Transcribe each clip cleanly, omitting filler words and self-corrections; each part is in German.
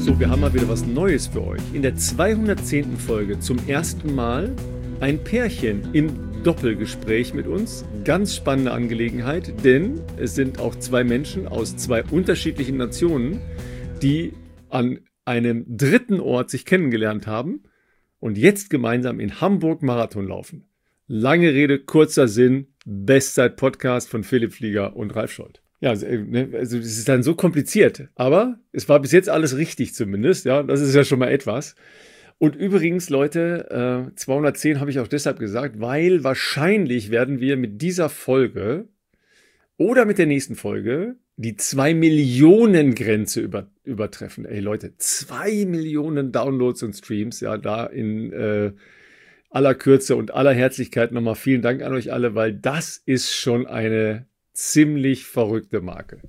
So, wir haben mal wieder was Neues für euch. In der 210. Folge zum ersten Mal ein Pärchen im Doppelgespräch mit uns. Ganz spannende Angelegenheit, denn es sind auch zwei Menschen aus zwei unterschiedlichen Nationen, die an einem dritten Ort sich kennengelernt haben und jetzt gemeinsam in Hamburg Marathon laufen. Lange Rede, kurzer Sinn, Bestzeit-Podcast von Philipp Flieger und Ralf Scholz. Ja, also es ist dann so kompliziert, aber es war bis jetzt alles richtig zumindest, ja, das ist ja schon mal etwas. Und übrigens, Leute, 210 habe ich auch deshalb gesagt, weil wahrscheinlich werden wir mit dieser Folge oder mit der nächsten Folge die 2-Millionen-Grenze übertreffen. Ey Leute, 2 Millionen Downloads und Streams, ja, da in aller Kürze und aller Herzlichkeit nochmal vielen Dank an euch alle, weil das ist schon eine ziemlich verrückte Marke.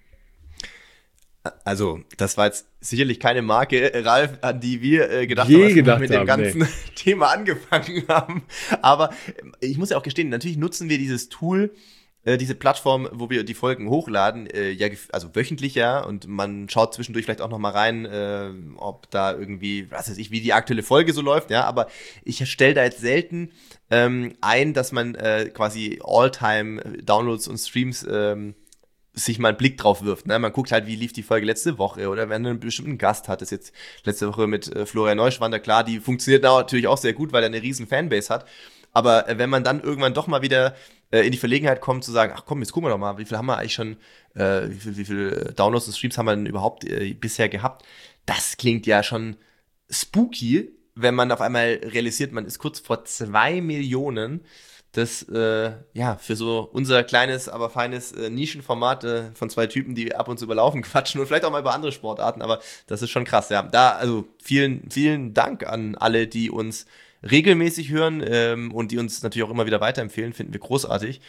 Also, das war jetzt sicherlich keine Marke, Ralf, an die wir gedacht haben, als wir mit dem ganzen Thema angefangen haben. Aber ich muss ja auch gestehen, natürlich nutzen wir dieses Tool, diese Plattform, wo wir die Folgen hochladen, also wöchentlich, ja, und man schaut zwischendurch vielleicht auch noch mal rein, ob da irgendwie, was weiß ich, wie die aktuelle Folge so läuft, ja, aber ich stelle da jetzt selten ein, dass man quasi All-Time-Downloads und Streams sich mal einen Blick drauf wirft, ne? Man guckt halt, wie lief die Folge letzte Woche oder wenn man einen bestimmten Gast hat, das jetzt letzte Woche mit Florian Neuschwander, klar, die funktioniert natürlich auch sehr gut, weil er eine riesen Fanbase hat, aber wenn man dann irgendwann doch mal wieder in die Verlegenheit kommt zu sagen, ach komm, jetzt gucken wir doch mal, wie viel haben wir eigentlich schon, wie viel Downloads und Streams haben wir denn überhaupt bisher gehabt, das klingt ja schon spooky, wenn man auf einmal realisiert, man ist kurz vor 2 Millionen, das, für so unser kleines, aber feines Nischenformat von zwei Typen, die ab und zu über Laufen quatschen und vielleicht auch mal über andere Sportarten, aber das ist schon krass, ja. Also vielen, vielen Dank an alle, die uns regelmäßig hören und die uns natürlich auch immer wieder weiterempfehlen, finden wir großartig.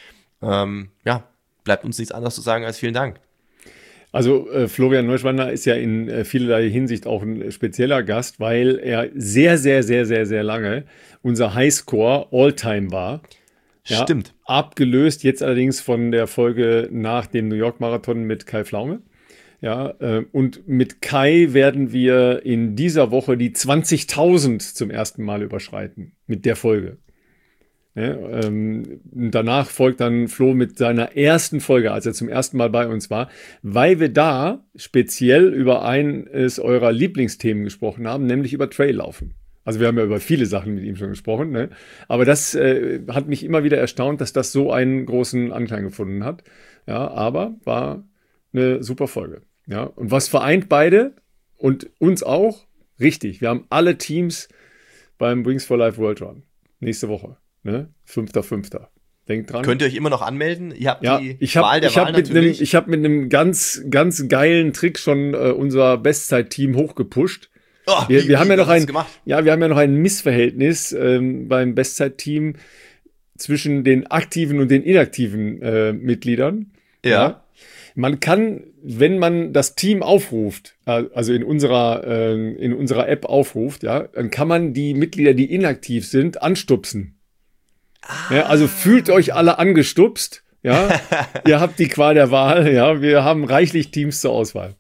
Bleibt uns nichts anderes zu sagen als vielen Dank. Also Florian Neuschwander ist ja in vielerlei Hinsicht auch ein spezieller Gast, weil er sehr, sehr, sehr, sehr, sehr lange unser Highscore All-Time war. Ja, stimmt. Abgelöst jetzt allerdings von der Folge nach dem New York Marathon mit Kai Pflaume. Ja, und mit Kai werden wir in dieser Woche die 20.000 zum ersten Mal überschreiten mit der Folge. Ja, danach folgt dann Flo mit seiner ersten Folge, als er zum ersten Mal bei uns war, weil wir da speziell über eines eurer Lieblingsthemen gesprochen haben, nämlich über Traillaufen. Also wir haben ja über viele Sachen mit ihm schon gesprochen, ne? Aber das hat mich immer wieder erstaunt, dass das so einen großen Anklang gefunden hat. Ja, aber war eine super Folge. Ja, und was vereint beide und uns auch? Richtig, wir haben alle Teams beim Wings for Life World Run. Nächste Woche, ne? 5.5. Denkt dran. Könnt ihr euch immer noch anmelden? Ihr habt die Wahl der Wahl natürlich. Ich habe mit einem ganz, ganz geilen Trick schon unser Bestzeit-Team hochgepusht. Oh, wir haben ja noch ein Missverhältnis beim Bestzeit-Team zwischen den aktiven und den inaktiven Mitgliedern. Ja. Man kann, wenn man das Team aufruft, also in unserer App aufruft, ja, dann kann man die Mitglieder, die inaktiv sind, anstupsen. Ja, also fühlt euch alle angestupst. Ja, ihr habt die Qual der Wahl. Ja, wir haben reichlich Teams zur Auswahl.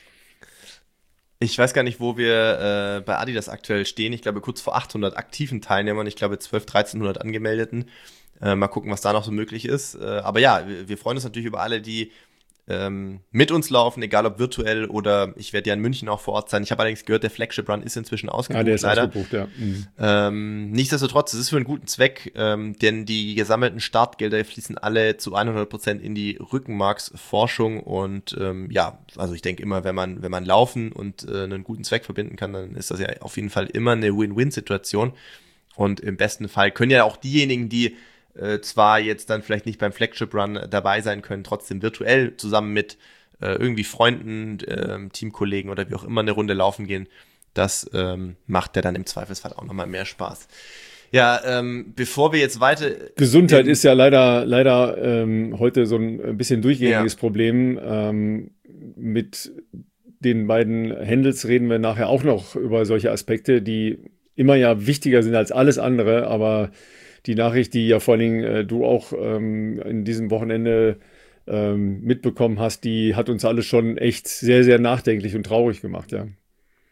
Ich weiß gar nicht, wo wir bei Adidas aktuell stehen. Ich glaube, kurz vor 800 aktiven Teilnehmern. Ich glaube, 1.200, 1.300 Angemeldeten. Mal gucken, was da noch so möglich ist. Aber ja, wir freuen uns natürlich über alle, die mit uns laufen, egal ob virtuell oder ich werde ja in München auch vor Ort sein. Ich habe allerdings gehört, der Flagship Run ist inzwischen ausgebucht. Ja, der ist leider. Ausgebucht, ja. Nichtsdestotrotz, es ist für einen guten Zweck, denn die gesammelten Startgelder fließen alle zu 100% in die Rückenmarksforschung und also ich denke immer, wenn man laufen und einen guten Zweck verbinden kann, dann ist das ja auf jeden Fall immer eine Win-Win-Situation und im besten Fall können ja auch diejenigen, die zwar jetzt dann vielleicht nicht beim Flagship Run dabei sein können, trotzdem virtuell zusammen mit irgendwie Freunden, Teamkollegen oder wie auch immer eine Runde laufen gehen. Das macht ja dann im Zweifelsfall auch nochmal mehr Spaß. Ja, bevor wir jetzt weiter... Gesundheit ist ja leider heute so ein bisschen durchgängiges Problem. Mit den beiden Handles reden wir nachher auch noch über solche Aspekte, die immer ja wichtiger sind als alles andere, aber die Nachricht, die ja vor allen Dingen du auch in diesem Wochenende mitbekommen hast, die hat uns alle schon echt sehr, sehr nachdenklich und traurig gemacht, ja.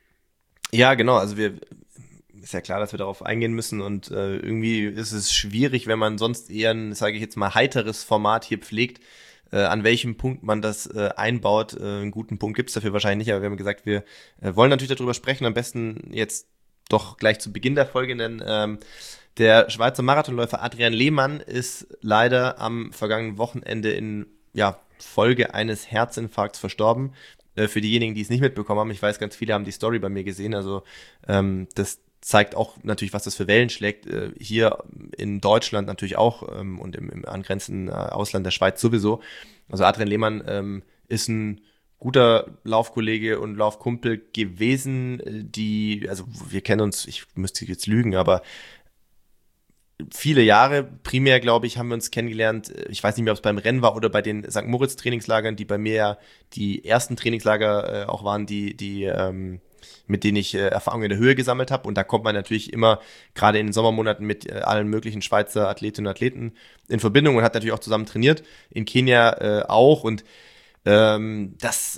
Ja, genau. Also ist ja klar, dass wir darauf eingehen müssen und irgendwie ist es schwierig, wenn man sonst eher ein, sage ich jetzt mal, heiteres Format hier pflegt, an welchem Punkt man das einbaut. Einen guten Punkt gibt's dafür wahrscheinlich nicht, aber wir haben gesagt, wir wollen natürlich darüber sprechen, am besten jetzt doch gleich zu Beginn der Folge, denn der Schweizer Marathonläufer Adrian Lehmann ist leider am vergangenen Wochenende in Folge eines Herzinfarkts verstorben. Für diejenigen, die es nicht mitbekommen haben, ich weiß, ganz viele haben die Story bei mir gesehen, also das zeigt auch natürlich, was das für Wellen schlägt. Hier in Deutschland natürlich auch und im angrenzenden Ausland der Schweiz sowieso. Also Adrian Lehmann ist ein guter Laufkollege und Laufkumpel gewesen, also wir kennen uns, ich müsste jetzt lügen, aber viele Jahre, primär glaube ich, haben wir uns kennengelernt, ich weiß nicht mehr, ob es beim Rennen war oder bei den St. Moritz Trainingslagern, die bei mir ja die ersten Trainingslager auch waren, die mit denen ich Erfahrung in der Höhe gesammelt habe. Und da kommt man natürlich immer, gerade in den Sommermonaten, mit allen möglichen Schweizer Athletinnen und Athleten in Verbindung und hat natürlich auch zusammen trainiert. In Kenia auch. Und man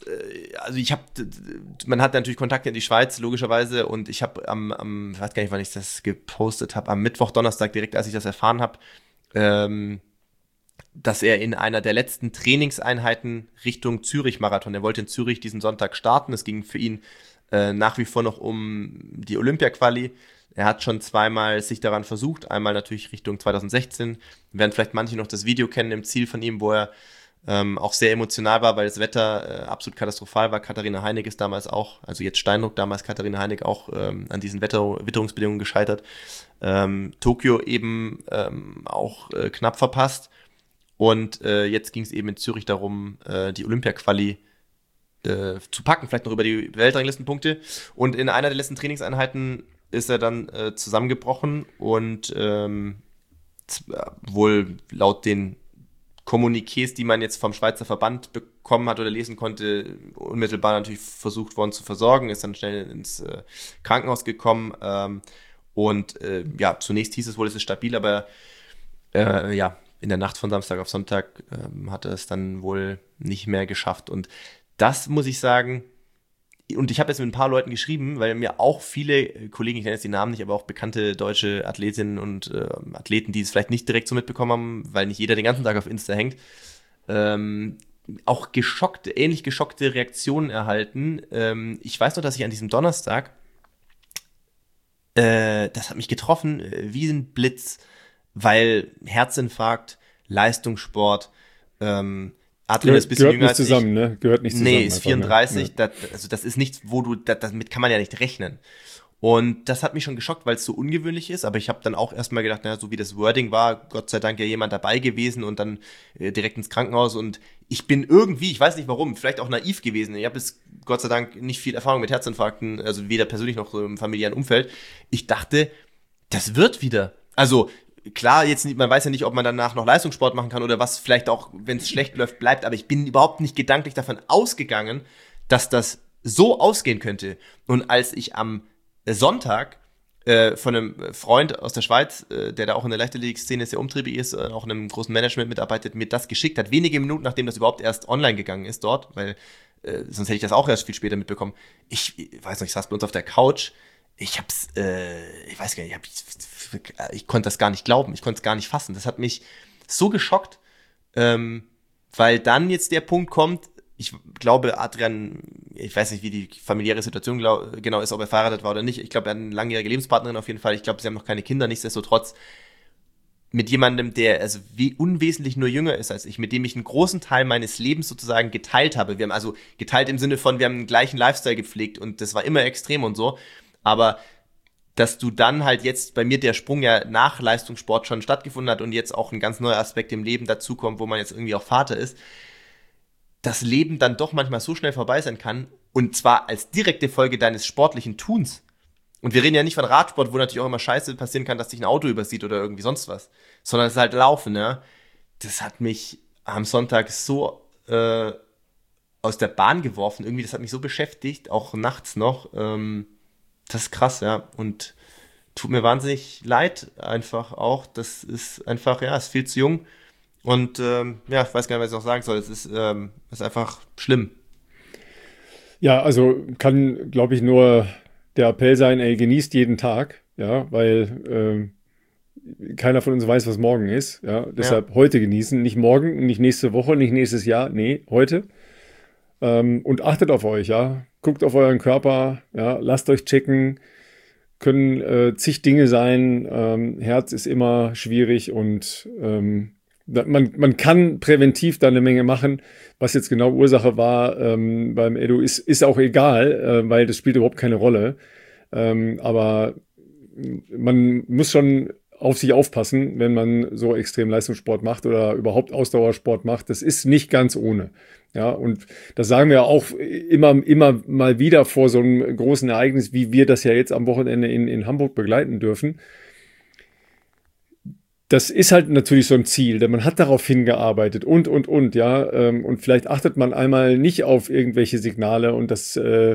hat natürlich Kontakte in die Schweiz, logischerweise. Und ich habe ich weiß gar nicht, wann ich das gepostet habe, am Mittwoch, Donnerstag, direkt als ich das erfahren habe, dass er in einer der letzten Trainingseinheiten Richtung Zürich-Marathon, er wollte in Zürich diesen Sonntag starten. Es ging für ihn nach wie vor noch um die Olympia-Quali. Er hat schon zweimal sich daran versucht, einmal natürlich Richtung 2016. Wir werden vielleicht manche noch das Video kennen im Ziel von ihm, wo er auch sehr emotional war, weil das Wetter absolut katastrophal war. Katharina Heinig ist damals auch, also jetzt Steinruck, damals Katharina Heinig auch an diesen Witterungsbedingungen gescheitert. Tokio eben auch knapp verpasst. Und jetzt ging es eben in Zürich darum, die Olympia-Quali zu packen, vielleicht noch über die Weltranglistenpunkte. Und in einer der letzten Trainingseinheiten ist er dann zusammengebrochen und wohl laut den Kommuniqués, die man jetzt vom Schweizer Verband bekommen hat oder lesen konnte, unmittelbar natürlich versucht worden zu versorgen, ist dann schnell ins Krankenhaus gekommen zunächst hieß es wohl, es ist stabil, aber in der Nacht von Samstag auf Sonntag hat er es dann wohl nicht mehr geschafft. Und das muss ich sagen, und ich habe jetzt mit ein paar Leuten geschrieben, weil mir auch viele Kollegen, ich nenne jetzt die Namen nicht, aber auch bekannte deutsche Athletinnen und Athleten, die es vielleicht nicht direkt so mitbekommen haben, weil nicht jeder den ganzen Tag auf Insta hängt, auch ähnlich geschockte Reaktionen erhalten. Ich weiß noch, dass ich an diesem Donnerstag, das hat mich getroffen wie ein Blitz, weil Herzinfarkt, Leistungssport, Adrian ist ein bisschen jünger als ich. Gehört nicht zusammen, ne? Gehört nicht zusammen. Nee, ist 34. Ne? Das ist nichts, damit kann man ja nicht rechnen. Und das hat mich schon geschockt, weil es so ungewöhnlich ist. Aber ich habe dann auch erstmal gedacht, so wie das Wording war, Gott sei Dank ja jemand dabei gewesen und dann direkt ins Krankenhaus. Und ich bin irgendwie, ich weiß nicht warum, vielleicht auch naiv gewesen. Ich habe jetzt Gott sei Dank nicht viel Erfahrung mit Herzinfarkten, also weder persönlich noch so im familiären Umfeld. Ich dachte, das wird wieder. Also klar, jetzt nicht, man weiß ja nicht, ob man danach noch Leistungssport machen kann oder was vielleicht auch, wenn es schlecht läuft, bleibt. Aber ich bin überhaupt nicht gedanklich davon ausgegangen, dass das so ausgehen könnte. Und als ich am Sonntag von einem Freund aus der Schweiz, der da auch in der Leichtathletik-Szene sehr umtriebig ist, auch in einem großen Management mitarbeitet, mir das geschickt hat, wenige Minuten nachdem das überhaupt erst online gegangen ist dort, weil sonst hätte ich das auch erst viel später mitbekommen. Ich weiß noch, ich saß bei uns auf der Couch, ich weiß gar nicht, ich konnte das gar nicht glauben, ich konnte es gar nicht fassen. Das hat mich so geschockt, weil dann jetzt der Punkt kommt, ich glaube, Adrian, ich weiß nicht, wie die familiäre Situation genau ist, ob er verheiratet war oder nicht. Ich glaube, er hat eine langjährige Lebenspartnerin auf jeden Fall. Ich glaube, sie haben noch keine Kinder, nichtsdestotrotz mit jemandem, der also unwesentlich nur jünger ist als ich, mit dem ich einen großen Teil meines Lebens sozusagen geteilt habe. Wir haben also geteilt im Sinne von, wir haben den gleichen Lifestyle gepflegt und das war immer extrem und so. Aber dass du dann halt jetzt, bei mir der Sprung ja nach Leistungssport schon stattgefunden hat und jetzt auch ein ganz neuer Aspekt im Leben dazukommt, wo man jetzt irgendwie auch Vater ist, das Leben dann doch manchmal so schnell vorbei sein kann und zwar als direkte Folge deines sportlichen Tuns. Und wir reden ja nicht von Radsport, wo natürlich auch immer Scheiße passieren kann, dass dich ein Auto übersieht oder irgendwie sonst was, sondern es ist halt Laufen, ne? Das hat mich am Sonntag so aus der Bahn geworfen, irgendwie, das hat mich so beschäftigt, auch nachts noch, das ist krass, ja, und tut mir wahnsinnig leid einfach auch, das ist einfach, ja, ist viel zu jung. Und ich weiß gar nicht, was ich noch sagen soll. Es ist einfach schlimm. Ja, also kann, glaube ich, nur der Appell sein, ey, genießt jeden Tag, ja, weil keiner von uns weiß, was morgen ist. Ja, deshalb heute genießen, nicht morgen, nicht nächste Woche, nicht nächstes Jahr, nee, heute. Und achtet auf euch, ja. Guckt auf euren Körper, ja, lasst euch checken. Können zig Dinge sein. Herz ist immer schwierig und man kann präventiv da eine Menge machen. Was jetzt genau Ursache war beim Edu, ist auch egal, weil das spielt überhaupt keine Rolle. Aber man muss schon auf sich aufpassen, wenn man so extrem Leistungssport macht oder überhaupt Ausdauersport macht. Das ist nicht ganz ohne. Ja, und das sagen wir auch immer mal wieder vor so einem großen Ereignis, wie wir das ja jetzt am Wochenende in Hamburg begleiten dürfen. Das ist halt natürlich so ein Ziel, denn man hat darauf hingearbeitet und, ja. Und vielleicht achtet man einmal nicht auf irgendwelche Signale und das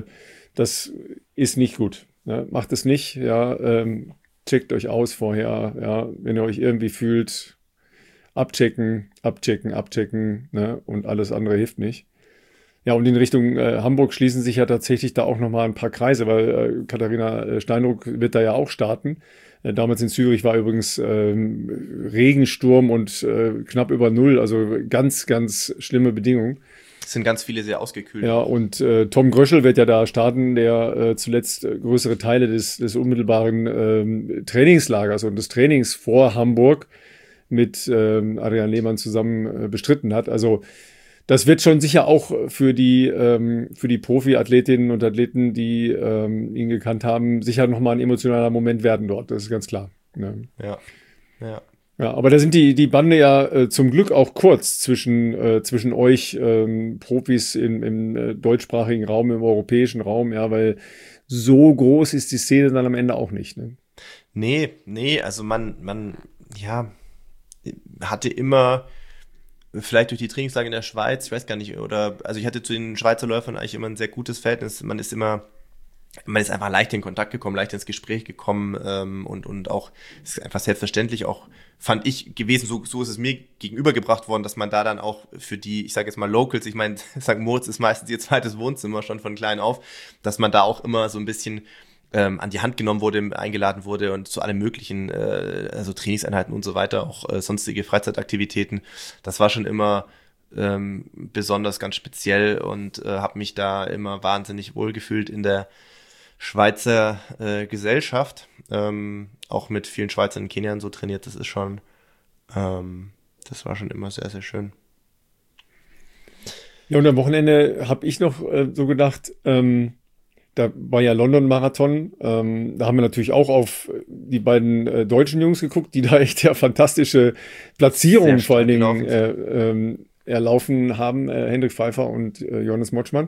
ist nicht gut. Ne? Macht es nicht, ja. Checkt euch aus vorher, ja. Wenn ihr euch irgendwie fühlt, abchecken, ne? Und alles andere hilft nicht. Ja, und in Richtung Hamburg schließen sich ja tatsächlich da auch nochmal ein paar Kreise, weil Katharina Steinruck wird da ja auch starten. Damals in Zürich war übrigens Regensturm und knapp über Null, also ganz, ganz schlimme Bedingungen. Es sind ganz viele sehr ausgekühlt. Ja, und Tom Gröschel wird ja da starten, der zuletzt größere Teile des unmittelbaren Trainingslagers und des Trainings vor Hamburg mit Adrian Lehmann zusammen bestritten hat. Also das wird schon sicher auch für die Profi-Athletinnen und Athleten, die ihn gekannt haben, sicher nochmal ein emotionaler Moment werden dort. Das ist ganz klar. Ne? Ja. Ja, aber da sind die Bande ja zum Glück auch kurz zwischen euch Profis im deutschsprachigen Raum, im europäischen Raum, ja, weil so groß ist die Szene dann am Ende auch nicht. Ne? Nee, also man hatte immer, vielleicht durch die Trainingslage in der Schweiz, ich weiß gar nicht, also ich hatte zu den Schweizer Läufern eigentlich immer ein sehr gutes Verhältnis. Man ist einfach leicht in Kontakt gekommen, leicht ins Gespräch gekommen und auch, es ist einfach selbstverständlich auch, fand ich gewesen, so ist es mir gegenübergebracht worden, dass man da dann auch für die, ich sage jetzt mal Locals, ich meine, St. Moritz ist meistens ihr zweites Wohnzimmer schon von klein auf, dass man da auch immer so ein bisschen an die Hand genommen wurde, eingeladen wurde und zu allem möglichen, also Trainingseinheiten und so weiter, auch sonstige Freizeitaktivitäten. Das war schon immer besonders ganz speziell und habe mich da immer wahnsinnig wohlgefühlt in der Schweizer Gesellschaft, auch mit vielen Schweizern in Kenia so trainiert. Das ist schon, das war schon immer sehr, sehr schön. Ja, und am Wochenende habe ich noch so gedacht, da war ja London-Marathon, da haben wir natürlich auch auf die beiden deutschen Jungs geguckt, die da echt ja fantastische Platzierungen vor allen Dingen erlaufen haben, Hendrik Pfeiffer und Johannes Motschmann.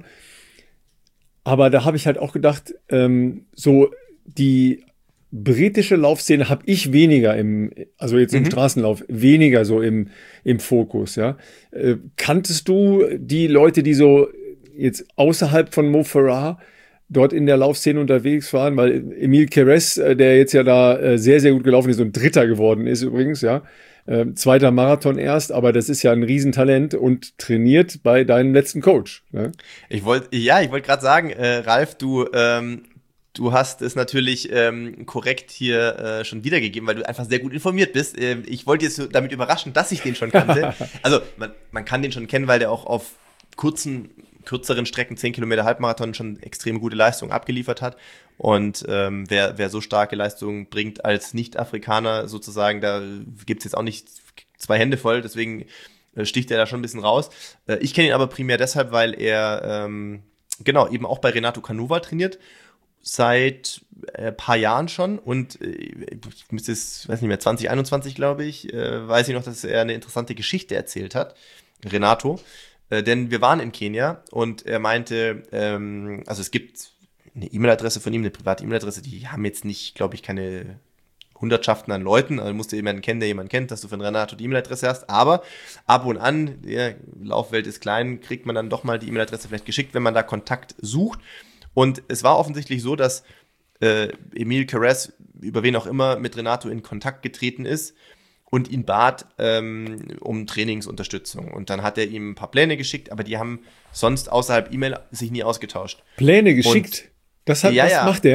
Aber da habe ich halt auch gedacht, so die britische Laufszene habe ich weniger also jetzt im Straßenlauf, weniger so im Fokus, ja. Kanntest du die Leute, die so jetzt außerhalb von Mo Farah dort in der Laufszene unterwegs waren? Weil Emile Keres, der jetzt ja da sehr, sehr gut gelaufen ist und Dritter geworden ist übrigens, ja. Zweiter Marathon erst, aber das ist ja ein Riesentalent und trainiert bei deinem letzten Coach. Ne? Ich wollte gerade sagen, Ralf, du hast es natürlich korrekt hier schon wiedergegeben, weil du einfach sehr gut informiert bist. Ich wollte jetzt damit überraschen, dass ich den schon kannte. Also man kann den schon kennen, weil der auch auf kürzeren Strecken, 10 Kilometer Halbmarathon, schon extrem gute Leistungen abgeliefert hat. Und wer so starke Leistungen bringt als Nicht-Afrikaner sozusagen, da gibt's jetzt auch nicht 2 Hände voll, deswegen sticht er da schon ein bisschen raus. Ich kenne ihn aber primär deshalb, weil er eben auch bei Renato Canuva trainiert, seit ein paar Jahren schon und ich müsste es, weiß nicht mehr, 2021 glaube ich, weiß ich noch, dass er eine interessante Geschichte erzählt hat, Renato, denn wir waren in Kenia und er meinte, also es gibt eine E-Mail-Adresse von ihm, eine private E-Mail-Adresse, die haben jetzt nicht, glaube ich, keine Hundertschaften an Leuten, also musst du jemanden kennen, der jemanden kennt, dass du von Renato die E-Mail-Adresse hast, aber ab und an, die Laufwelt ist klein, kriegt man dann doch mal die E-Mail-Adresse vielleicht geschickt, wenn man da Kontakt sucht. Und es war offensichtlich so, dass Emile Keres, über wen auch immer, mit Renato in Kontakt getreten ist und ihn bat um Trainingsunterstützung. Und dann hat er ihm ein paar Pläne geschickt, aber die haben sonst außerhalb E-Mail sich nie ausgetauscht. Pläne geschickt? Was macht er?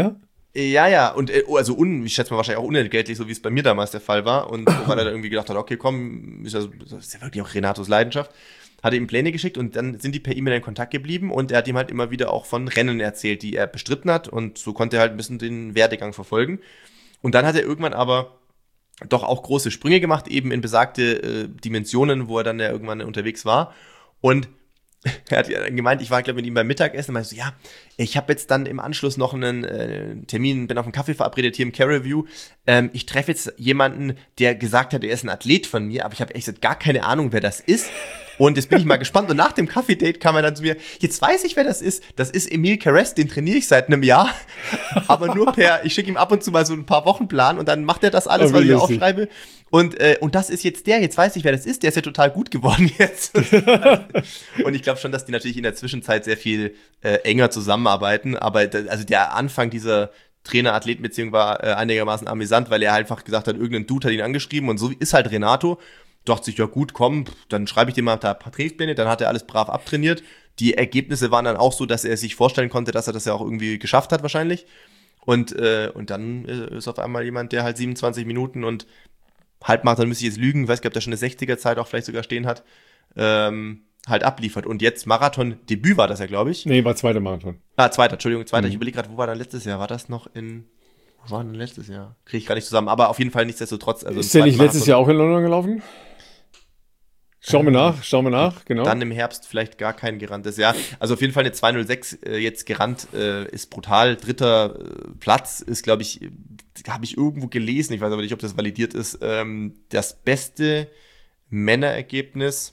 Ja, und also ich schätze mal wahrscheinlich auch unentgeltlich, so wie es bei mir damals der Fall war. Und weil er dann irgendwie gedacht hat, okay, komm, das ist ja wirklich auch Renatos Leidenschaft, hat er ihm Pläne geschickt und dann sind die per E-Mail in Kontakt geblieben und er hat ihm halt immer wieder auch von Rennen erzählt, die er bestritten hat und so konnte er halt ein bisschen den Werdegang verfolgen. Und dann hat er irgendwann aber doch auch große Sprünge gemacht, eben in besagte Dimensionen, wo er dann ja irgendwann unterwegs war. Und er hat ja gemeint, ich war, glaube ich, mit ihm beim Mittagessen und meinte so, ja, ich habe jetzt dann im Anschluss noch einen Termin, bin auf einen Kaffee verabredet hier im Care Review. Ich treffe jetzt jemanden, der gesagt hat, er ist ein Athlet von mir, aber ich habe echt gesagt, gar keine Ahnung, wer das ist. Und jetzt bin ich mal gespannt. Und nach dem Kaffee-Date kam er dann zu mir, jetzt weiß ich, wer das ist. Das ist Emil Carrez, den trainiere ich seit einem Jahr. Aber nur ich schicke ihm ab und zu mal so ein paar Wochenplan und dann macht er das alles, was ich aufschreibe. Und das ist jetzt jetzt weiß ich, wer das ist. Der ist ja total gut geworden jetzt. Und ich glaube schon, dass die natürlich in der Zwischenzeit sehr viel enger zusammenarbeiten. Aber also der Anfang dieser Trainer-Athleten-Beziehung war einigermaßen amüsant, weil er einfach gesagt hat, irgendein Dude hat ihn angeschrieben und so ist halt Renato. Dachte sich, ja gut, komm, dann schreibe ich dir mal ein paar Trainingspläne, dann hat er alles brav abtrainiert. Die Ergebnisse waren dann auch so, dass er sich vorstellen konnte, dass er das ja auch irgendwie geschafft hat wahrscheinlich. Und dann ist auf einmal jemand, der halt 27 Minuten und Halbmarathon, müsste ich jetzt lügen, weiß gar nicht, ob der schon eine 60er-Zeit auch vielleicht sogar stehen hat, halt abliefert. Und jetzt Marathon-Debüt war das ja, glaube ich. Nee, war zweiter Marathon. Zweiter. Ich überlege gerade, wo war dann letztes Jahr? War das noch wo war denn letztes Jahr? Kriege ich gar nicht zusammen, aber auf jeden Fall nichtsdestotrotz. Also ist der nicht letztes Jahr auch in London gelaufen? Schauen wir nach, genau. Dann im Herbst vielleicht gar kein geranntes Jahr. Also auf jeden Fall eine 2:06 jetzt gerannt, ist brutal. Dritter Platz ist, glaube ich, habe ich irgendwo gelesen, ich weiß aber nicht, ob das validiert ist, das beste Männerergebnis,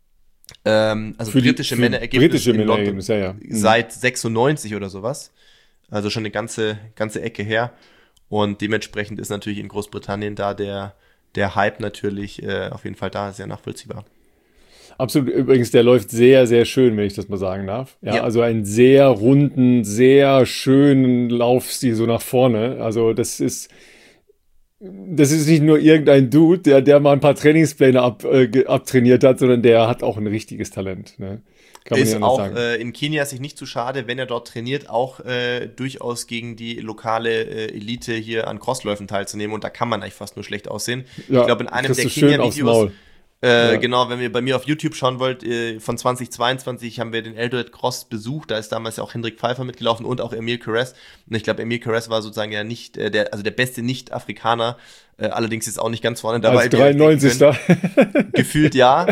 also britische Männerergebnis ja. Seit 96 oder sowas. Also schon eine ganze Ecke her. Und dementsprechend ist natürlich in Großbritannien da der Hype natürlich auf jeden Fall da, sehr nachvollziehbar. Absolut. Übrigens, der läuft sehr, sehr schön, wenn ich das mal sagen darf. Ja. Also einen sehr runden, sehr schönen Laufstil so nach vorne. Also das ist nicht nur irgendein Dude, der mal ein paar Trainingspläne abtrainiert hat, sondern der hat auch ein richtiges Talent. Ne? Kann man ist auch in Kenia sich nicht zu schade, wenn er dort trainiert, auch durchaus gegen die lokale Elite hier an Crossläufen teilzunehmen. Und da kann man eigentlich fast nur schlecht aussehen. Ja, ich glaube, in einem der Kenia-Videos, genau, wenn ihr bei mir auf YouTube schauen wollt, von 2022 haben wir den Eldoret Cross besucht. Da ist damals ja auch Hendrik Pfeiffer mitgelaufen und auch Emil Carrez. Und ich glaube, Emil Carrez war sozusagen ja nicht der beste Nicht-Afrikaner. Allerdings ist auch nicht ganz vorne dabei. Als 93. Gefühlt ja.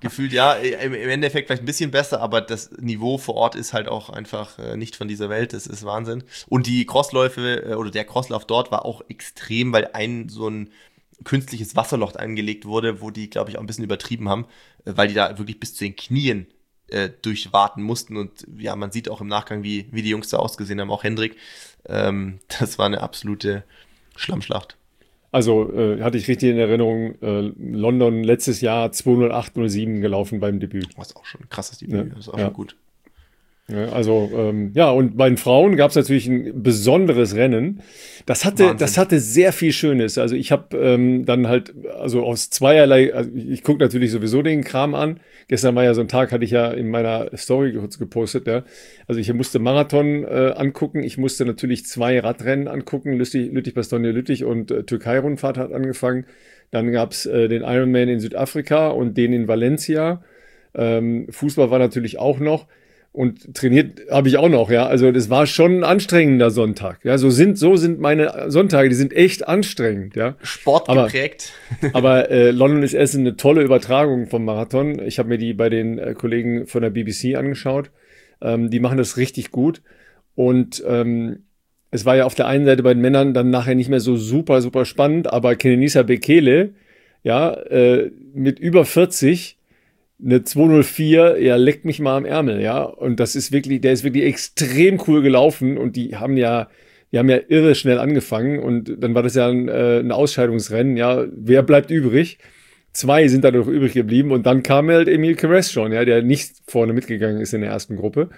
Im Endeffekt vielleicht ein bisschen besser, aber das Niveau vor Ort ist halt auch einfach nicht von dieser Welt. Das ist Wahnsinn. Und die Crossläufe oder der Crosslauf dort war auch extrem, weil so ein künstliches Wasserloch angelegt wurde, wo die, glaube ich, auch ein bisschen übertrieben haben, weil die da wirklich bis zu den Knien durchwaten mussten. Und ja, man sieht auch im Nachgang, wie die Jungs da ausgesehen haben, auch Hendrik. Das war eine absolute Schlammschlacht. Also hatte ich richtig in Erinnerung, London letztes Jahr 2:08:07 gelaufen beim Debüt. Das ist auch schon ein krasses Debüt, das ist auch schon gut. Ja, also und bei den Frauen gab es natürlich ein besonderes Rennen. Das hatte sehr viel Schönes. Also ich habe dann halt, also aus zweierlei, also ich gucke natürlich sowieso den Kram an. Gestern war ja so ein Tag, hatte ich ja in meiner Story kurz gepostet, ja. Also ich musste Marathon angucken, ich musste natürlich 2 Radrennen angucken, Lüttich-Bastogne-Lüttich und Türkei-Rundfahrt hat angefangen. Dann gab's den Ironman in Südafrika und den in Valencia. Fußball war natürlich auch noch. Und trainiert habe ich auch noch, ja. Also das war schon ein anstrengender Sonntag. Ja, so sind meine Sonntage, die sind echt anstrengend, ja. Sport geprägt. Aber London ist erst eine tolle Übertragung vom Marathon. Ich habe mir die bei den Kollegen von der BBC angeschaut. Die machen das richtig gut. Und es war ja auf der einen Seite bei den Männern dann nachher nicht mehr so super, super spannend, aber Kenenisa Bekele, ja, mit über 40, eine 2:04, ja, leckt mich mal am Ärmel, ja. Und der ist wirklich extrem cool gelaufen und die haben ja irre schnell angefangen und dann war das ja ein Ausscheidungsrennen, ja. Wer bleibt übrig? 2 sind dadurch übrig geblieben und dann kam halt Emil Carrez schon, ja, der nicht vorne mitgegangen ist in der ersten Gruppe.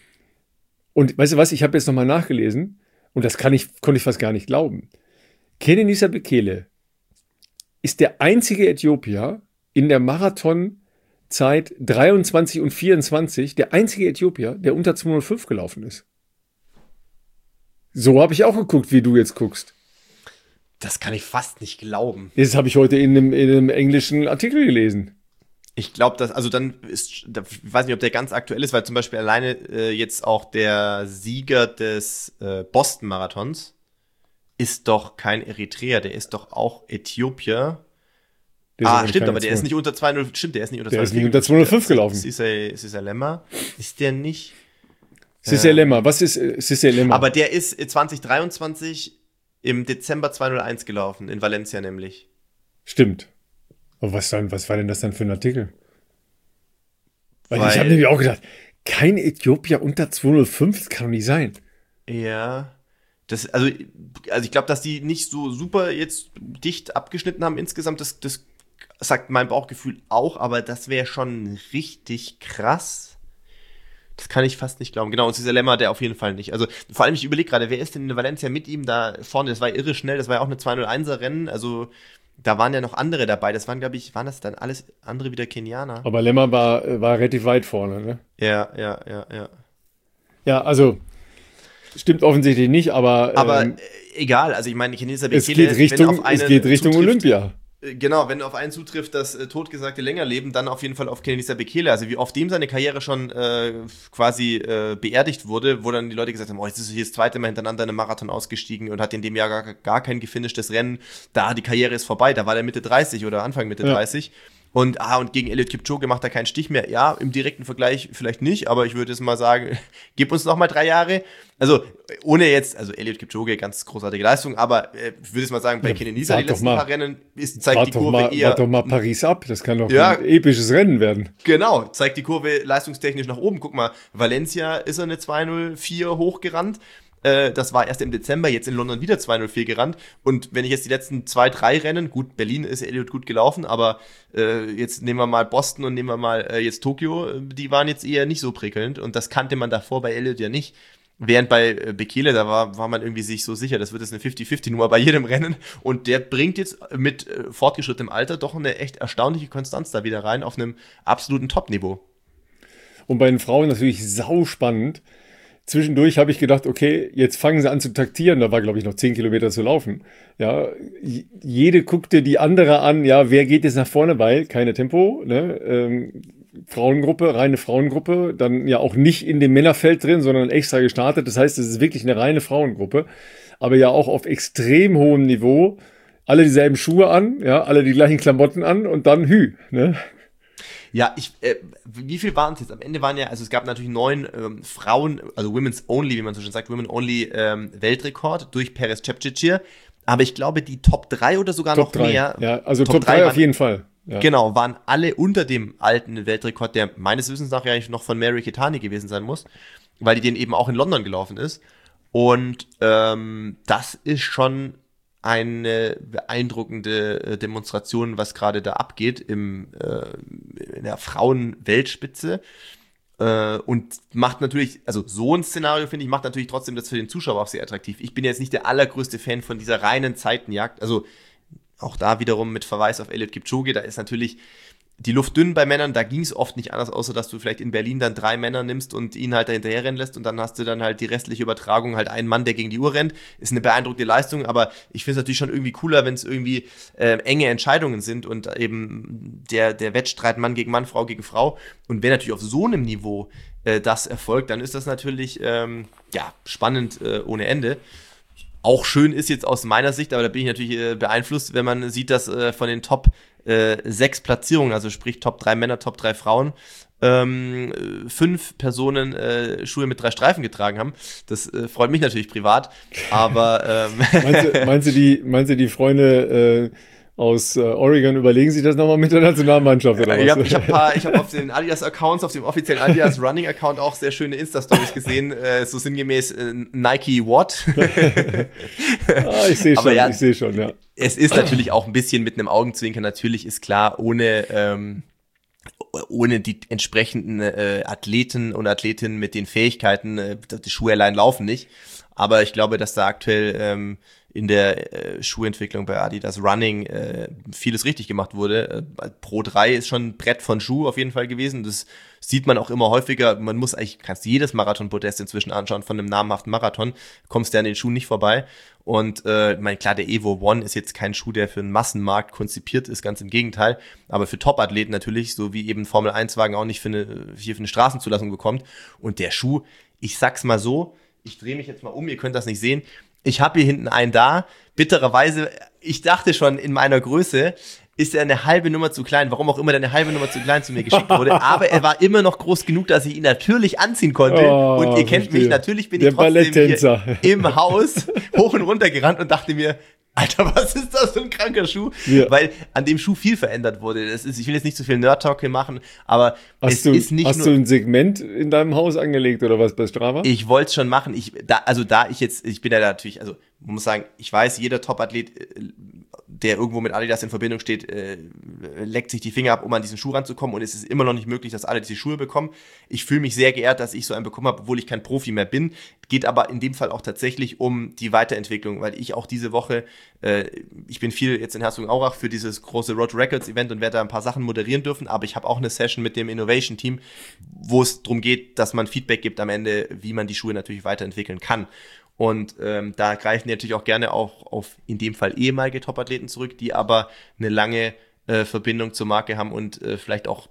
Und weißt du was, ich habe jetzt nochmal nachgelesen und das konnte ich fast gar nicht glauben. Kenenisa Bekele ist der einzige Äthiopier in der Marathon Zeit 23 und 24, der einzige Äthiopier, der unter 2:05 gelaufen ist. So habe ich auch geguckt, wie du jetzt guckst. Das kann ich fast nicht glauben. Das habe ich heute in einem englischen Artikel gelesen. Ich glaube, ich weiß nicht, ob der ganz aktuell ist, weil zum Beispiel alleine jetzt auch der Sieger des Boston-Marathons ist doch kein Eritreer, der ist doch auch Äthiopier. Stimmt, aber der ist nicht unter 2,05. Stimmt, der ist nicht unter 2,05. Der ist nicht unter 2,05 gelaufen. Sissay Lemma. Ist der nicht? Sissay Lemma. Was ist Sissay Lemma? Aber der ist 2023 im Dezember 2:01 gelaufen, in Valencia nämlich. Stimmt. Aber was war denn das dann für ein Artikel? Weil ich habe nämlich auch gedacht, kein Äthiopier unter 2,05, das kann doch nicht sein. Ja. Also ich glaube, dass die nicht so super jetzt dicht abgeschnitten haben insgesamt, das sagt mein Bauchgefühl auch, aber das wäre schon richtig krass. Das kann ich fast nicht glauben. Genau, und dieser Lemma, der auf jeden Fall nicht. Also vor allem, ich überlege gerade, wer ist denn in Valencia mit ihm da vorne? Das war irre schnell, das war ja auch eine 2:01er Rennen, also da waren ja noch andere dabei. Das waren, glaube ich, waren das dann alles andere wieder Kenianer? Aber Lemma war relativ weit vorne, ne? Ja. Ja, also stimmt offensichtlich nicht, aber egal, also ich meine, Kenenisa Bekele, es geht Richtung Olympia. Genau, wenn auf einen zutrifft, das Totgesagte länger leben, dann auf jeden Fall auf Kenenisa Bekele. Also wie auf dem seine Karriere schon quasi beerdigt wurde, wo dann die Leute gesagt haben, jetzt ist hier das zweite Mal hintereinander in einem Marathon ausgestiegen und hat in dem Jahr gar kein gefinishtes Rennen. Die Karriere ist vorbei, da war der Mitte 30 oder Anfang Mitte 30. Und gegen Eliud Kipchoge macht er keinen Stich mehr. Ja, im direkten Vergleich vielleicht nicht, aber ich würde jetzt mal sagen, gib uns noch mal 3 Jahre. Also ohne jetzt, also Eliud Kipchoge, ganz großartige Leistung, aber ich würde jetzt mal sagen, bei Kenenisa die letzten paar Rennen zeigt die Kurve eher... Wart doch mal Paris ab, das kann doch ein episches Rennen werden. Genau, zeigt die Kurve leistungstechnisch nach oben. Guck mal, Valencia ist er eine 2:04 hochgerannt. Das war erst im Dezember, jetzt in London wieder 2:04 gerannt. Und wenn ich jetzt die letzten 2, 3 Rennen, gut, Berlin ist Eliud gut gelaufen, aber jetzt nehmen wir mal Boston und nehmen wir mal jetzt Tokio, die waren jetzt eher nicht so prickelnd. Und das kannte man davor bei Eliud ja nicht. Während bei Bekele, da war man irgendwie sich so sicher, das wird jetzt eine 50-50-Nummer bei jedem Rennen. Und der bringt jetzt mit fortgeschrittenem Alter doch eine echt erstaunliche Konstanz da wieder rein auf einem absoluten Top-Niveau. Und bei den Frauen natürlich sau spannend. Zwischendurch habe ich gedacht, okay, jetzt fangen sie an zu taktieren. Da war, glaube ich, noch 10 Kilometer zu laufen. Ja, jede guckte die andere an. Ja, wer geht jetzt nach vorne? Weil keine Tempo, ne? Frauengruppe, reine Frauengruppe. Dann ja auch nicht in dem Männerfeld drin, sondern extra gestartet. Das heißt, es ist wirklich eine reine Frauengruppe. Aber ja auch auf extrem hohem Niveau. Alle dieselben Schuhe an, ja, alle die gleichen Klamotten an und dann ne? Ja, wie viel waren es jetzt? Am Ende waren ja, also es gab natürlich 9 Frauen, also Women's Only, wie man so schön sagt, Women Only Weltrekord durch Perez Cepcicir. Aber ich glaube, die Top 3 oder sogar Top noch 3, mehr. Ja, also Top 3 auf jeden Fall. Ja. Genau, waren alle unter dem alten Weltrekord, der meines Wissens nach ja eigentlich noch von Mary Keitany gewesen sein muss, weil die den eben auch in London gelaufen ist. Und das ist schon eine beeindruckende Demonstration, was gerade da abgeht in der Frauenweltspitze. Und macht natürlich, also so ein Szenario, finde ich, macht natürlich trotzdem das für den Zuschauer auch sehr attraktiv. Ich bin jetzt nicht der allergrößte Fan von dieser reinen Zeitenjagd. Also auch da wiederum mit Verweis auf Eliud Kipchoge, da ist natürlich die Luft dünn bei Männern, da ging es oft nicht anders, außer dass du vielleicht in Berlin dann 3 Männer nimmst und ihn halt da hinterher rennen lässt und dann hast du dann halt die restliche Übertragung, halt einen Mann, der gegen die Uhr rennt. Ist eine beeindruckende Leistung, aber ich finde es natürlich schon irgendwie cooler, wenn es irgendwie enge Entscheidungen sind und eben der Wettstreit Mann gegen Mann, Frau gegen Frau. Und wenn natürlich auf so einem Niveau das erfolgt, dann ist das natürlich spannend ohne Ende. Auch schön ist jetzt aus meiner Sicht, aber da bin ich natürlich beeinflusst, wenn man sieht, dass von den Top 6 Platzierungen, also sprich Top 3 Männer, Top 3 Frauen, 5 Personen Schuhe mit 3 Streifen getragen haben. Das freut mich natürlich privat, aber meinst du die Freunde aus Oregon überlegen sich das nochmal mit der Nationalmannschaft oder was? Ich hab auf den Adidas-Accounts, auf dem offiziellen Adidas Running-Account auch sehr schöne Insta-Stories gesehen, so sinngemäß Nike What? Ich sehe schon, ja. Es ist natürlich auch ein bisschen mit einem Augenzwinkern, natürlich ist klar, ohne die entsprechenden Athleten und Athletinnen mit den Fähigkeiten, die Schuhe allein laufen nicht. Aber ich glaube, dass da aktuell in der Schuhentwicklung bei Adidas Running vieles richtig gemacht wurde. Pro 3 ist schon ein Brett von Schuh auf jeden Fall gewesen. Das sieht man auch immer häufiger. Kannst jedes Marathon-Podest inzwischen anschauen von einem namhaften Marathon. Kommst du an den Schuh nicht vorbei. Und klar, der Evo One ist jetzt kein Schuh, der für einen Massenmarkt konzipiert ist, ganz im Gegenteil. Aber für Top-Athleten natürlich, so wie eben Formel-1-Wagen auch nicht für eine Straßenzulassung bekommt. Und der Schuh, ich sag's mal so, ich drehe mich jetzt mal um, ihr könnt das nicht sehen. Ich habe hier hinten einen da. Bittererweise, ich dachte schon, in meiner Größe ist er eine halbe Nummer zu klein. Warum auch immer der eine halbe Nummer zu klein zu mir geschickt wurde. Aber er war immer noch groß genug, dass ich ihn natürlich anziehen konnte. Und ihr kennt mich, natürlich bin ich trotzdem hier im Haus hoch und runter gerannt und dachte mir, Alter, was ist das für ein kranker Schuh? Ja. Weil an dem Schuh viel verändert wurde. Ich will jetzt nicht zu viel Nerd-Talk hier machen, aber hast du ein Segment in deinem Haus angelegt oder was bei Strava? Ich wollte es schon machen. Ich bin ja natürlich, also man muss sagen, ich weiß, jeder Top-Athlet, der irgendwo mit Adidas in Verbindung steht, leckt sich die Finger ab, um an diesen Schuh ranzukommen, und es ist immer noch nicht möglich, dass alle diese Schuhe bekommen. Ich fühle mich sehr geehrt, dass ich so einen bekommen habe, obwohl ich kein Profi mehr bin. Geht aber in dem Fall auch tatsächlich um die Weiterentwicklung, weil ich auch diese Woche, ich bin viel jetzt in Herzogenaurach für dieses große Road Records Event und werde da ein paar Sachen moderieren dürfen, aber ich habe auch eine Session mit dem Innovation Team, wo es darum geht, dass man Feedback gibt am Ende, wie man die Schuhe natürlich weiterentwickeln kann. Und da greifen die natürlich auch gerne auch auf in dem Fall ehemalige Top-Athleten zurück, die aber eine lange Verbindung zur Marke haben und vielleicht auch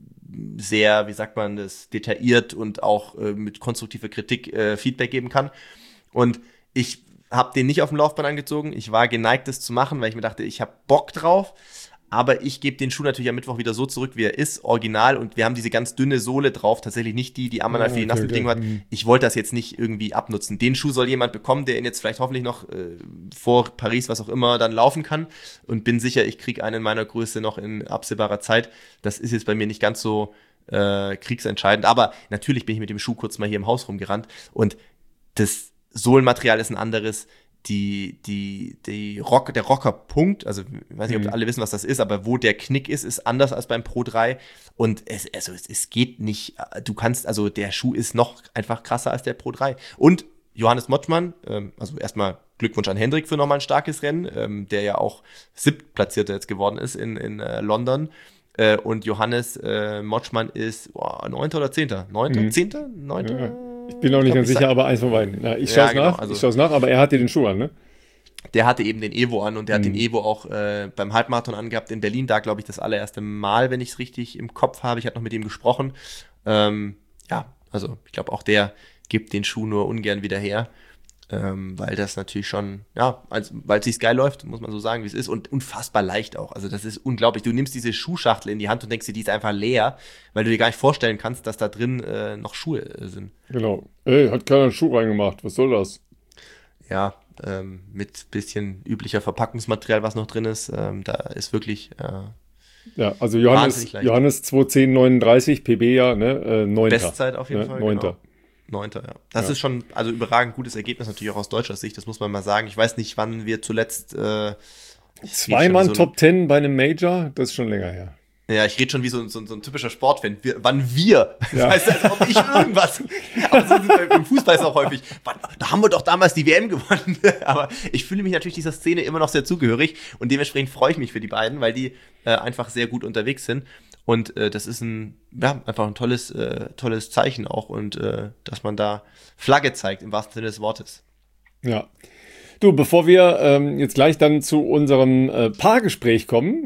sehr, wie sagt man das, detailliert und auch mit konstruktiver Kritik Feedback geben kann. Und ich habe den nicht auf dem Laufband angezogen. Ich war geneigt, das zu machen, weil ich mir dachte, ich habe Bock drauf. Aber ich gebe den Schuh natürlich am Mittwoch wieder so zurück, wie er ist, original. Und wir haben diese ganz dünne Sohle drauf, tatsächlich nicht die Amalfi nassen Bedingungen hat. Ich wollte das jetzt nicht irgendwie abnutzen. Den Schuh soll jemand bekommen, der ihn jetzt vielleicht hoffentlich noch vor Paris, was auch immer, dann laufen kann. Und bin sicher, ich kriege einen in meiner Größe noch in absehbarer Zeit. Das ist jetzt bei mir nicht ganz so kriegsentscheidend. Aber natürlich bin ich mit dem Schuh kurz mal hier im Haus rumgerannt. Und das Sohlenmaterial ist ein anderes. Der Rockerpunkt, also ich weiß nicht, ob alle wissen, was das ist, aber wo der Knick ist anders als beim Pro 3, und es geht nicht, der Schuh ist noch einfach krasser als der Pro 3. Und Johannes Motschmann, also erstmal Glückwunsch an Hendrik für nochmal ein starkes Rennen, der ja auch 7. Platzierter jetzt geworden ist in London. Und Johannes Motschmann ist 9. oder 10. 9. 10. 9. Ja. Ich bin auch nicht ganz sicher, aber eins von beiden. Ja, ich schaue es nach, ich schaue es nach, aber er hatte den Schuh an, ne? Der hatte eben den Evo an, und der hat den Evo auch beim Halbmarathon angehabt in Berlin. Da, glaube ich, das allererste Mal, wenn ich es richtig im Kopf habe. Ich hatte noch mit ihm gesprochen. Also ich glaube, auch der gibt den Schuh nur ungern wieder her. Weil das natürlich schon, weil es sich geil läuft, muss man so sagen, wie es ist, und unfassbar leicht auch. Also das ist unglaublich. Du nimmst diese Schuhschachtel in die Hand und denkst dir, die ist einfach leer, weil du dir gar nicht vorstellen kannst, dass da drin noch Schuhe sind. Genau. Ey, hat keiner einen Schuh reingemacht, was soll das? Ja, mit bisschen üblicher Verpackungsmaterial, was noch drin ist, da ist wirklich ja, also Johannes 2:10:39 PB ja, ne? 9. Bestzeit auf jeden Fall, 9. Genau. 9. Ja. Das ist schon, also überragend gutes Ergebnis natürlich auch aus deutscher Sicht, das muss man mal sagen. Ich weiß nicht, wann wir zuletzt zweimal so Top 10 bei einem Major, das ist schon länger her. Ja, ich rede schon wie so ein typischer Sportfan. Wann wir? Das heißt, als ob ich irgendwas. Aber so im Fußball ist auch häufig. Da haben wir doch damals die WM gewonnen. Aber ich fühle mich natürlich dieser Szene immer noch sehr zugehörig, und dementsprechend freue ich mich für die beiden, weil die einfach sehr gut unterwegs sind. Und das ist einfach ein tolles Zeichen auch, und dass man da Flagge zeigt, im wahrsten Sinne des Wortes. Ja. Du, bevor wir jetzt gleich dann zu unserem Paargespräch kommen,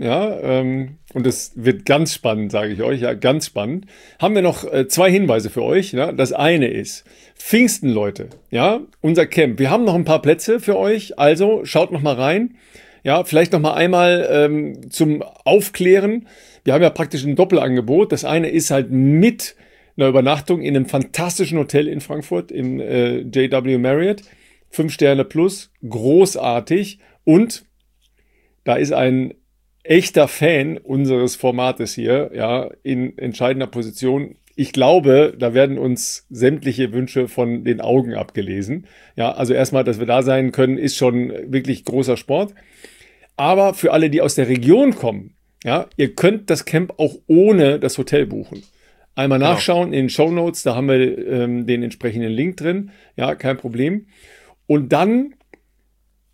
und es wird ganz spannend, sage ich euch, ganz spannend, haben wir noch 2 Hinweise für euch. Ja? Das eine ist Pfingsten, Leute, unser Camp. Wir haben noch ein paar Plätze für euch, also schaut noch mal rein. Ja, vielleicht noch mal einmal zum Aufklären. Wir haben ja praktisch ein Doppelangebot. Das eine ist halt mit einer Übernachtung in einem fantastischen Hotel in Frankfurt, im JW Marriott. 5 Sterne plus, großartig. Und da ist ein echter Fan unseres Formates hier, in entscheidender Position. Ich glaube, da werden uns sämtliche Wünsche von den Augen abgelesen. Ja, also erstmal, dass wir da sein können, ist schon wirklich großer Sport. Aber für alle, die aus der Region kommen, ihr könnt das Camp auch ohne das Hotel buchen. Einmal nachschauen in den Shownotes, da haben wir den entsprechenden Link drin. Ja, kein Problem. Und dann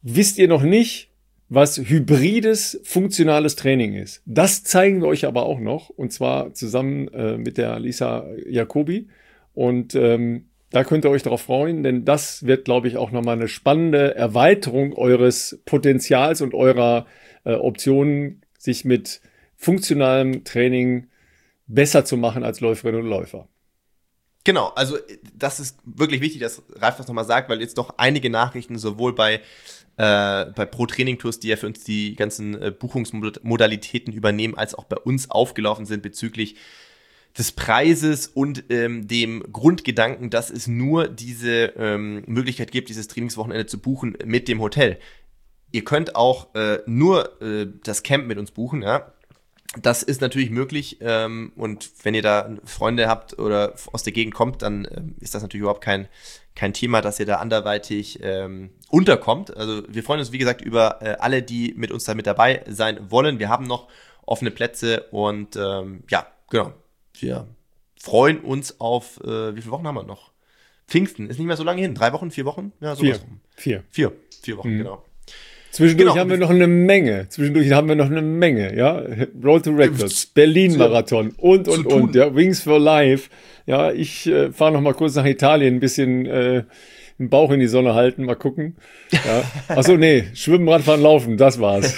wisst ihr noch nicht, was hybrides, funktionales Training ist. Das zeigen wir euch aber auch noch, und zwar zusammen mit der Lisa Jacobi. Und da könnt ihr euch darauf freuen, denn das wird, glaube ich, auch nochmal eine spannende Erweiterung eures Potenzials und eurer Optionen, sich mit funktionalem Training besser zu machen als Läuferinnen und Läufer. Genau, also das ist wirklich wichtig, dass Ralf das nochmal sagt, weil jetzt doch einige Nachrichten sowohl bei Pro-Training-Tours, die ja für uns die ganzen Buchungsmodalitäten übernehmen, als auch bei uns aufgelaufen sind bezüglich des Preises und dem Grundgedanken, dass es nur diese Möglichkeit gibt, dieses Trainingswochenende zu buchen mit dem Hotel. Ihr könnt auch nur das Camp mit uns buchen, ja. Das ist natürlich möglich und wenn ihr da Freunde habt oder aus der Gegend kommt, dann ist das natürlich überhaupt kein Thema, dass ihr da anderweitig unterkommt. Also wir freuen uns, wie gesagt, über alle, die mit uns da mit dabei sein wollen. Wir haben noch offene Plätze und ja, genau. Wir freuen uns auf, wie viele Wochen haben wir noch? Pfingsten, ist nicht mehr so lange hin. 3 Wochen, 4 Wochen? Ja, sowas. 4 Wochen, genau. Zwischendurch haben wir noch eine Menge. Ja. Road to Records, Berlin-Marathon und. Ja, Wings for Life. Ja, ich fahre noch mal kurz nach Italien, ein bisschen den Bauch in die Sonne halten, mal gucken. Ja. Achso, nee, Schwimmen, Radfahren, Laufen, das war's.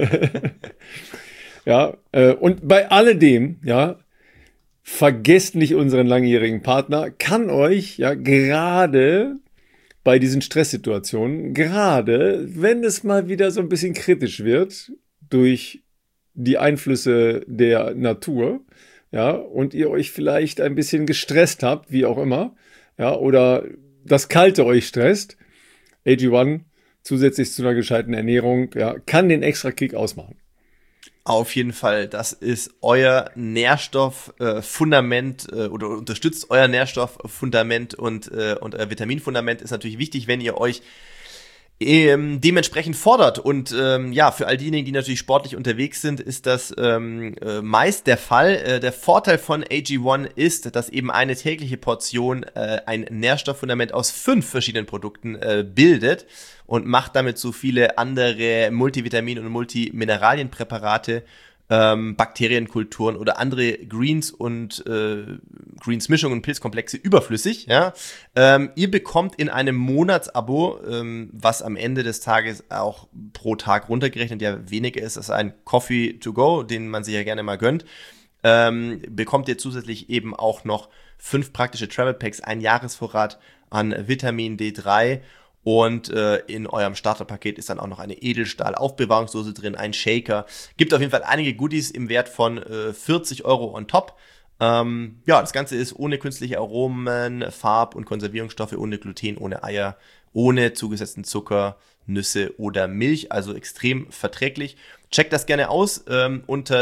Ja, und bei alledem, ja, vergesst nicht unseren langjährigen Partner, kann euch ja gerade bei diesen Stresssituationen, gerade wenn es mal wieder so ein bisschen kritisch wird durch die Einflüsse der Natur, ja, und ihr euch vielleicht ein bisschen gestresst habt, wie auch immer, ja, oder das Kalte euch stresst, AG1 zusätzlich zu einer gescheiten Ernährung, ja, kann den extra Kick ausmachen. Auf jeden Fall, das ist euer Nährstofffundament oder unterstützt euer Nährstofffundament und euer Vitaminfundament ist natürlich wichtig, wenn ihr euch dementsprechend fordert und ja, für all diejenigen, die natürlich sportlich unterwegs sind, ist das meist der Fall. Der Vorteil von AG1 ist, dass eben eine tägliche Portion ein Nährstofffundament aus 5 verschiedenen Produkten bildet und macht damit so viele andere Multivitamin- und Multimineralienpräparate, Bakterienkulturen oder andere Greens und Greens-Mischungen und Pilzkomplexe überflüssig. Ja? Ihr bekommt in einem Monatsabo, was am Ende des Tages auch pro Tag runtergerechnet ja weniger ist als ein Coffee to go, den man sich ja gerne mal gönnt, bekommt ihr zusätzlich eben auch noch 5 praktische Travel Packs, ein Jahresvorrat an Vitamin D3. Und in eurem Starterpaket ist dann auch noch eine Edelstahl-Aufbewahrungsdose drin, ein Shaker. Gibt auf jeden Fall einige Goodies im Wert von 40 € on top. Ja, das Ganze ist ohne künstliche Aromen, Farb- und Konservierungsstoffe, ohne Gluten, ohne Eier, ohne zugesetzten Zucker, Nüsse oder Milch, also extrem verträglich. Checkt das gerne aus unter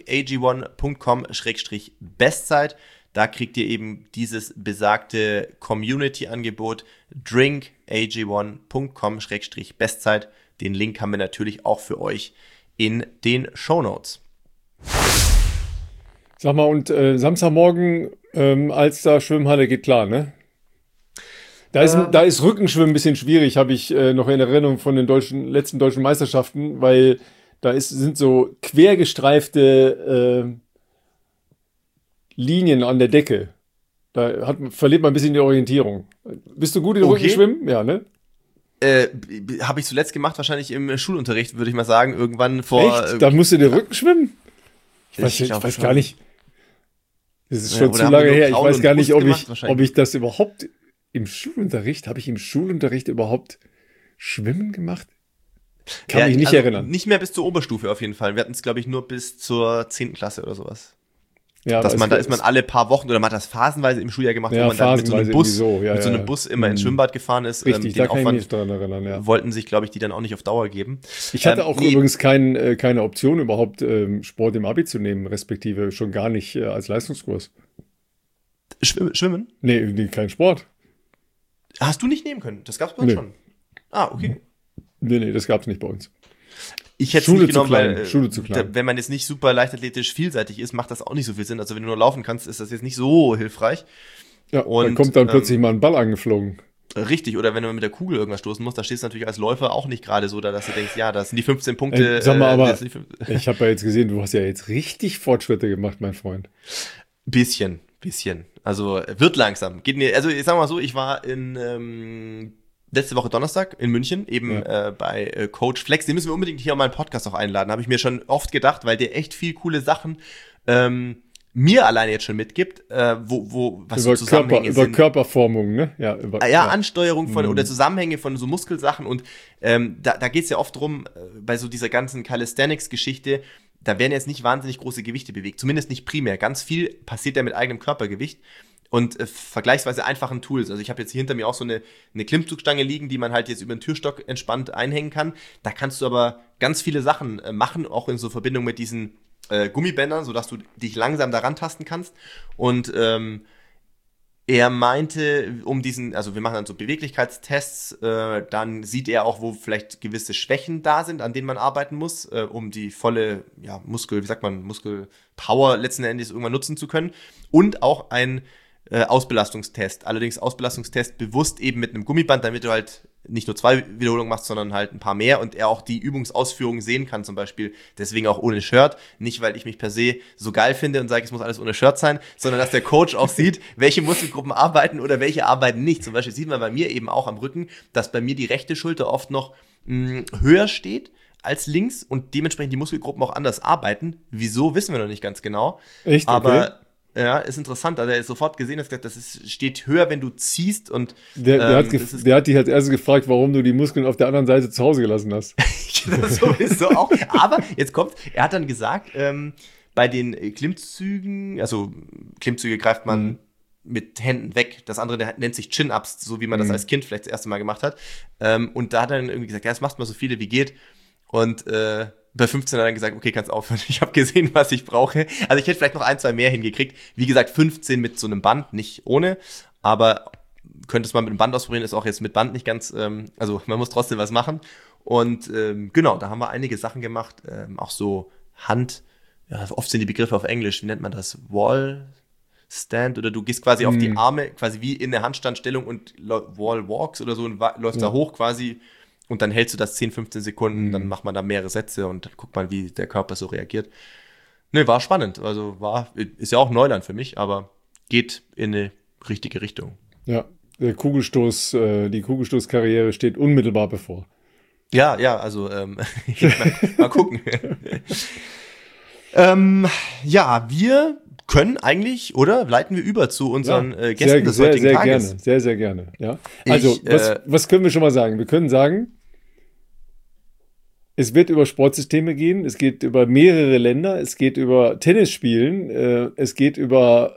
drinkag1.com/bestzeit. Da kriegt ihr eben dieses besagte Community-Angebot drinkag1.com/bestzeit. Den Link haben wir natürlich auch für euch in den Shownotes. Sag mal, und Samstagmorgen Alster Schwimmhalle geht klar, ne? Da ist Rückenschwimmen ein bisschen schwierig, habe ich noch in Erinnerung von den letzten deutschen Meisterschaften, weil da sind so quergestreifte Linien an der Decke. Da verliert man ein bisschen die Orientierung. Bist du gut in Rückenschwimmen? Ja, ne? Habe ich zuletzt gemacht, wahrscheinlich im Schulunterricht, würde ich mal sagen, irgendwann vor... Echt? Da musst du den Rücken schwimmen? Ich weiß gar nicht. Das ist schon zu lange her. Ich weiß gar nicht, ob ich das überhaupt im Schulunterricht, habe ich im Schulunterricht überhaupt Schwimmen gemacht? Kann mich nicht erinnern. Nicht mehr bis zur Oberstufe auf jeden Fall. Wir hatten es, glaube ich, nur bis zur 10. Klasse oder sowas. Ja, da ist man alle paar Wochen oder man hat das phasenweise im Schuljahr gemacht, wo man dann mit so einem Bus immer ins Schwimmbad gefahren ist. Richtig, da kann ich mich dran erinnern, ja. Wollten sich, glaube ich, die dann auch nicht auf Dauer geben. Ich hatte auch übrigens keine Option, überhaupt Sport im Abi zu nehmen, respektive schon gar nicht als Leistungskurs. Schwimmen? Nee, kein Sport. Hast du nicht nehmen können? Das gab's bei uns schon. Ah, okay. Nee, das gab's nicht bei uns. Ich hätte es nicht genommen, weil Schule zu klein. Wenn man jetzt nicht super leichtathletisch vielseitig ist, macht das auch nicht so viel Sinn. Also wenn du nur laufen kannst, ist das jetzt nicht so hilfreich. Ja, und dann kommt dann plötzlich mal ein Ball angeflogen. Richtig, oder wenn du mit der Kugel irgendwas stoßen musst, da stehst du natürlich als Läufer auch nicht gerade so da, dass du denkst, ja, das sind die 15 Punkte. Sag mal, aber ich habe ja jetzt gesehen, du hast ja jetzt richtig Fortschritte gemacht, mein Freund. Bisschen. Also wird langsam. Geht mir, also ich sag mal so, ich war letzte Woche Donnerstag in München, eben bei Coach Flex. Den müssen wir unbedingt hier auf meinen Podcast auch einladen. Habe ich mir schon oft gedacht, weil der echt viel coole Sachen mir alleine jetzt schon mitgibt, was über so Zusammenhänge sind. Über Körperformung, ne? Ja, Ansteuerung von oder Zusammenhänge von so Muskelsachen und da geht es ja oft drum, bei so dieser ganzen Calisthenics-Geschichte, da werden jetzt nicht wahnsinnig große Gewichte bewegt, zumindest nicht primär. Ganz viel passiert ja mit eigenem Körpergewicht und vergleichsweise einfachen Tools. Also ich habe jetzt hier hinter mir auch so eine Klimmzugstange liegen, die man halt jetzt über den Türstock entspannt einhängen kann. Da kannst du aber ganz viele Sachen machen, auch in so Verbindung mit diesen Gummibändern, sodass du dich langsam daran tasten kannst. Und er meinte, also wir machen dann so Beweglichkeitstests, dann sieht er auch, wo vielleicht gewisse Schwächen da sind, an denen man arbeiten muss, um die volle Muskelpower letzten Endes irgendwann nutzen zu können. Und auch ein Ausbelastungstest. Allerdings Ausbelastungstest bewusst eben mit einem Gummiband, damit du halt nicht nur 2 Wiederholungen machst, sondern halt ein paar mehr und er auch die Übungsausführungen sehen kann zum Beispiel. Deswegen auch ohne Shirt. Nicht, weil ich mich per se so geil finde und sage, es muss alles ohne Shirt sein, sondern dass der Coach auch sieht, welche Muskelgruppen arbeiten oder welche arbeiten nicht. Zum Beispiel sieht man bei mir eben auch am Rücken, dass bei mir die rechte Schulter oft noch höher steht als links und dementsprechend die Muskelgruppen auch anders arbeiten. Wieso, wissen wir noch nicht ganz genau. Echt? Okay. Aber ja, ist interessant. Also er ist sofort gesehen, dass steht höher, wenn du ziehst und der hat dich als erstes gefragt, warum du die Muskeln auf der anderen Seite zu Hause gelassen hast. Das sowieso auch. Aber jetzt kommt, er hat dann gesagt, bei den Klimmzügen, also Klimmzüge greift man mit Händen weg. Das andere nennt sich Chin-Ups, so wie man das als Kind vielleicht das erste Mal gemacht hat. Und da hat er dann irgendwie gesagt, ja, das macht mal so viele wie geht. Und bei 15 hat er dann gesagt, okay, kannst aufhören. Ich habe gesehen, was ich brauche. Also ich hätte vielleicht noch 1, 2 mehr hingekriegt. Wie gesagt, 15 mit so einem Band, nicht ohne. Aber könnte es mal mit dem Band ausprobieren, ist auch jetzt mit Band nicht ganz, also man muss trotzdem was machen. Und genau, da haben wir einige Sachen gemacht. Auch so Hand, ja, oft sind die Begriffe auf Englisch, wie nennt man das? Wall Stand oder du gehst quasi auf die Arme, quasi wie in der Handstandstellung und Wall Walks oder so und läufst da hoch quasi. Und dann hältst du das 10, 15 Sekunden, dann macht man da mehrere Sätze und dann guckt man, wie der Körper so reagiert. Ne, war spannend. Also ist ja auch Neuland für mich, aber geht in eine richtige Richtung. Ja, die Kugelstoßkarriere steht unmittelbar bevor. Ja, also mal gucken. Ja, wir können eigentlich, oder leiten wir über zu unseren Gästen des heutigen Tages? Sehr gerne. Ja. Also, was können wir schon mal sagen? Wir können sagen, es wird über Sportsysteme gehen, es geht über mehrere Länder, es geht über Tennisspielen, es geht über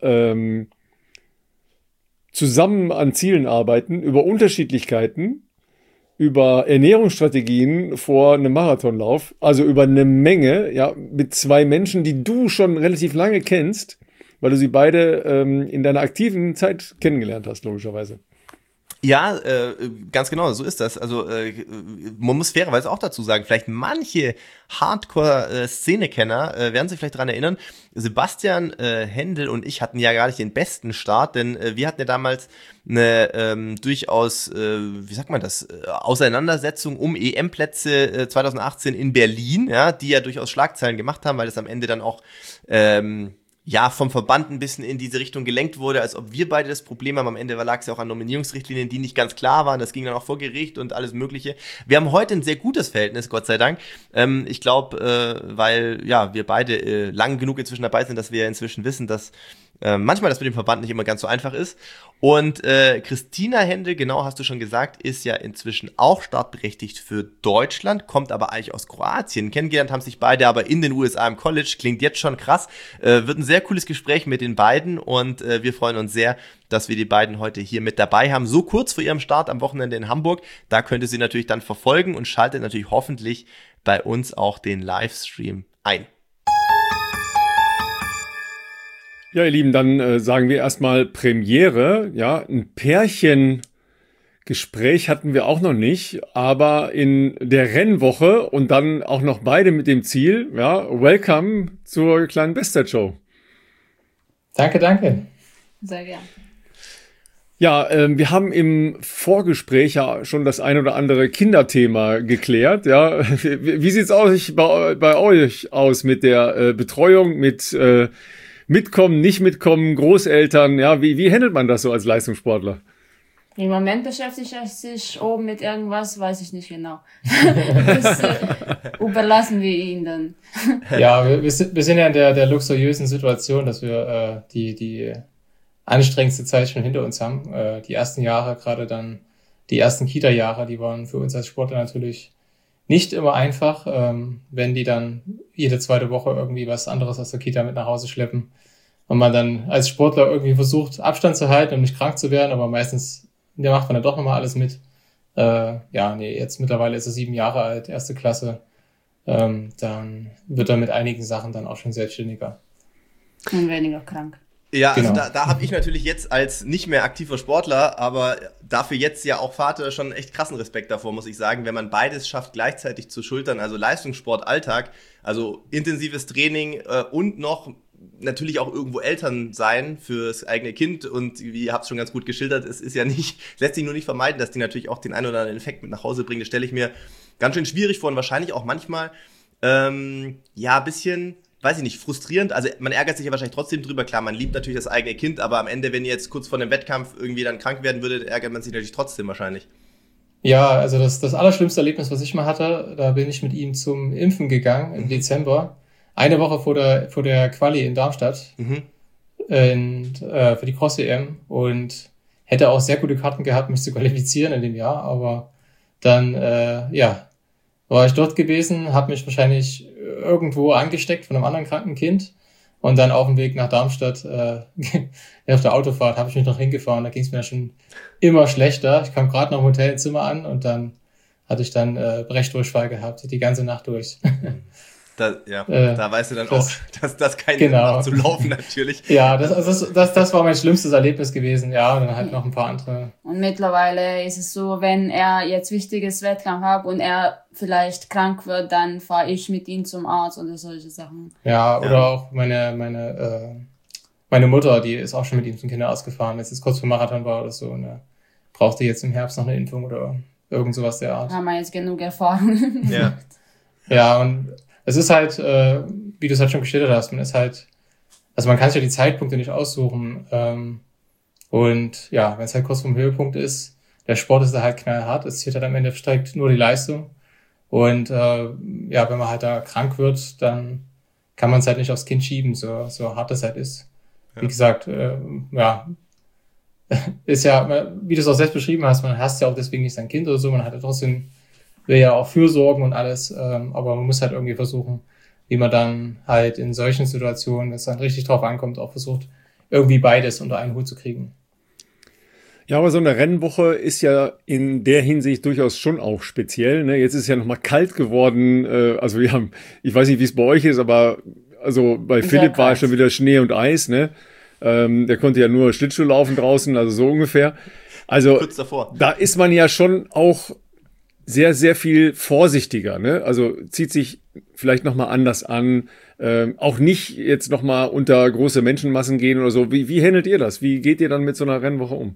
zusammen an Zielen arbeiten, über Unterschiedlichkeiten, über Ernährungsstrategien vor einem Marathonlauf, also über eine Menge, ja, mit 2 Menschen, die du schon relativ lange kennst, weil du sie beide in deiner aktiven Zeit kennengelernt hast, logischerweise. Ja, ganz genau, so ist das. Also man muss fairerweise auch dazu sagen, vielleicht manche Hardcore-Szenekenner werden sich vielleicht daran erinnern, Sebastian Händel und ich hatten ja gar nicht den besten Start, denn wir hatten ja damals eine durchaus, Auseinandersetzung um EM-Plätze 2018 in Berlin, ja, die ja durchaus Schlagzeilen gemacht haben, weil es am Ende dann auch vom Verband ein bisschen in diese Richtung gelenkt wurde, als ob wir beide das Problem haben. Am Ende lag es ja auch an Nominierungsrichtlinien, die nicht ganz klar waren. Das ging dann auch vor Gericht und alles Mögliche. Wir haben heute ein sehr gutes Verhältnis, Gott sei Dank. Ich glaube, weil wir beide lang genug inzwischen dabei sind, dass wir inzwischen wissen, dass manchmal das mit dem Verband nicht immer ganz so einfach ist. Und Christina Händel, genau hast du schon gesagt, ist ja inzwischen auch startberechtigt für Deutschland, kommt aber eigentlich aus Kroatien. Kennengelernt haben sich beide aber in den USA im College. Klingt jetzt schon krass. Wird ein sehr cooles Gespräch mit den beiden und wir freuen uns sehr, dass wir die beiden heute hier mit dabei haben. So kurz vor ihrem Start am Wochenende in Hamburg. Da könnt ihr sie natürlich dann verfolgen und schaltet natürlich hoffentlich bei uns auch den Livestream ein. Ja, ihr Lieben, dann sagen wir erstmal Premiere. Ja, ein Pärchengespräch hatten wir auch noch nicht, aber in der Rennwoche und dann auch noch beide mit dem Ziel, ja, welcome zur kleinen Bestzeit-Show. Danke. Sehr gern. Ja, wir haben im Vorgespräch ja schon das ein oder andere Kinderthema geklärt. Ja, wie sieht's aus bei euch aus mit der Betreuung, mit Mitkommen, nicht mitkommen, Großeltern? Ja, wie handelt man das so als Leistungssportler? Im Moment beschäftigt er sich oben mit irgendwas, weiß ich nicht genau. Das überlassen wir ihn dann. Ja, wir sind ja in der luxuriösen Situation, dass wir die anstrengendste Zeit schon hinter uns haben. Die ersten Jahre, gerade dann die ersten Kita-Jahre, die waren für uns als Sportler natürlich nicht immer einfach, wenn die dann jede zweite Woche irgendwie was anderes aus der Kita mit nach Hause schleppen und man dann als Sportler irgendwie versucht, Abstand zu halten und nicht krank zu werden, aber meistens macht man dann doch nochmal alles mit. Jetzt mittlerweile ist er 7 Jahre alt, 1. Klasse. Dann wird er mit einigen Sachen dann auch schon selbstständiger. Und weniger krank. Ja, also Genau. da habe ich natürlich jetzt als nicht mehr aktiver Sportler, aber dafür jetzt ja auch Vater schon echt krassen Respekt davor, muss ich sagen, wenn man beides schafft gleichzeitig zu schultern, also Leistungssport, Alltag, also intensives Training und noch natürlich auch irgendwo Eltern sein fürs eigene Kind und wie ihr habt es schon ganz gut geschildert, es ist ja nicht, lässt sich nur nicht vermeiden, dass die natürlich auch den einen oder anderen Effekt mit nach Hause bringen, das stelle ich mir ganz schön schwierig vor und wahrscheinlich auch manchmal ein bisschen, weiß ich nicht, frustrierend. Also man ärgert sich ja wahrscheinlich trotzdem drüber. Klar, man liebt natürlich das eigene Kind, aber am Ende, wenn ihr jetzt kurz vor einem Wettkampf irgendwie dann krank werden würdet, ärgert man sich natürlich trotzdem wahrscheinlich. Ja, also das allerschlimmste Erlebnis, was ich mal hatte, da bin ich mit ihm zum Impfen gegangen im Dezember. Eine Woche vor der Quali in Darmstadt für die Cross-EM und hätte auch sehr gute Karten gehabt, mich zu qualifizieren in dem Jahr, aber dann war ich dort gewesen, habe mich wahrscheinlich irgendwo angesteckt von einem anderen kranken Kind und dann auf dem Weg nach Darmstadt auf der Autofahrt habe ich mich noch hingefahren, da ging es mir schon immer schlechter. Ich kam gerade noch im Hotelzimmer an und dann hatte ich dann Brechdurchfall gehabt, die ganze Nacht durch. Da weißt du dann auch, dass das kein Sinn macht zu laufen natürlich. Ja, das war mein schlimmstes Erlebnis gewesen. Ja, und dann halt noch ein paar andere. Und mittlerweile ist es so, wenn er jetzt wichtiges Wettkampf hat und er vielleicht krank wird, dann fahre ich mit ihm zum Arzt oder solche Sachen. Ja, oder auch meine Mutter, die ist auch schon mit ihm zum Kinderarzt gefahren, wenn es jetzt kurz vor Marathon war oder so. Und brauchte jetzt im Herbst noch eine Impfung oder irgend sowas der Art. Haben wir jetzt genug Erfahrung. Ja. Ja, und es ist halt, wie du es halt schon geschildert hast, man kann sich ja die Zeitpunkte nicht aussuchen. Und ja, wenn es halt kurz vorm Höhepunkt ist, der Sport ist da halt knallhart, es zählt halt am Ende direkt nur die Leistung. Und wenn man halt da krank wird, dann kann man es halt nicht aufs Kind schieben, so hart das halt ist. Ja. Wie gesagt, ist ja, wie du es auch selbst beschrieben hast, man hasst ja auch deswegen nicht sein Kind oder so, man hat ja trotzdem, will ja auch fürsorgen und alles, aber man muss halt irgendwie versuchen, wie man dann halt in solchen Situationen, wenn es dann richtig drauf ankommt, auch versucht, irgendwie beides unter einen Hut zu kriegen. Ja, aber so eine Rennwoche ist ja in der Hinsicht durchaus schon auch speziell. Ne? Jetzt ist es ja nochmal kalt geworden. Also wir haben, ich weiß nicht, wie es bei euch ist, aber also bei Philipp war schon wieder Schnee und Eis. Ne? Der konnte ja nur Schlittschuh laufen draußen, also so ungefähr. Also kurz davor. Da ist man ja schon auch sehr, sehr viel vorsichtiger. Ne? Also zieht sich vielleicht nochmal anders an. Auch nicht jetzt nochmal unter große Menschenmassen gehen oder so. Wie handelt ihr das? Wie geht ihr dann mit so einer Rennwoche um?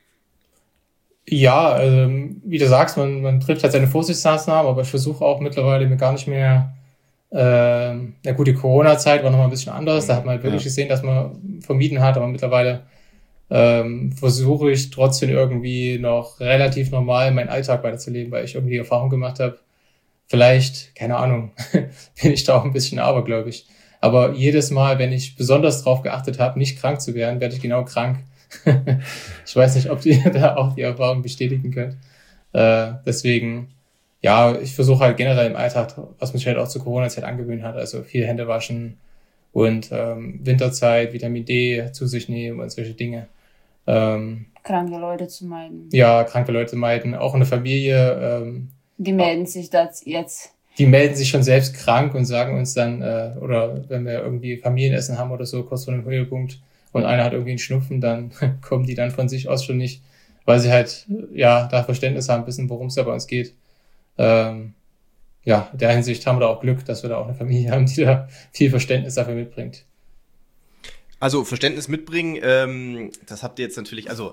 Ja, wie du sagst, man trifft halt seine Vorsichtsmaßnahmen, aber ich versuche auch mittlerweile mir gar nicht mehr, die Corona-Zeit war nochmal ein bisschen anders, da hat man halt wirklich gesehen, dass man vermieden hat, aber mittlerweile versuche ich trotzdem irgendwie noch relativ normal meinen Alltag weiterzuleben, weil ich irgendwie die Erfahrung gemacht habe, vielleicht, keine Ahnung, bin ich da auch ein bisschen abergläubig. Aber jedes Mal, wenn ich besonders drauf geachtet habe, nicht krank zu werden, werde ich genau krank. Ich weiß nicht, ob ihr da auch die Erfahrung bestätigen könnt. Deswegen, ja, ich versuche halt generell im Alltag, was mich halt auch zur Corona-Zeit angewöhnt hat, also viel Hände waschen und Winterzeit, Vitamin D zu sich nehmen und solche Dinge. Kranke Leute zu meiden. Ja, kranke Leute meiden. Auch in der Familie. Die melden sich das jetzt. Die melden sich schon selbst krank und sagen uns dann, oder wenn wir irgendwie Familienessen haben oder so, kurz vor dem Höhepunkt, und einer hat irgendwie einen Schnupfen, dann kommen die dann von sich aus schon nicht, weil sie halt, da Verständnis haben, wissen, worum es da bei uns geht. In der Hinsicht haben wir da auch Glück, dass wir da auch eine Familie haben, die da viel Verständnis dafür mitbringt. Also Verständnis mitbringen, das habt ihr jetzt natürlich, also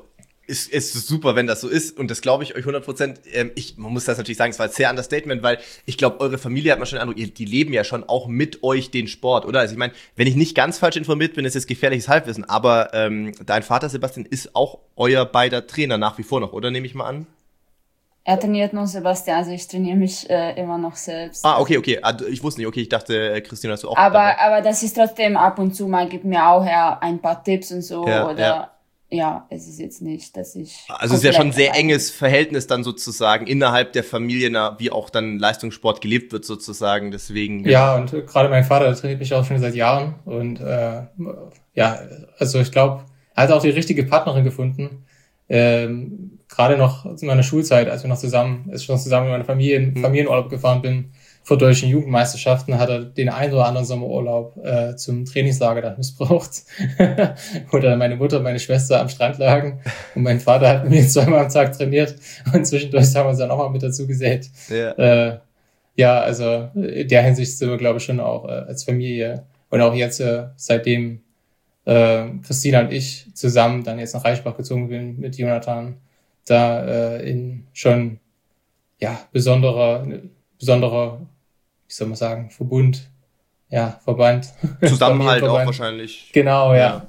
ist super, wenn das so ist. Und das glaube ich euch 100%. Man muss das natürlich sagen, es war jetzt sehr Understatement, weil ich glaube, eure Familie hat man schon den Eindruck, die leben ja schon auch mit euch den Sport, oder? Also ich meine, wenn ich nicht ganz falsch informiert bin, ist es gefährliches Halbwissen. Aber dein Vater, Sebastian, ist auch euer beider Trainer nach wie vor noch, oder? Nehme ich mal an. Er trainiert nur Sebastian, also ich trainiere mich immer noch selbst. Okay. Ich wusste nicht, okay, ich dachte, Christina, hast du auch. Aber das ist trotzdem ab und zu mal, gibt mir auch ein paar Tipps und so. Ja, es ist jetzt nicht, dass ich. Also es ist ja schon ein sehr enges Verhältnis dann sozusagen innerhalb der Familie, wie auch dann Leistungssport gelebt wird sozusagen. Deswegen. Ja, und gerade mein Vater trainiert mich auch schon seit Jahren. Und also ich glaube, er hat auch die richtige Partnerin gefunden. Gerade noch in meiner Schulzeit, als ich zusammen mit meiner Familie in Familienurlaub gefahren bin, vor deutschen Jugendmeisterschaften, hat er den einen oder anderen Sommerurlaub zum Trainingslager dann missbraucht. Wo dann meine Mutter und meine Schwester am Strand lagen und mein Vater hat mit mir 2-mal am Tag trainiert und zwischendurch haben wir uns dann auch mal mit dazu gesellt. Also in der Hinsicht sind wir, glaube ich, schon auch als Familie und auch jetzt seitdem Christina und ich zusammen dann jetzt nach Reichenbach gezogen bin mit Jonathan, da in schon besonderer, wie soll man sagen, Verband. Zusammenhalt auch wahrscheinlich. Genau, ja.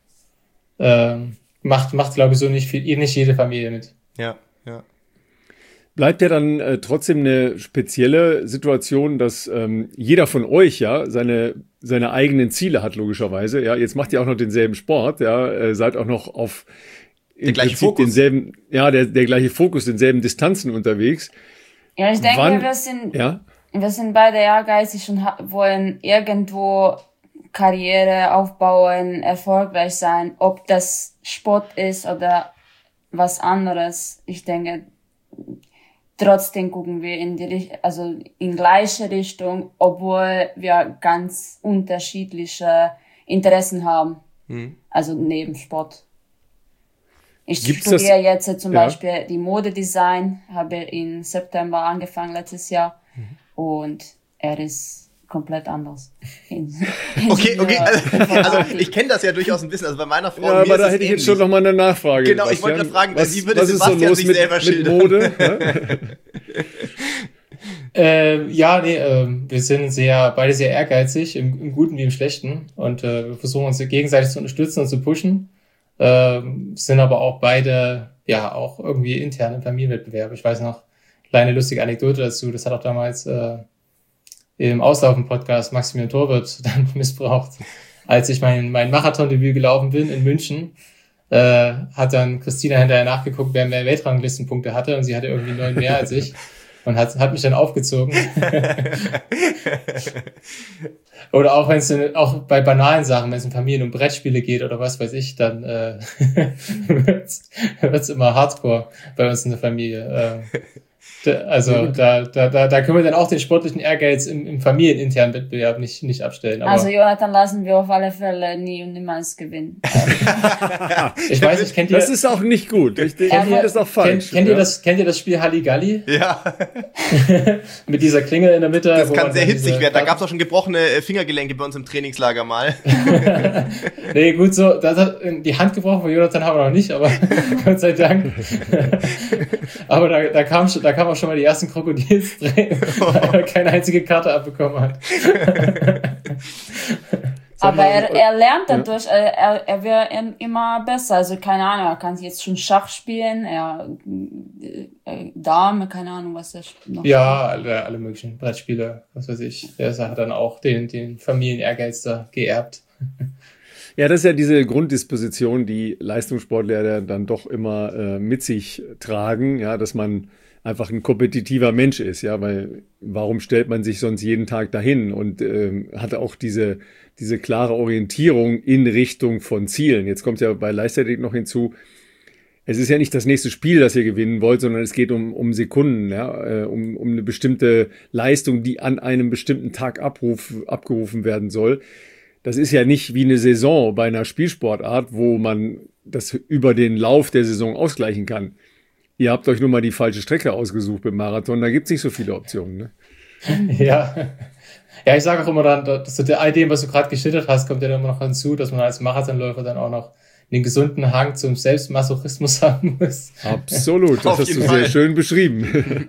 Macht glaube ich so nicht jede Familie mit. Ja. Bleibt ja dann trotzdem eine spezielle Situation, dass jeder von euch ja seine eigenen Ziele hat, logischerweise. Ja, jetzt macht ihr auch noch denselben Sport, ja, seid auch noch auf der gleiche Fokus. Denselben, der gleiche Fokus, denselben Distanzen unterwegs. Ja, ich denke, wir sind beide ehrgeizig und wollen irgendwo Karriere aufbauen, erfolgreich sein, ob das Sport ist oder was anderes. Ich denke, trotzdem gucken wir in gleiche Richtung, obwohl wir ganz unterschiedliche Interessen haben. Also neben Sport. Ich studiere jetzt zum Beispiel die Modedesign, habe im September angefangen letztes Jahr und er ist komplett anders. Okay. Also ich kenne das ja durchaus ein bisschen. Also bei meiner Frau. Ja, aber da hätte ich jetzt schon noch mal eine Nachfrage. Genau, ich wollte gerade fragen, wie würde Sebastian sich selber schildern? Mit Mode? Wir sind beide sehr ehrgeizig, im Guten wie im Schlechten. Und wir versuchen uns gegenseitig zu unterstützen und zu pushen. Sind aber auch beide auch irgendwie intern im Familienwettbewerb. Ich weiß noch, kleine lustige Anekdote dazu. Das hat auch damals im Auslaufen-Podcast Maximilian Torwirt dann missbraucht. Als ich mein Marathon-Debüt gelaufen bin in München, hat dann Christina hinterher nachgeguckt, wer mehr Weltranglistenpunkte hatte und sie hatte irgendwie 9 mehr als ich und hat mich dann aufgezogen. Oder auch wenn es auch bei banalen Sachen, wenn es in Familien um Brettspiele geht oder was weiß ich, dann wird's immer Hardcore bei uns in der Familie. Also da können wir dann auch den sportlichen Ehrgeiz im familieninternen Wettbewerb nicht abstellen. Aber also Jonathan lassen wir auf alle Fälle nie und niemals gewinnen. Ich weiß nicht, kennt ihr... Das ist auch nicht gut. Ich finde das auch falsch. Kennt ihr das Spiel Halligalli? Ja. Mit dieser Klingel in der Mitte. Das kann sehr hitzig werden. Da gab es auch schon gebrochene Fingergelenke bei uns im Trainingslager mal. Nee, gut so. Das hat die Hand gebrochen von Jonathan haben wir noch nicht, aber Gott sei Dank. Aber da kam auch schon mal die ersten Krokodilstränen, weil er keine einzige Karte abbekommen hat. Aber er lernt dadurch, er wird immer besser. Also keine Ahnung, er kann jetzt schon Schach spielen, Dame, keine Ahnung, was er noch ja, alle möglichen Brettspiele, was weiß ich. Er hat dann auch den Familienehrgeiz da geerbt. Ja, das ist ja diese Grunddisposition, die Leistungssportler dann doch immer mit sich tragen, ja, dass man einfach ein kompetitiver Mensch ist, ja, weil warum stellt man sich sonst jeden Tag dahin und hat auch diese klare Orientierung in Richtung von Zielen. Jetzt kommt ja bei Leichtathletik noch hinzu, es ist ja nicht das nächste Spiel, das ihr gewinnen wollt, sondern es geht um Sekunden, ja, um eine bestimmte Leistung, die an einem bestimmten Tag abgerufen werden soll. Das ist ja nicht wie eine Saison bei einer Spielsportart, wo man das über den Lauf der Saison ausgleichen kann. Ihr habt euch nur mal die falsche Strecke ausgesucht beim Marathon, da gibt's nicht so viele Optionen, ne? Ja, ich sage auch immer dann, dass zu all dem, was du gerade geschildert hast, kommt ja immer noch hinzu, dass man als Marathonläufer dann auch noch einen gesunden Hang zum Selbstmasochismus haben muss. Absolut, das hast du sehr schön beschrieben.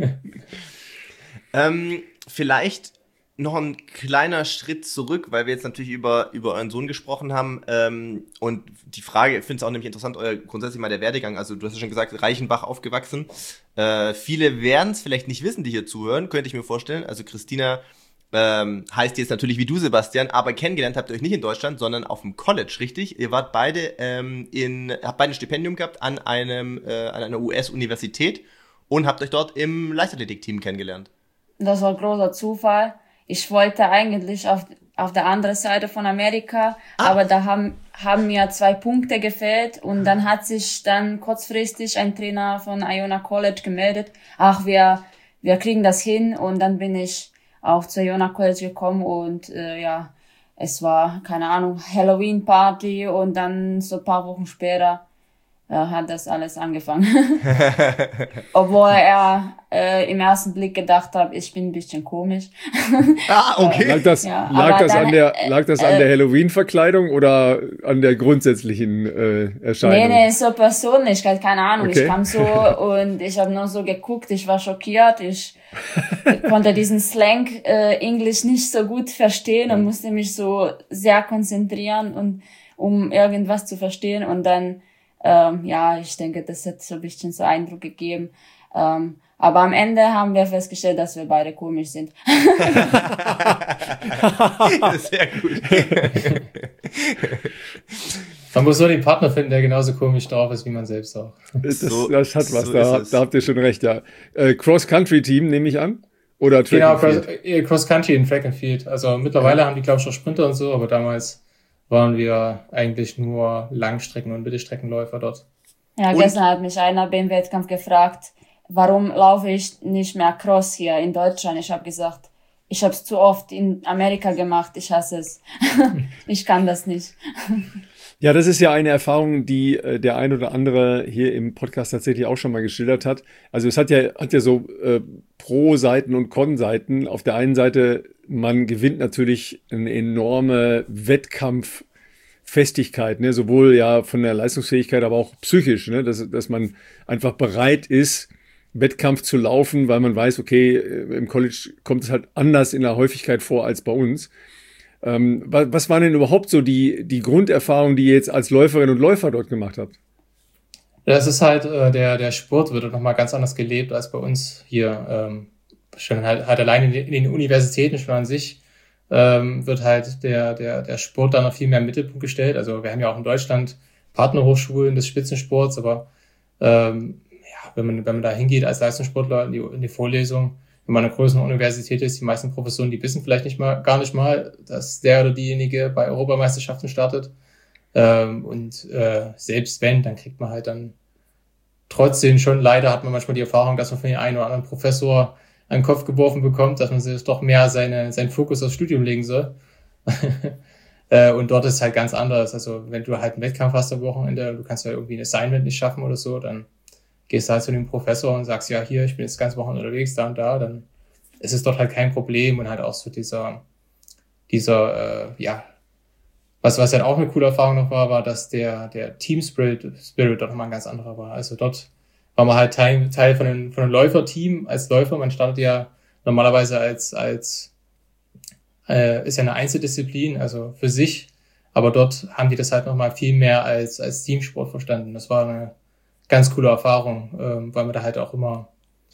Vielleicht noch ein kleiner Schritt zurück, weil wir jetzt natürlich über euren Sohn gesprochen haben. Und die Frage, ich finde es auch nämlich interessant, grundsätzlich mal der Werdegang. Also du hast ja schon gesagt, Reichenbach aufgewachsen. Viele werden es vielleicht nicht wissen, die hier zuhören, könnte ich mir vorstellen. Also Christina heißt jetzt natürlich wie du, Sebastian, aber kennengelernt habt ihr euch nicht in Deutschland, sondern auf dem College, richtig? Ihr wart beide habt beide ein Stipendium gehabt an einer US-Universität und habt euch dort im Leichtathletik-Team kennengelernt. Das war ein großer Zufall. Ich wollte eigentlich auf der anderen Seite von Amerika, aber da haben mir 2 Punkte gefehlt und dann hat sich dann kurzfristig ein Trainer von Iona College gemeldet. Wir kriegen das hin, und dann bin ich auch zu Iona College gekommen und es war, keine Ahnung, Halloween-Party, und dann so ein paar Wochen später hat das alles angefangen. Obwohl er im ersten Blick gedacht hat, ich bin ein bisschen komisch. Okay. Lag das an der Halloween-Verkleidung oder an der grundsätzlichen Erscheinung? Nee, so Persönlichkeit, keine Ahnung. Okay. Ich kam so und ich habe nur so geguckt, ich war schockiert, ich konnte diesen Slang Englisch nicht so gut verstehen und musste mich so sehr konzentrieren, um irgendwas zu verstehen, und dann ich denke, das hat so ein bisschen so Eindruck gegeben. Aber am Ende haben wir festgestellt, dass wir beide komisch sind. Sehr gut. Man muss nur den Partner finden, der genauso komisch drauf ist wie man selbst auch. Das hat was, da habt ihr schon recht, ja. Cross-Country-Team, nehme ich an? Oder Track and Field? Genau, Cross-Country in Track and Field. Also mittlerweile haben die, glaube ich, schon Sprinter und so, aber damals waren wir eigentlich nur Langstrecken- und Mittelstreckenläufer dort. Ja, gestern hat mich einer beim Wettkampf gefragt, warum laufe ich nicht mehr Cross hier in Deutschland? Ich habe gesagt, ich habe es zu oft in Amerika gemacht, ich hasse es. Ich kann das nicht. Ja, das ist ja eine Erfahrung, die der ein oder andere hier im Podcast tatsächlich auch schon mal geschildert hat. Also es hat ja so Pro-Seiten und Con-Seiten. Auf der einen Seite, man gewinnt natürlich eine enorme Wettkampffestigkeit, ne? Sowohl ja von der Leistungsfähigkeit, aber auch psychisch, ne? Dass man einfach bereit ist, Wettkampf zu laufen, weil man weiß, okay, im College kommt es halt anders in der Häufigkeit vor als bei uns. Was waren denn überhaupt so die Grunderfahrungen, die ihr jetzt als Läuferinnen und Läufer dort gemacht habt? Das ist halt, der Sport wird nochmal ganz anders gelebt als bei uns hier. Schon halt allein in den Universitäten schon an sich wird halt der Sport da noch viel mehr im Mittelpunkt gestellt. Also wir haben ja auch in Deutschland Partnerhochschulen des Spitzensports, aber wenn man da hingeht als Leistungssportler in die Vorlesung, wenn man an einer größeren Universität ist, die meisten Professoren, die wissen vielleicht gar nicht mal, dass der oder diejenige bei Europameisterschaften startet. Selbst wenn, dann kriegt man halt dann trotzdem schon, leider hat man manchmal die Erfahrung, dass man von dem einen oder anderen Professor an den Kopf geworfen bekommt, dass man sich doch mehr seinen Fokus aufs Studium legen soll. Und dort ist es halt ganz anders. Also wenn du halt einen Wettkampf hast am Wochenende, du kannst ja irgendwie ein Assignment nicht schaffen oder so, dann gehst du halt zu dem Professor und sagst, ja, hier, ich bin jetzt das ganze Wochenende unterwegs, da und da, dann ist es dort halt kein Problem, und halt auch so dieser was halt auch eine coole Erfahrung noch war, dass der Team Spirit dort nochmal ein ganz anderer war. Also dort war man halt Teil von einem Läuferteam als Läufer. Man startet ja normalerweise ist ja eine Einzeldisziplin, also für sich, aber dort haben die das halt nochmal viel mehr als Teamsport verstanden. Das war eine ganz coole Erfahrung, weil man da halt auch immer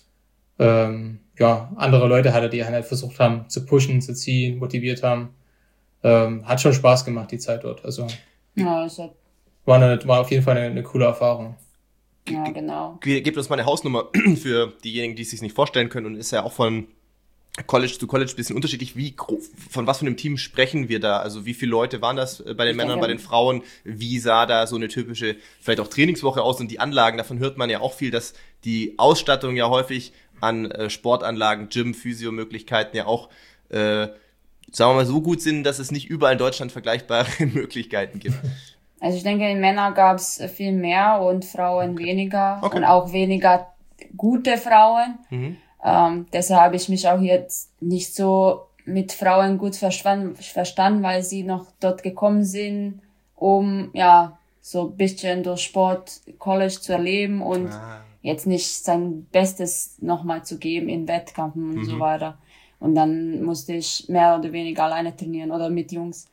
andere Leute hatte, die halt versucht haben zu pushen, zu ziehen, motiviert haben. Hat schon Spaß gemacht, die Zeit dort. Also ja, war auf jeden Fall eine coole Erfahrung. Ja, genau. Gebt uns mal eine Hausnummer für diejenigen, die es sich nicht vorstellen können, und ist ja auch von College zu College ein bisschen unterschiedlich. Von was für einem Team sprechen wir da? Also wie viele Leute waren das bei den Männern, bei den Frauen? Wie sah da so eine typische, vielleicht auch Trainingswoche aus, und die Anlagen? Davon hört man ja auch viel, dass die Ausstattung ja häufig an Sportanlagen, Gym, Physio-Möglichkeiten ja auch, sagen wir mal, so gut sind, dass es nicht überall in Deutschland vergleichbare Möglichkeiten gibt. Also ich denke, in Männern gab es viel mehr und Frauen weniger und auch weniger gute Frauen. Mhm. Deshalb habe ich mich auch jetzt nicht so mit Frauen gut verstanden, weil sie noch dort gekommen sind, um so ein bisschen durch Sport College zu erleben und jetzt nicht sein Bestes nochmal zu geben in Wettkämpfen und so weiter. Und dann musste ich mehr oder weniger alleine trainieren oder mit Jungs.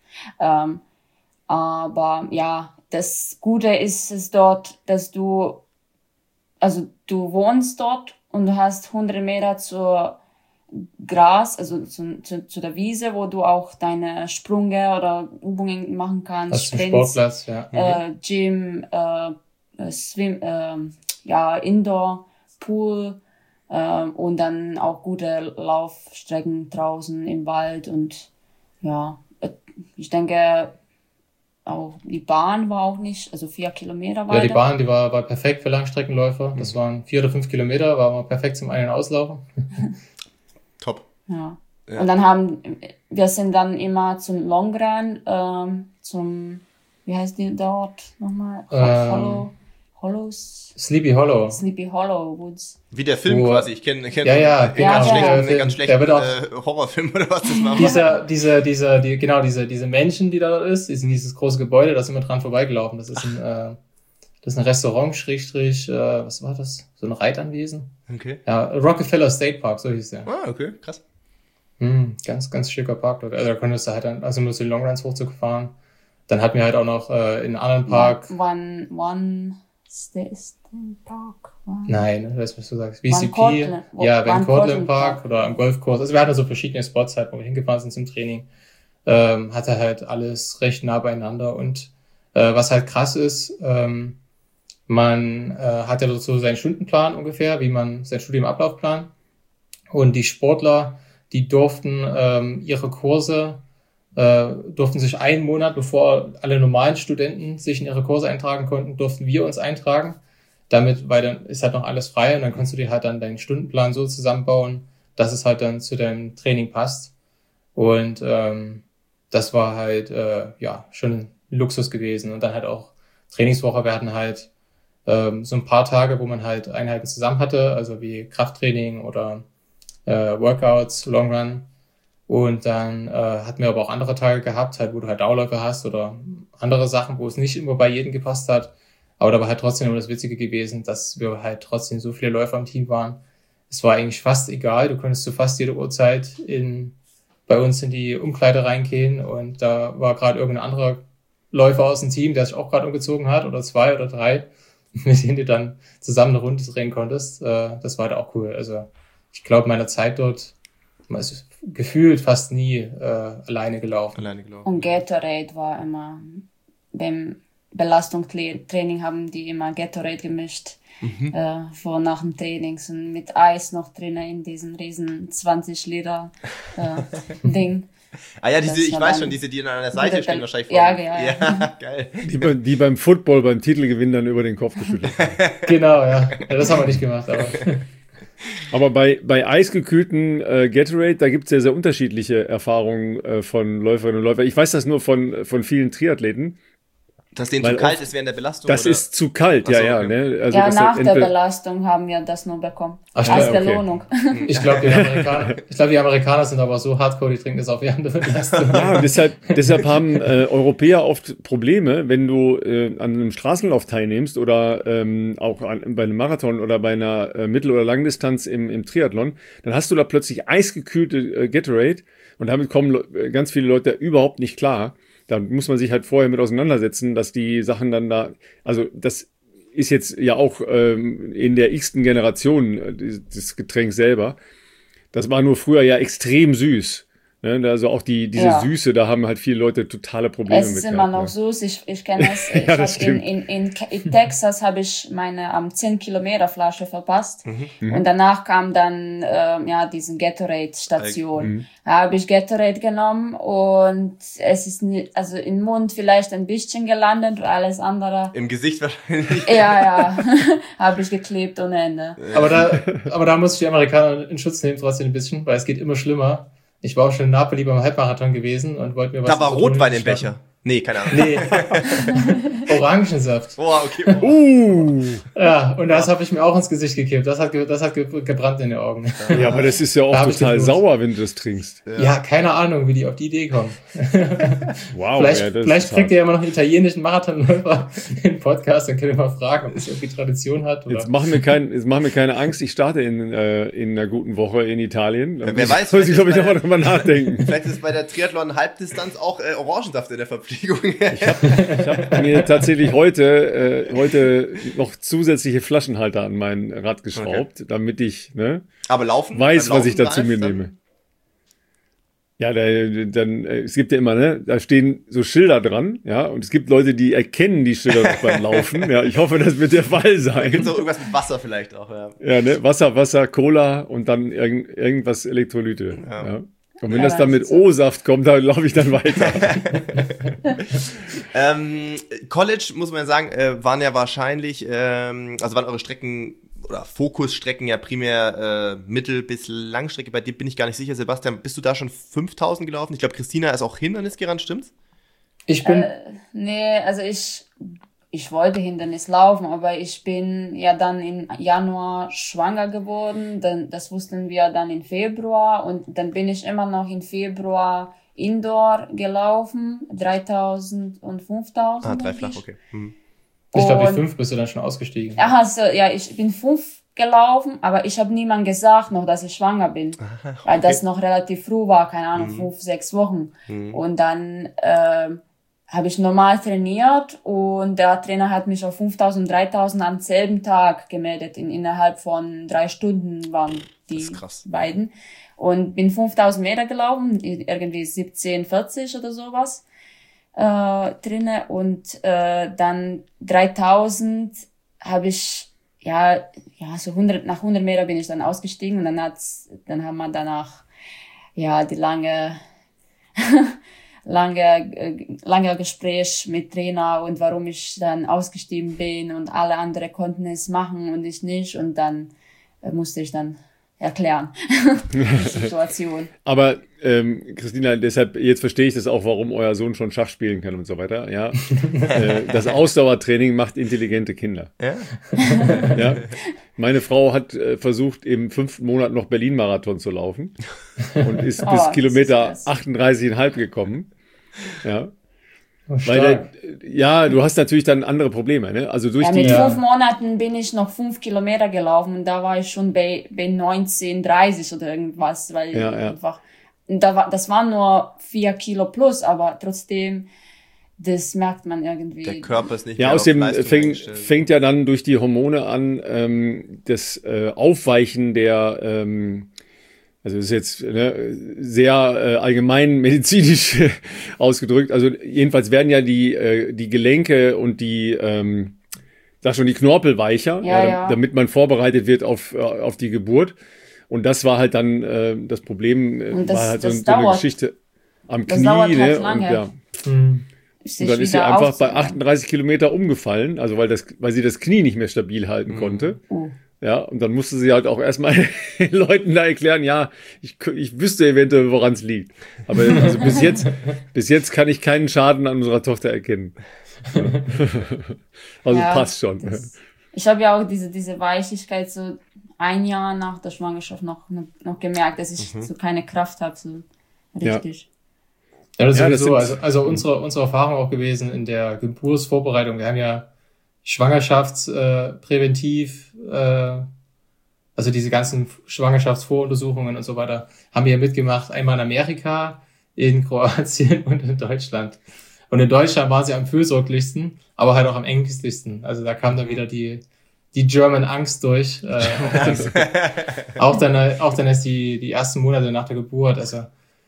Aber ja, das Gute ist es dort, dass du wohnst dort und du hast 100 Meter zur Gras, also zu der Wiese, wo du auch deine Sprünge oder Übungen machen kannst. Das ist ein Sportplatz, ja. Gym, Indoor, Pool, und dann auch gute Laufstrecken draußen im Wald und ja, ich denke, auch die Bahn war auch nicht, also 4 Kilometer weiter. Ja, die Bahn, die war perfekt für Langstreckenläufer. Das waren 4 oder 5 Kilometer, war mal perfekt zum Ein- und Auslaufen. Top. Ja. Und dann wir sind dann immer zum Long Run, wie heißt die dort nochmal? Sleepy Hollow Woods. Wie der Film quasi. Ich kenne ja, einen ganz schlechten Horrorfilm oder was das war. Diese Menschen, die da ist dieses große Gebäude, da sind wir dran vorbeigelaufen. Das ist ein Restaurant, was war das? So ein Reitanwesen? Okay. Ja, Rockefeller State Park, so hieß der. Ah, okay, krass. Ganz, ganz schicker Park dort. Also da konntest du halt dann, also nur so die Longruns hochzufahren. Dann hatten wir halt auch noch in einem anderen Park. One State Park. Nein, das was du sagst. VCP. Van Cortlandt Park oder am Golfkurs. Also wir hatten so verschiedene Spots halt, wo wir hingefahren sind zum Training. Hatte halt alles recht nah beieinander und was halt krass ist, man hat ja so seinen Stundenplan ungefähr, wie man sein Studiumablaufplan. Und die Sportler, die durften ihre Kurse, durften sich einen Monat, bevor alle normalen Studenten sich in ihre Kurse eintragen konnten, durften wir uns eintragen. Damit, weil dann ist halt noch alles frei und dann kannst du dir halt dann deinen Stundenplan so zusammenbauen, dass es halt dann zu deinem Training passt. Und das war halt schon ein Luxus gewesen. Und dann halt auch Trainingswoche, wir hatten halt so ein paar Tage, wo man halt Einheiten zusammen hatte, also wie Krafttraining oder Workouts, Long Run. Und dann hatten wir aber auch andere Tage gehabt, halt, wo du halt Dauerläufe hast oder andere Sachen, wo es nicht immer bei jedem gepasst hat. Aber da war halt trotzdem immer das Witzige gewesen, dass wir halt trotzdem so viele Läufer im Team waren. Es war eigentlich fast egal, du konntest zu fast jeder Uhrzeit bei uns in die Umkleide reingehen und da war gerade irgendein anderer Läufer aus dem Team, der sich auch gerade umgezogen hat oder 2 oder 3, mit denen du dann zusammen eine Runde drehen konntest. Das war halt auch cool. Also ich glaube, meine Zeit dort, man ist gefühlt fast nie alleine gelaufen. Und Gatorade war immer, beim Belastungstraining haben die immer Gatorade gemischt, vor nach dem Training und mit Eis noch drinnen in diesem riesen 20 Liter Ding. Ah ja, ich weiß schon, die dann an der Seite stehen wahrscheinlich. Ja, geil. Die beim Football, beim Titelgewinn dann über den Kopf geschüttelt haben. Genau, ja. Das haben wir nicht gemacht, aber bei eisgekühlten Gatorade, da gibt es ja sehr unterschiedliche Erfahrungen von Läuferinnen und Läufern. Ich weiß das nur von vielen Triathleten. Dass denen zu kalt ist während der Belastung? Das oder? Ist zu kalt, okay. Ne? Also ja, nach der Belastung haben wir das nur bekommen. Als Belohnung. Okay. Ich glaube, die Amerikaner sind aber so hardcore, die trinken das auf während der Belastung. Ja, und deshalb haben Europäer oft Probleme, wenn du an einem Straßenlauf teilnimmst oder auch bei einem Marathon oder bei einer Mittel- oder Langdistanz im Triathlon, dann hast du da plötzlich eisgekühlte Gatorade und damit kommen ganz viele Leute überhaupt nicht klar. Da muss man sich halt vorher mit auseinandersetzen, dass die Sachen dann da, also das ist jetzt ja auch in der x-ten Generation das Getränk selber. Das war nur früher ja extrem süß. Ne? Also auch diese Süße, da haben halt viele Leute totale Probleme mit. Es ist immer noch süß, ich kenne es. Ja, das stimmt. In Texas habe ich meine 10 Kilometer Flasche verpasst und danach kam dann diese Gatorade-Station. Da habe ich Gatorade genommen und es ist also im Mund vielleicht ein bisschen gelandet und alles andere. Im Gesicht wahrscheinlich. Ja, habe ich geklebt ohne Ende. Aber da muss ich die Amerikaner in Schutz nehmen, trotzdem ein bisschen, weil es geht immer schlimmer. Ich war auch schon in Napoli beim Halbmarathon gewesen und wollte mir was... Da war Rotwein im Becher. Nee, keine Ahnung. Nee. Orangensaft. Oh, okay. Ja, und das habe ich mir auch ins Gesicht gekippt. Das hat gebrannt in den Augen. Ja, aber das ist ja auch total sauer, wenn du das trinkst. Ja, keine Ahnung, wie die auf die Idee kommen. Wow. Vielleicht kriegt ihr ja immer noch einen italienischen Marathonläufer in den Podcast, dann könnt ihr mal fragen, ob das irgendwie Tradition hat. Oder? Jetzt machen wir keine Angst. Ich starte in einer guten Woche in Italien. Wer weiß, muss ich, glaube ich, noch mal drüber nachdenken. Vielleicht ist bei der Triathlon-Halbdistanz auch Orangensaft in der Verpflegung. Ich hab mir tatsächlich heute noch zusätzliche Flaschenhalter an mein Rad geschraubt, damit ich aber weiß, was ich dazu mir nehme. Ja, es gibt ja immer, da stehen so Schilder dran, ja, und es gibt Leute, die erkennen die Schilder beim Laufen. Ja, ich hoffe, das wird der Fall sein. Da gibt es auch irgendwas mit Wasser vielleicht auch, ja. Ja, Wasser, Cola und dann irgendwas Elektrolyte. Ja. Und wenn das dann mit O-Saft kommt, dann laufe ich dann weiter. College, muss man ja sagen, waren ja wahrscheinlich, also waren eure Strecken oder Fokusstrecken ja primär Mittel- bis Langstrecke. Bei dir bin ich gar nicht sicher. Sebastian, bist du da schon 5000 gelaufen? Ich glaube, Christina ist auch Hindernis gerannt, stimmt's? Ich bin... nee, also ich wollte Hindernis laufen, aber ich bin ja dann im Januar schwanger geworden. Das wussten wir dann im Februar und dann bin ich immer noch im Februar Indoor gelaufen, 3000 und 5000. 3 flach, okay. Ich glaube, die 5 bist du dann schon ausgestiegen. Ich bin 5 gelaufen, aber ich habe niemandem gesagt noch, dass ich schwanger bin, weil das noch relativ früh war, keine Ahnung, 5, 6 Wochen. Und dann habe ich normal trainiert und der Trainer hat mich auf 5000, 3000 am selben Tag gemeldet. Innerhalb von 3 Stunden waren die beiden. Und bin 5000 Meter gelaufen, irgendwie 17,40 oder sowas drinne. Und dann 3000 habe ich, so 100, nach 100 Meter bin ich dann ausgestiegen und dann haben wir danach, die lange Gespräch mit Trainer und warum ich dann ausgestiegen bin und alle anderen konnten es machen und ich nicht und dann musste ich dann erklären die Situation. Aber Christina, deshalb, jetzt verstehe ich das auch, warum euer Sohn schon Schach spielen kann und so weiter. Ja, das Ausdauertraining macht intelligente Kinder. Ja. Ja? Meine Frau hat versucht, im 5. Monat noch Berlin-Marathon zu laufen und ist bis Kilometer 38,5 gekommen. Ja. Weil, du hast natürlich dann andere Probleme, ne? Also durch mit 5 Monaten bin ich noch 5 Kilometer gelaufen und da war ich schon bei 19,30 oder irgendwas, weil einfach, das waren nur 4 Kilo plus, aber trotzdem, das merkt man irgendwie. Der Körper ist nicht mehr außerdem fängt ja dann durch die Hormone an, das Aufweichen der, also das ist jetzt sehr allgemein medizinisch ausgedrückt. Also jedenfalls werden ja die Gelenke und die Knorpel weicher, damit man vorbereitet wird auf die Geburt. Und das war halt dann das Problem, war halt so eine Geschichte am Knie. Dauert halt lange. Und dann ist sie einfach bei 38 Kilometer umgefallen, also weil sie das Knie nicht mehr stabil halten konnte. Ja, und dann musste sie halt auch erstmal den Leuten da erklären, ich wüsste eventuell, woran es liegt. Aber also bis jetzt kann ich keinen Schaden an unserer Tochter erkennen. Also passt schon. Ich habe ja auch diese Weichigkeit so 1 Jahr nach der Schwangerschaft noch gemerkt, dass ich so keine Kraft habe, so richtig. Ja, das ist so. Also unsere Erfahrung auch gewesen in der Geburtsvorbereitung. Wir haben ja Schwangerschaftspräventiv, also diese ganzen Schwangerschaftsvoruntersuchungen und so weiter, haben wir mitgemacht, einmal in Amerika, in Kroatien und in Deutschland. Und in Deutschland waren sie am fürsorglichsten, aber halt auch am ängstlichsten. Also da kam dann wieder die German Angst durch. Auch dann erst die ersten Monate nach der Geburt. Also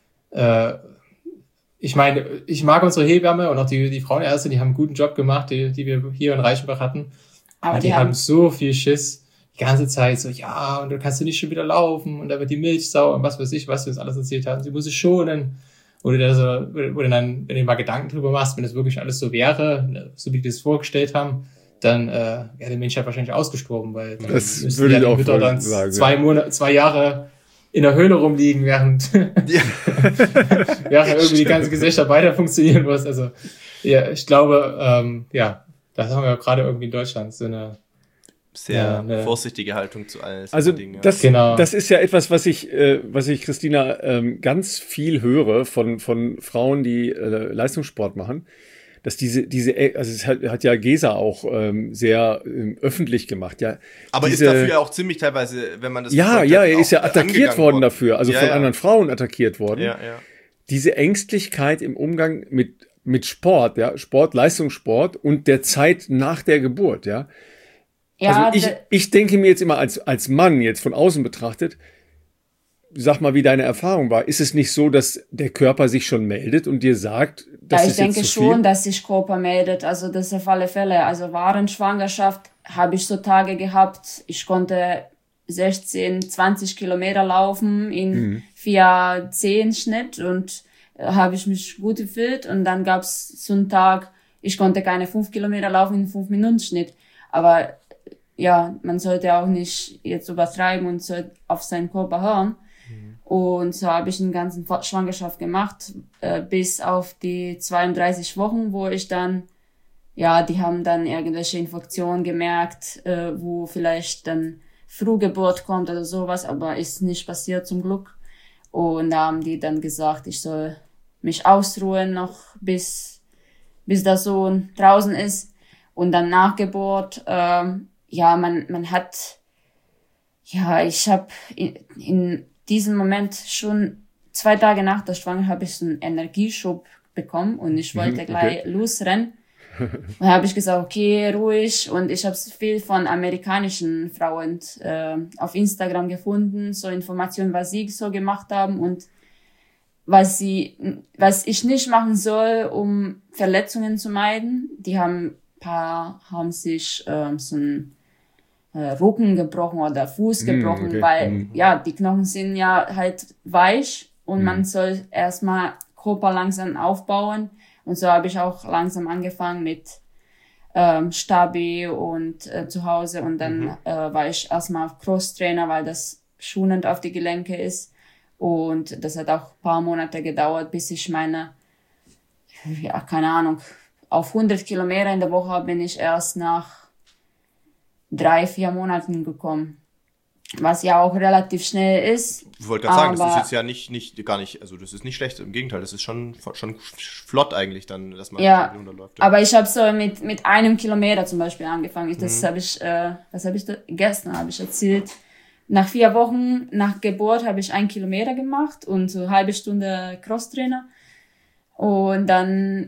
ich meine, ich mag unsere Hebamme und auch die Frauenärzte, die haben einen guten Job gemacht, die wir hier in Reichenbach hatten. Aber die haben so viel Schiss die ganze Zeit, so, und dann kannst du nicht schon wieder laufen und da wird die Milch sauer und was weiß ich, was wir uns alles erzählt haben. Sie muss es schonen. Oder dann, wenn du mal Gedanken drüber machst, wenn das wirklich alles so wäre, so wie die das vorgestellt haben, dann wäre der Mensch halt wahrscheinlich ausgestorben, weil das würde ich auch dann sagen, 2 Jahre in der Höhle rumliegen, während irgendwie die ganze Gesellschaft weiter funktionieren muss. Also, ja, ich glaube, das haben wir gerade irgendwie in Deutschland so eine sehr vorsichtige Haltung zu allen Dingen. Das ist ja etwas, was ich Christina, ganz viel höre von Frauen, die Leistungssport machen, dass diese, also es hat ja Gesa auch sehr öffentlich gemacht, ja. Aber ist dafür ja auch ziemlich teilweise, wenn man das er ist ja attackiert worden dafür, also von anderen Frauen attackiert worden. Ja. Diese Ängstlichkeit im Umgang mit Sport, ja, Leistungssport und der Zeit nach der Geburt, ja. Ja, also ich denke mir jetzt immer als Mann jetzt von außen betrachtet, sag mal, wie deine Erfahrung war. Ist es nicht so, dass der Körper sich schon meldet und dir sagt, dass ich denke schon, dass sich Körper meldet. Also das auf alle Fälle. Also während Schwangerschaft habe ich so Tage gehabt, ich konnte 16, 20 Kilometer laufen in 4:10 Schnitt und habe ich mich gut gefühlt. Und dann gab es so einen Tag, ich konnte keine 5 Kilometer laufen in 5 Minuten Schnitt. Aber ja, man sollte auch nicht jetzt übertreiben und so auf seinen Körper hören. Und so habe ich den ganzen Schwangerschaft gemacht, bis auf die 32 Wochen, wo ich dann, die haben dann irgendwelche Infektionen gemerkt, wo vielleicht dann Frühgeburt kommt oder sowas, aber ist nicht passiert zum Glück. Und da haben die dann gesagt, ich soll mich ausruhen noch bis der Sohn draußen ist. Und dann nach Geburt, man hat, ich habe in diesem Moment schon 2 Tage nach der Schwangerschaft habe ich so einen Energieschub bekommen und ich wollte gleich losrennen. Und da habe ich gesagt, okay, ruhig. Und ich habe viel von amerikanischen Frauen auf Instagram gefunden, so Informationen, was sie so gemacht haben und was ich nicht machen soll, um Verletzungen zu meiden. Ein paar haben sich so ein Rücken gebrochen oder Fuß gebrochen, weil die Knochen sind ja halt weich und man soll erstmal Körper langsam aufbauen. Und so habe ich auch langsam angefangen mit Stabi und zu Hause und dann war ich erstmal Crosstrainer, weil das schonend auf die Gelenke ist. Und das hat auch ein paar Monate gedauert, bis ich meine, keine Ahnung, auf 100 Kilometer in der Woche bin ich erst nach 3-4 Monaten gekommen. Was ja auch relativ schnell ist. Ich wollte gerade sagen, das ist jetzt ja gar nicht, also das ist nicht schlecht, im Gegenteil, das ist schon flott eigentlich dann, dass man runterläuft. Ja. Aber ich habe so mit 1 Kilometer zum Beispiel angefangen. Was habe ich gestern habe ich erzählt. Nach 4 Wochen nach Geburt habe ich 1 Kilometer gemacht und so eine halbe Stunde Crosstrainer. Und dann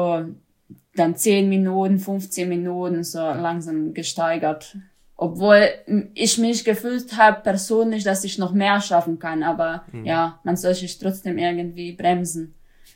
10 Minuten, 15 Minuten so langsam gesteigert. Obwohl ich mich gefühlt habe persönlich, dass ich noch mehr schaffen kann. Aber man soll sich trotzdem irgendwie bremsen.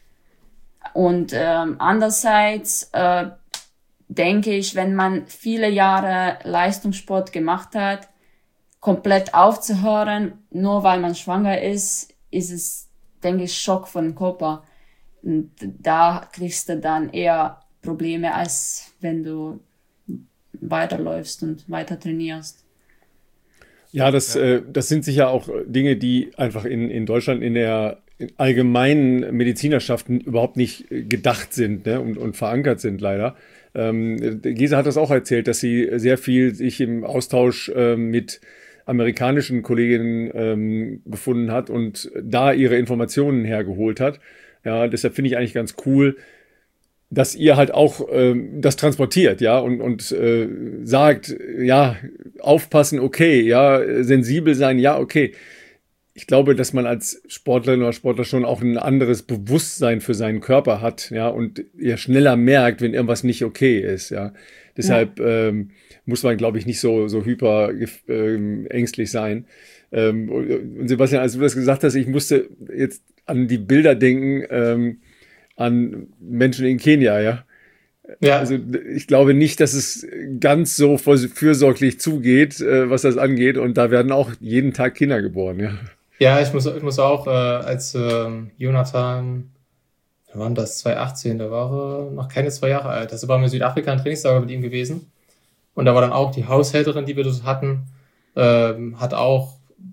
Und andererseits denke ich, wenn man viele Jahre Leistungssport gemacht hat, komplett aufzuhören, nur weil man schwanger ist es, denke ich, Schock von dem Körper. Und da kriegst du dann eher Probleme, als wenn du weiterläufst und weiter trainierst. Ja, das sind sicher auch Dinge, die einfach in Deutschland in der allgemeinen Medizinerschaft überhaupt nicht gedacht sind, ne, und verankert sind leider. Gesa hat das auch erzählt, dass sie sehr viel sich im Austausch mit amerikanischen Kolleginnen befunden hat und da ihre Informationen hergeholt hat. Ja, deshalb finde ich eigentlich ganz cool, dass ihr halt auch das transportiert, ja, und sagt, ja, aufpassen, okay, ja, sensibel sein, ja, okay. Ich glaube, dass man als Sportlerin oder Sportler schon auch ein anderes Bewusstsein für seinen Körper hat, ja, und ihr schneller merkt, wenn irgendwas nicht okay ist, ja. Deshalb muss man, glaube ich, nicht so hyper ängstlich sein. Und Sebastian, als du das gesagt hast, ich musste jetzt an die Bilder denken, an Menschen in Kenia, ja. Also ich glaube nicht, dass es ganz so fürsorglich zugeht, was das angeht. Und da werden auch jeden Tag Kinder geboren, ja. Ja, ich muss auch, als Jonathan, da waren das 2018, da war er noch keine 2 Jahre alt. Das war in Südafrika ein Trainingslager mit ihm gewesen. Und da war dann auch die Haushälterin, die wir dort hatten, hat auch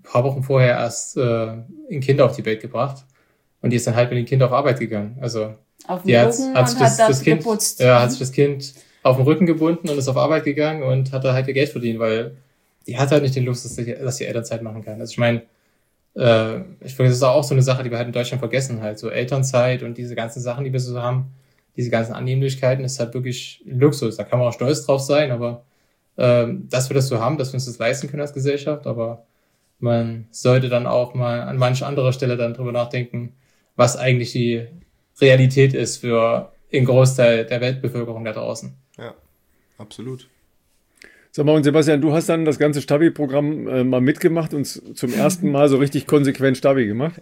paar Wochen vorher erst ein Kind auf die Welt gebracht. Und die ist dann halt mit dem Kind auf Arbeit gegangen. Also auf dem Rücken hat sich das geputzt. Ja, hat sich das Kind auf den Rücken gebunden und ist auf Arbeit gegangen und hat da halt ihr Geld verdient, weil die hat halt nicht den Luxus, dass sie Elternzeit machen kann. Also ich meine, ich finde, das ist auch so eine Sache, die wir halt in Deutschland vergessen halt. So Elternzeit und diese ganzen Sachen, die wir so haben, diese ganzen Annehmlichkeiten, ist halt wirklich ein Luxus. Da kann man auch stolz drauf sein, aber dass wir das so haben, dass wir uns das leisten können als Gesellschaft, aber man sollte dann auch mal an mancher anderer Stelle dann drüber nachdenken, was eigentlich die Realität ist für den Großteil der Weltbevölkerung da draußen. Ja, absolut. Sag mal, und Sebastian, du hast dann das ganze Stabi-Programm mal mitgemacht und zum ersten Mal so richtig konsequent Stabi gemacht?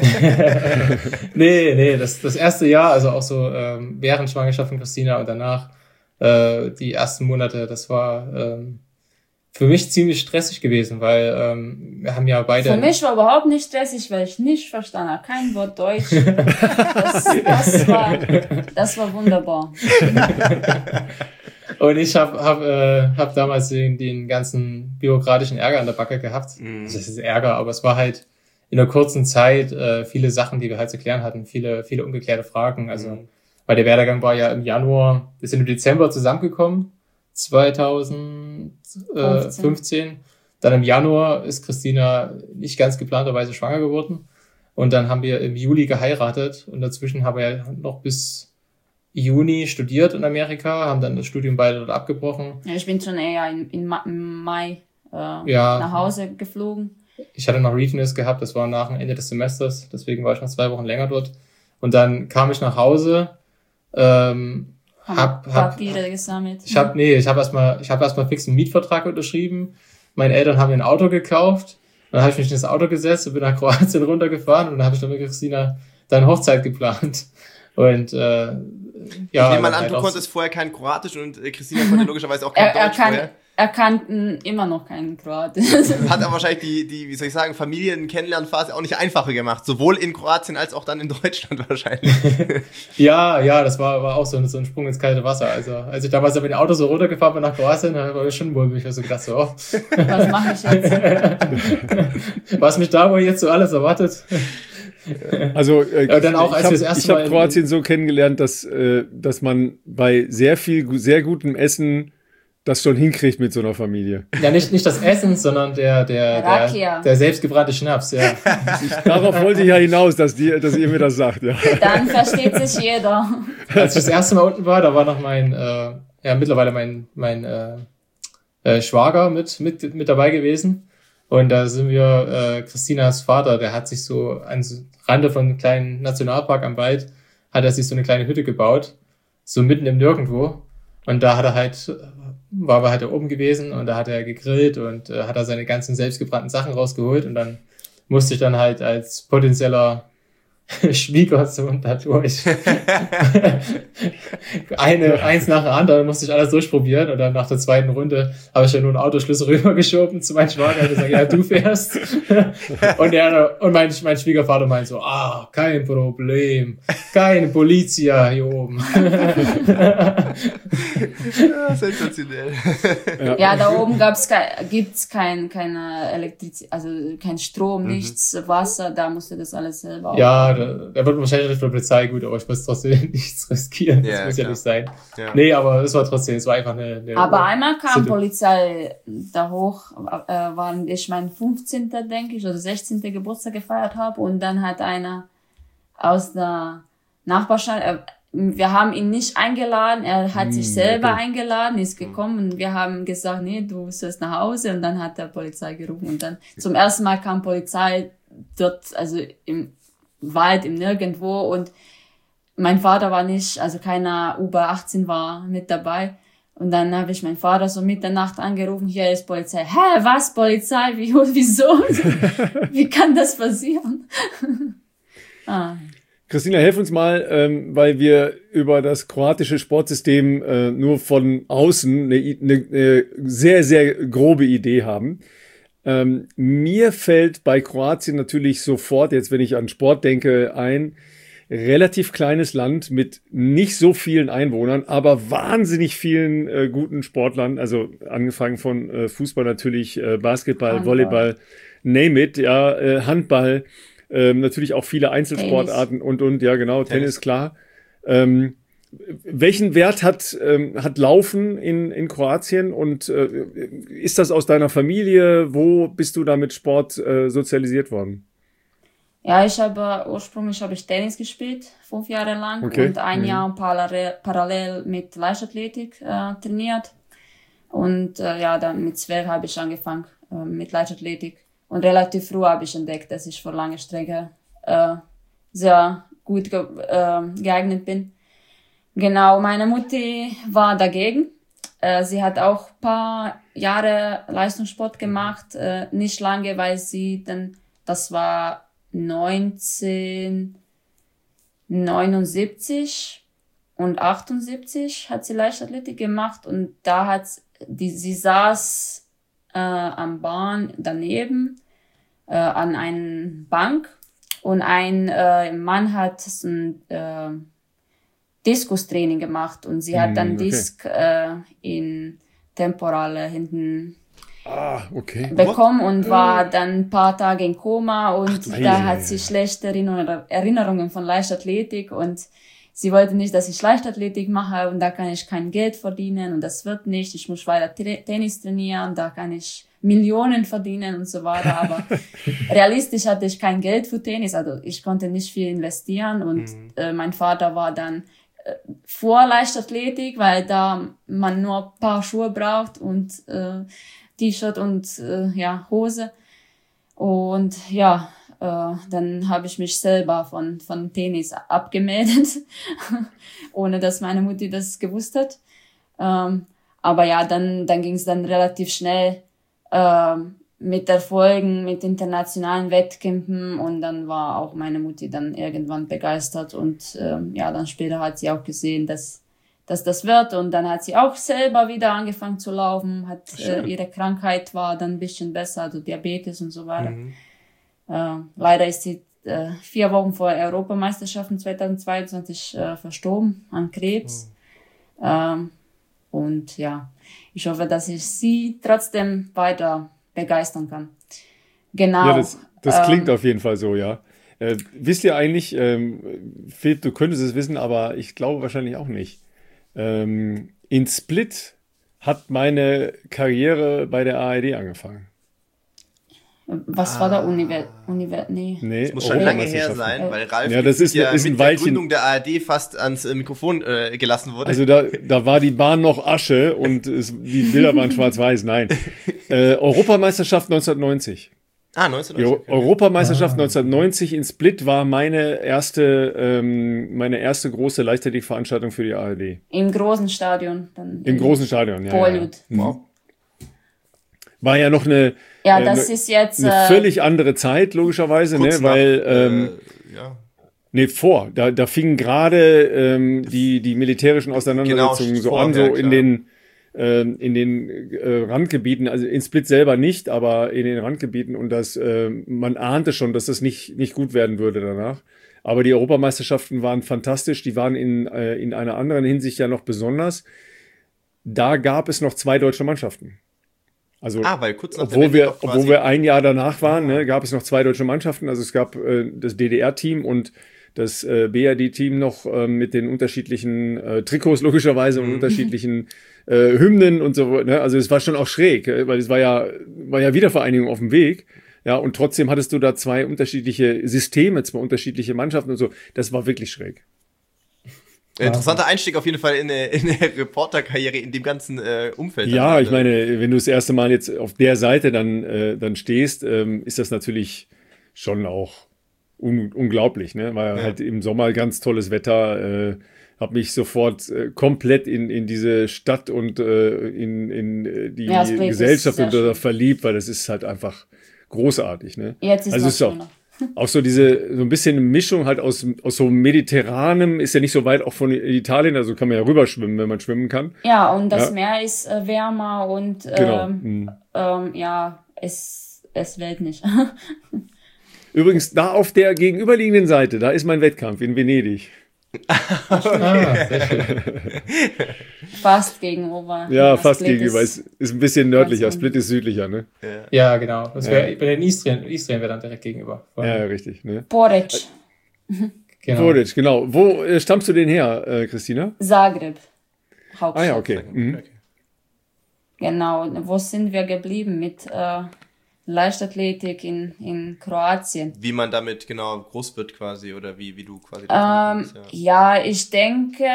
Nee, das erste Jahr, also auch so während Schwangerschaft von Christina und danach die ersten Monate, das war für mich ziemlich stressig gewesen, weil wir haben ja beide... Für mich war überhaupt nicht stressig, weil ich nicht verstanden habe, kein Wort Deutsch. Das war wunderbar. Und ich hab damals den ganzen bürokratischen Ärger an der Backe gehabt. Das ist Ärger, aber es war halt in einer kurzen Zeit viele Sachen, die wir halt zu klären hatten, viele ungeklärte Fragen. Also weil der Werdegang war ja im Januar, wir sind im Dezember zusammengekommen, 2015. Dann im Januar ist Christina nicht ganz geplanterweise schwanger geworden. Und dann haben wir im Juli geheiratet und dazwischen haben wir noch bis Juni studiert in Amerika, haben dann das Studium beide dort abgebrochen. Ja, ich bin schon eher im Mai nach Hause geflogen. Ich hatte noch Readiness gehabt, das war nach dem Ende des Semesters, deswegen war ich noch 2 Wochen länger dort. Und dann kam ich nach Hause, hab Papiere gesammelt. Ich habe erstmal fix einen Mietvertrag unterschrieben. Meine Eltern haben mir ein Auto gekauft. Dann habe ich mich in das Auto gesetzt und bin nach Kroatien runtergefahren und dann habe ich dann mit Christina dann Hochzeit geplant. Und ich nehme mal an, du konntest vorher kein Kroatisch und Christina konnte logischerweise auch kein Deutsch vorher. Er kannte immer noch keinen Kroatisch. Hat aber wahrscheinlich die, wie soll ich sagen, Familien-Kennenlernphase auch nicht einfacher gemacht. Sowohl in Kroatien als auch dann in Deutschland wahrscheinlich. Ja, das war auch so ein Sprung ins kalte Wasser. Also, als ich damals mit dem Auto so runtergefahren bin nach Kroatien, da war ich schon wohl, ich habe so gedacht, so, was mache ich jetzt? Was mich da wohl jetzt so alles erwartet. Also dann auch, als ich habe Kroatien so kennengelernt, dass man bei sehr gutem Essen das schon hinkriegt mit so einer Familie. Ja, nicht das Essen, sondern der selbstgebrannte Schnaps, ja. Darauf wollte ich ja hinaus, dass ihr mir das sagt, ja. Dann versteht sich jeder. Als ich das erste Mal unten war, da war noch mittlerweile mein Schwager mit dabei gewesen. Und da sind wir, Christinas Vater, der hat sich so an Rande von einem kleinen Nationalpark am Wald, hat er sich so eine kleine Hütte gebaut, so mitten im Nirgendwo. Und da waren wir halt da oben gewesen und da hat er gegrillt und hat er seine ganzen selbstgebrannten Sachen rausgeholt und dann musste ich dann halt als potenzieller Schwiegersohn da durch. Eins nach dem anderen musste ich alles durchprobieren und dann nach der zweiten Runde habe ich ja nur einen Autoschlüssel rübergeschoben zu meinem Schwager und gesagt, ja, du fährst. Und mein Schwiegervater meint so, kein Problem, keine Polizia hier oben. Ja, sensationell. Ja, da oben gibt's keine Elektrizität, also kein Strom, nichts, Wasser, da musste das alles selber Ja, da wird wahrscheinlich nicht von der Polizei gut, aber ich muss trotzdem nichts riskieren. Das muss ja nicht sein. Ja. Nee, aber es war einfach eine aber einmal kam Polizei da hoch, waren ich mein 15. denke ich, oder 16. Geburtstag gefeiert habe und dann hat einer aus der Nachbarschaft, wir haben ihn nicht eingeladen, er hat sich selber eingeladen, ist gekommen und wir haben gesagt, nee, du sollst nach Hause und dann hat der Polizei gerufen und dann zum ersten Mal kam Polizei dort, also im Wald, im Nirgendwo und mein Vater war nicht, also keiner über 18 war mit dabei und dann habe ich meinen Vater so Mitternacht angerufen, hier ist Polizei. Hä, was, Polizei? Wieso? Wie kann das passieren? Christina, helf uns mal, weil wir über das kroatische Sportsystem nur von außen eine sehr, sehr grobe Idee haben. Mir fällt bei Kroatien natürlich sofort, jetzt wenn ich an Sport denke, ein relativ kleines Land mit nicht so vielen Einwohnern, aber wahnsinnig vielen guten Sportlern, also angefangen von Fußball natürlich, Basketball, Volleyball, name it, ja, Handball, natürlich auch viele Einzelsportarten und ja genau, Tennis klar. Welchen Wert hat Laufen in Kroatien und ist das aus deiner Familie? Wo bist du da mit Sport sozialisiert worden? Ja, ursprünglich habe ich Tennis gespielt, 5 Jahre lang und ein Jahr parallel mit Leichtathletik trainiert. Und dann mit 12 habe ich angefangen mit Leichtathletik. Und relativ früh habe ich entdeckt, dass ich für lange Strecke sehr gut geeignet bin. Genau, meine Mutti war dagegen. Sie hat auch ein paar Jahre Leistungssport gemacht, nicht lange, weil sie dann, das war 1979 und 78 hat sie Leichtathletik gemacht und da sie saß am Bahn daneben an einer Bank und ein Mann hat ein Diskustraining gemacht und sie hat dann Disk in Temporale hinten bekommen und war dann ein paar Tage in Koma und hat sie schlechte Erinnerungen von Leichtathletik und sie wollte nicht, dass ich Leichtathletik mache und da kann ich kein Geld verdienen und das wird nicht, ich muss weiter Tennis trainieren, da kann ich Millionen verdienen und so weiter, aber realistisch hatte ich kein Geld für Tennis, also ich konnte nicht viel investieren und mein Vater war dann vor Leichtathletik, weil da man nur ein paar Schuhe braucht und T-Shirt und Hose. Und dann habe ich mich selber von Tennis abgemeldet, ohne dass meine Mutti das gewusst hat. Aber ja, dann ging es dann relativ schnell mit Erfolgen, mit internationalen Wettkämpfen und dann war auch meine Mutti dann irgendwann begeistert und dann später hat sie auch gesehen, dass das wird und dann hat sie auch selber wieder angefangen zu laufen, ihre Krankheit war dann ein bisschen besser, also Diabetes und so weiter. Leider ist sie 4 Wochen vor Europameisterschaften 2022 verstorben an Krebs. Und ja, ich hoffe, dass ich sie trotzdem weiter begeistern kann. Genau. Ja, das klingt auf jeden Fall so, ja. Wisst ihr eigentlich, Philipp, du könntest es wissen, aber ich glaube wahrscheinlich auch nicht. In Split hat meine Karriere bei der ARD angefangen. Was war da Nee. Das muss schon lange her sein, weil Ralf das ist mit der Gründung der ARD fast ans Mikrofon gelassen wurde. Also da war die Bahn noch Asche und die Bilder waren schwarz-weiß. Nein. Europameisterschaft 1990. 1990. Die Europameisterschaft 1990 in Split war meine erste große Leichtathletik-Veranstaltung für die ARD. Im großen Stadion. Im großen Stadion, ja. Bollywood. Ja. Wow. War ja noch eine ist jetzt eine völlig andere Zeit, logischerweise, ne? Weil Da fingen gerade die militärischen Auseinandersetzungen in den Randgebieten, also in Split selber nicht, aber in den Randgebieten und man ahnte schon, dass das nicht gut werden würde danach. Aber die Europameisterschaften waren fantastisch, die waren in einer anderen Hinsicht ja noch besonders. Da gab es noch 2 deutsche Mannschaften. Also, weil kurz nach obwohl wir ein Jahr danach waren, ne, gab es noch 2 deutsche Mannschaften. Also es gab das DDR-Team und das BRD-Team noch mit den unterschiedlichen Trikots logischerweise und unterschiedlichen Hymnen und so. Ne? Also es war schon auch schräg, weil es war ja Wiedervereinigung auf dem Weg. Ja, und trotzdem hattest du da 2 unterschiedliche Systeme, 2 unterschiedliche Mannschaften und so. Das war wirklich schräg. Interessanter Einstieg auf jeden Fall in eine Reporterkarriere in dem ganzen Umfeld. Ja, ich meine, wenn du das erste Mal jetzt auf der Seite dann stehst, ist das natürlich schon auch unglaublich, ne? War halt im Sommer ganz tolles Wetter, habe mich sofort komplett in diese Stadt und in die Gesellschaft verliebt, weil das ist halt einfach großartig, ne? Jetzt ist es auch so ein bisschen eine Mischung halt aus so mediterranem, ist ja nicht so weit auch von Italien, also kann man ja rüberschwimmen, wenn man schwimmen kann. Ja, und das Meer ist wärmer und es wählt nicht. Übrigens, da auf der gegenüberliegenden Seite, da ist mein Wettkampf in Venedig. Sehr schön. fast gegenüber. Ja, fast Split gegenüber. Ist ein bisschen nördlicher. Split ist südlicher, ne? Ja, genau. Das wäre bei den Istrien wäre dann direkt gegenüber. Ja, richtig, ne? Porridge. Genau. Porridge, genau. Wo stammst du denn her, Christina? Zagreb. Hauptstadt. Ah ja, okay. Genau. Wo sind wir geblieben? Mit Leichtathletik in Kroatien. Wie man damit genau groß wird quasi oder wie du quasi ja, ich denke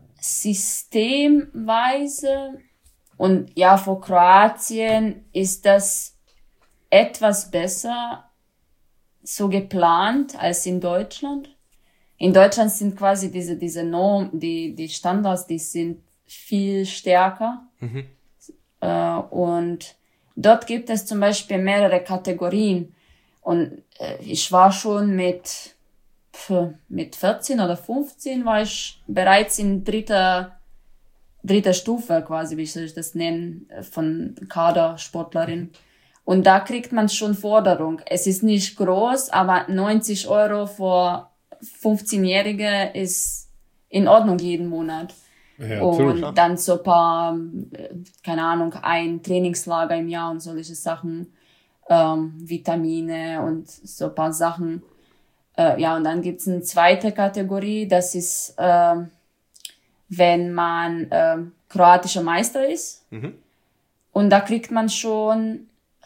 systemweise und ja, für Kroatien ist das etwas besser so geplant als in Deutschland. In Deutschland sind quasi diese Norm, die Standards, die sind viel stärker. Und dort gibt es zum Beispiel mehrere Kategorien. Und ich war schon mit 14 oder 15 war ich bereits in dritter Stufe quasi, wie soll ich das nennen, von Kadersportlerin. Und da kriegt man schon Forderung. Es ist nicht groß, aber 90 € für 15-Jährige ist in Ordnung jeden Monat. Ja, und dann so ein paar, keine Ahnung, ein Trainingslager im Jahr und solche Sachen, Vitamine und so ein paar Sachen. Ja, und dann gibt's eine zweite Kategorie, das ist, wenn man kroatischer Meister ist. Und da kriegt man schon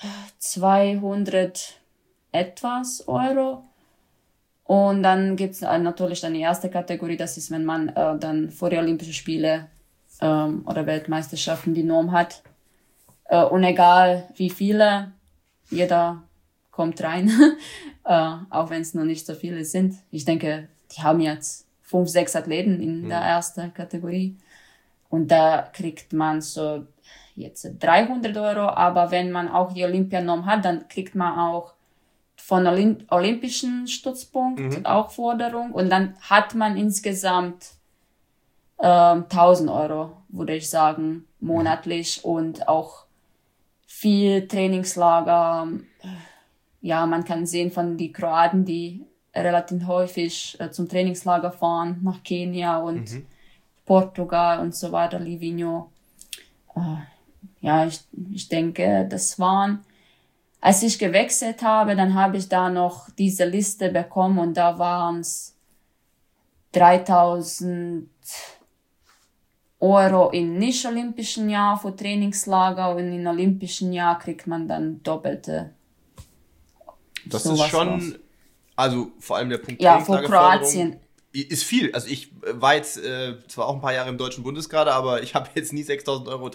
200 etwas Euro. Und dann gibt's natürlich dann die erste Kategorie, das ist, wenn man dann vor die Olympischen Spiele oder Weltmeisterschaften die Norm hat. Und egal wie viele, jeder kommt rein, auch wenn es noch nicht so viele sind. Ich denke, die haben jetzt 5, 6 Athleten in der ersten Kategorie. Und da kriegt man so jetzt 300 €, aber wenn man auch die Olympianorm hat, dann kriegt man auch von Olympischen Stützpunkt auch Forderung und dann hat man insgesamt 1.000 €, würde ich sagen, monatlich und auch viel Trainingslager. Ja, man kann sehen von die Kroaten, die relativ häufig zum Trainingslager fahren nach Kenia und Portugal und so weiter, Livigno. Ja, ich denke, das waren, als ich gewechselt habe, dann habe ich da noch diese Liste bekommen und da waren es 3.000 € im nicht-olympischen Jahr für Trainingslager und im olympischen Jahr kriegt man dann doppelte. Das ist schon, raus. Also vor allem der Punkt ja, für Kroatien. Ist viel. Also ich war jetzt zwar auch ein paar Jahre im Deutschen Bundeskader, aber ich habe jetzt nie 6.000 €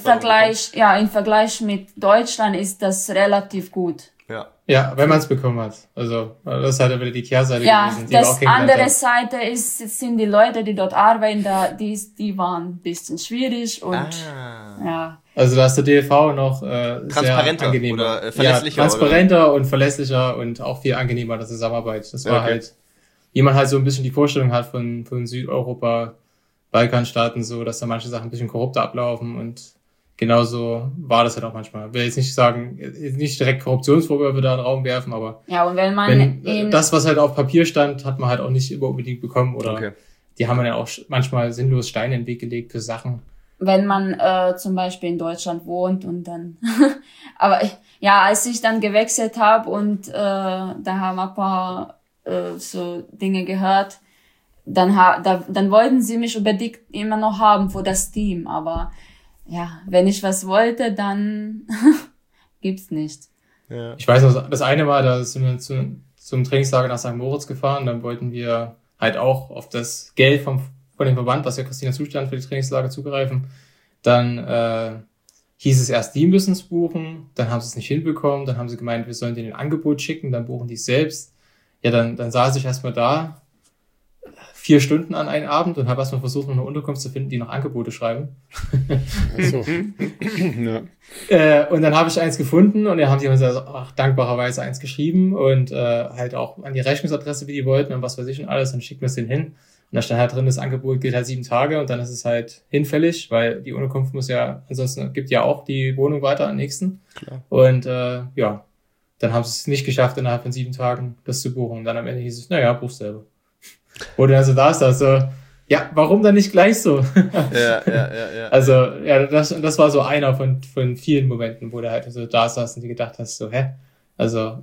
im Vergleich mit Deutschland ist das relativ gut. Ja, wenn man es bekommen hat. Also das ist halt wieder die Kehrseite gewesen. Ja, das andere Seite sind die Leute, die dort arbeiten, die waren ein bisschen schwierig und ja. Also da ist der DLV noch transparenter sehr angenehmer. Oder verlässlicher. Ja, transparenter und verlässlicher und auch viel angenehmer der Zusammenarbeit. Das war halt, wie man halt so ein bisschen die Vorstellung hat von Südeuropa, Balkanstaaten so, dass da manche Sachen ein bisschen korrupter ablaufen und genauso war das halt auch manchmal. Ich will jetzt nicht sagen, nicht direkt Korruptionsvorwürfe da in den Raum werfen, aber ja, und wenn das, was halt auf Papier stand, hat man halt auch nicht immer unbedingt bekommen oder die haben ja auch manchmal sinnlos Steine in den Weg gelegt für Sachen. Wenn man zum Beispiel in Deutschland wohnt und dann aber ja, als ich dann gewechselt habe und da haben wir ein paar so Dinge gehört, dann wollten sie mich unbedingt immer noch haben für das Team, aber ja, wenn ich was wollte, dann gibt's nicht. Ja. Ich weiß noch, das eine Mal, da sind wir zum Trainingslager nach St. Moritz gefahren, dann wollten wir halt auch auf das Geld von dem Verband, was ja Christina zustand, für die Trainingslager zugreifen. Dann hieß es erst, die müssen es buchen, dann haben sie es nicht hinbekommen, dann haben sie gemeint, wir sollen denen ein Angebot schicken, dann buchen die es selbst. Ja, dann saß ich erstmal da, 4 Stunden an einem Abend und habe erstmal versucht, noch eine Unterkunft zu finden, die noch Angebote schreiben. So. Ja. Und dann habe ich eins gefunden und dann haben die uns dankbarerweise eins geschrieben und halt auch an die Rechnungsadresse, wie die wollten und was weiß ich und alles, dann schicken wir es denen hin. Und da stand halt drin, das Angebot gilt halt 7 Tage und dann ist es halt hinfällig, weil die Unterkunft muss ja, ansonsten gibt ja auch die Wohnung weiter am nächsten. Klar. Und ja, dann haben sie es nicht geschafft, innerhalb von 7 Tagen das zu buchen. Und dann am Ende hieß es, naja, buch selber. Wo du also da ist, also, ja, warum dann nicht gleich so? Ja. Also, ja, das war so einer von vielen Momenten, wo du halt so da saß und dir gedacht hast, so, also,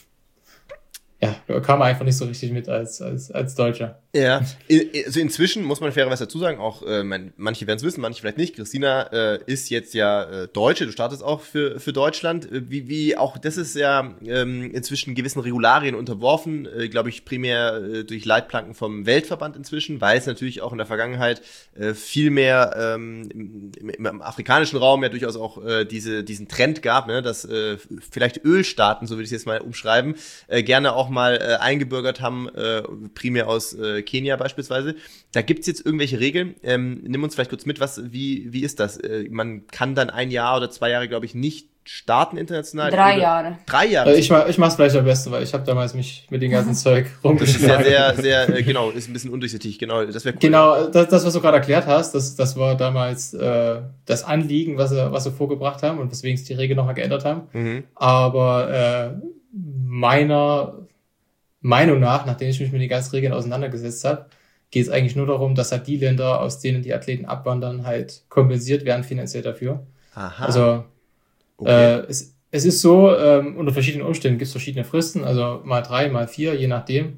ja, kam einfach nicht so richtig mit als Deutscher. Ja, also inzwischen muss man fairerweise dazu sagen, auch manche werden es wissen, manche vielleicht nicht. Christina ist jetzt ja Deutsche, du startest auch für Deutschland. Wie auch das ist ja inzwischen gewissen Regularien unterworfen, glaube ich primär durch Leitplanken vom Weltverband inzwischen, weil es natürlich auch in der Vergangenheit viel mehr im afrikanischen Raum ja durchaus auch diesen Trend gab, ne, dass vielleicht Ölstaaten, so würde ich es jetzt mal umschreiben, gerne auch mal eingebürgert haben, primär aus Kenia beispielsweise. Da gibt's jetzt irgendwelche Regeln. Nimm uns vielleicht kurz mit, wie ist das? Man kann dann 1 Jahr oder 2 Jahre, glaube ich, nicht starten international. 3 Jahre. 3 Jahre? Ich mach's vielleicht am besten, weil ich habe damals mich mit dem ganzen Zeug rumgeschlagen. Das ist ja sehr, genau, ist ein bisschen undurchsichtig. Genau, das wäre cool. Genau, das, was du gerade erklärt hast, das war damals das Anliegen, was sie vorgebracht haben und weswegen sie die Regel nochmal geändert haben. Mhm. Aber meiner Meinung nach, nachdem ich mich mit den ganzen Regeln auseinandergesetzt habe, geht es eigentlich nur darum, dass halt die Länder, aus denen die Athleten abwandern, halt kompensiert werden finanziell dafür. Aha. Also okay. Es ist so, unter verschiedenen Umständen gibt es verschiedene Fristen, also mal 3, mal 4, je nachdem,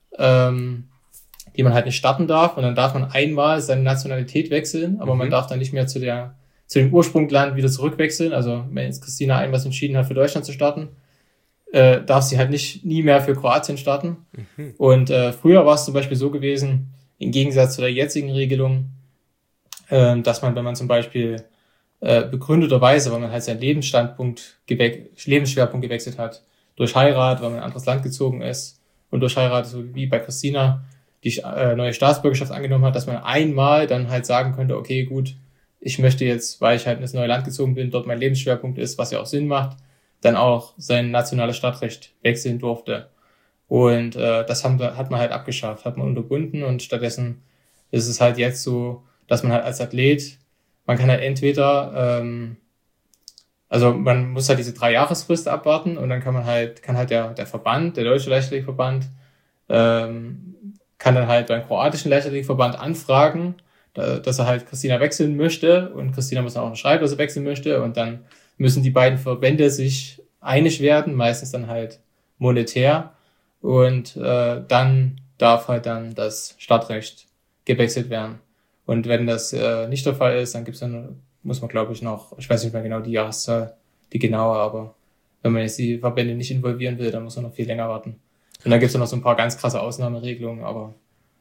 die man halt nicht starten darf. Und dann darf man einmal seine Nationalität wechseln, aber man darf dann nicht mehr zu dem Ursprungsland wieder zurückwechseln. Also wenn jetzt Christina einmal entschieden hat, für Deutschland zu starten, darf sie halt nie mehr für Kroatien starten. Mhm. Und früher war es zum Beispiel so gewesen, im Gegensatz zu der jetzigen Regelung, dass man, wenn man zum Beispiel begründeterweise, weil man halt seinen Lebensschwerpunkt gewechselt hat, durch Heirat, weil man in ein anderes Land gezogen ist und durch Heirat, so wie bei Christina, die neue Staatsbürgerschaft angenommen hat, dass man einmal dann halt sagen könnte, okay, gut, ich möchte jetzt, weil ich halt in das neue Land gezogen bin, dort mein Lebensschwerpunkt ist, was ja auch Sinn macht, dann auch sein nationales Stadtrecht wechseln durfte. Und das hat man halt abgeschafft, hat man unterbunden und stattdessen ist es halt jetzt so, dass man halt als Athlet, man kann halt entweder, also man muss halt diese 3-Jahresfrist abwarten und dann kann halt der Verband, der Deutsche Leichtathletikverband, kann dann halt beim kroatischen Leichtathletikverband anfragen, dass er halt Christina wechseln möchte und Christina muss dann auch unterschreiben, dass er wechseln möchte und dann müssen die beiden Verbände sich einig werden, meistens dann halt monetär und dann darf halt dann das Stadtrecht gewechselt werden. Und wenn das nicht der Fall ist, dann muss man glaube ich noch, ich weiß nicht mehr genau die Jahreszahl, die genaue, aber wenn man jetzt die Verbände nicht involvieren will, dann muss man noch viel länger warten. Und dann gibt's noch so ein paar ganz krasse Ausnahmeregelungen, aber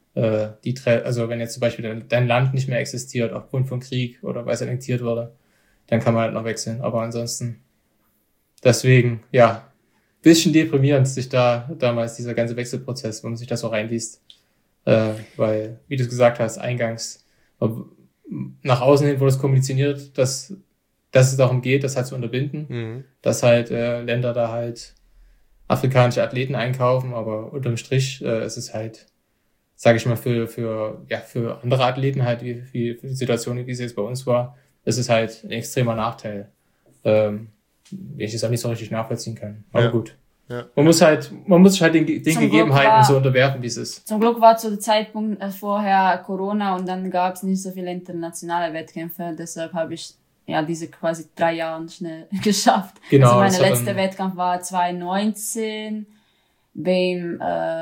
also wenn jetzt zum Beispiel dein Land nicht mehr existiert aufgrund von Krieg oder weil es annektiert wurde, dann kann man halt noch wechseln. Aber ansonsten, deswegen, ja, bisschen deprimierend sich damals dieser ganze Wechselprozess, wenn man sich das so reinliest. Weil, wie du es gesagt hast, eingangs, nach außen hin wurde es kommuniziert, dass es darum geht, das halt zu unterbinden, dass halt Länder da halt afrikanische Athleten einkaufen, aber unterm Strich ist es halt, sage ich mal, für andere Athleten halt, wie für die Situation, wie sie jetzt bei uns war, ist es halt ein extremer Nachteil, den ich es auch nicht so richtig nachvollziehen kann. Aber gut. Ja. Man muss sich halt den Gegebenheiten so unterwerfen, wie es ist. Zum Glück war zu dem Zeitpunkt vorher Corona und dann gab es nicht so viele internationale Wettkämpfe, deshalb habe ich diese quasi 3 Jahre schnell geschafft. Genau. Also mein letzter Wettkampf war 2019 beim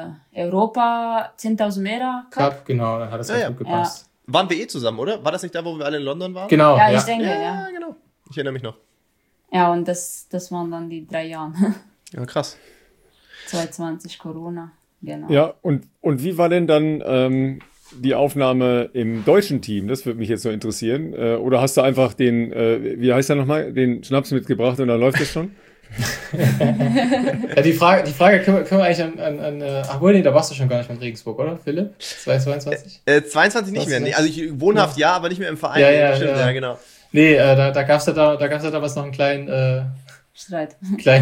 Europa 10.000 Meter Cup. Genau, dann hat das ganz gut gepasst. Ja. Waren wir zusammen, oder? War das nicht da, wo wir alle in London waren? Genau. Ja, ich denke, ja. Genau. Ich erinnere mich noch. Ja, und das waren dann die 3 Jahre. Ja, krass. 2020 Corona, genau. Ja, und wie war denn dann die Aufnahme im deutschen Team? Das würde mich jetzt so interessieren. Oder hast du einfach den, wie heißt der nochmal, den Schnaps mitgebracht und dann läuft es schon? Ja, die Frage können wir eigentlich an da warst du schon gar nicht mehr in Regensburg, oder, Philipp? 22? 22 nicht mehr. Nee, also ich wohnhaft aber nicht mehr im Verein. Ja, genau. Nee, da gab's ja damals noch einen kleinen Streit,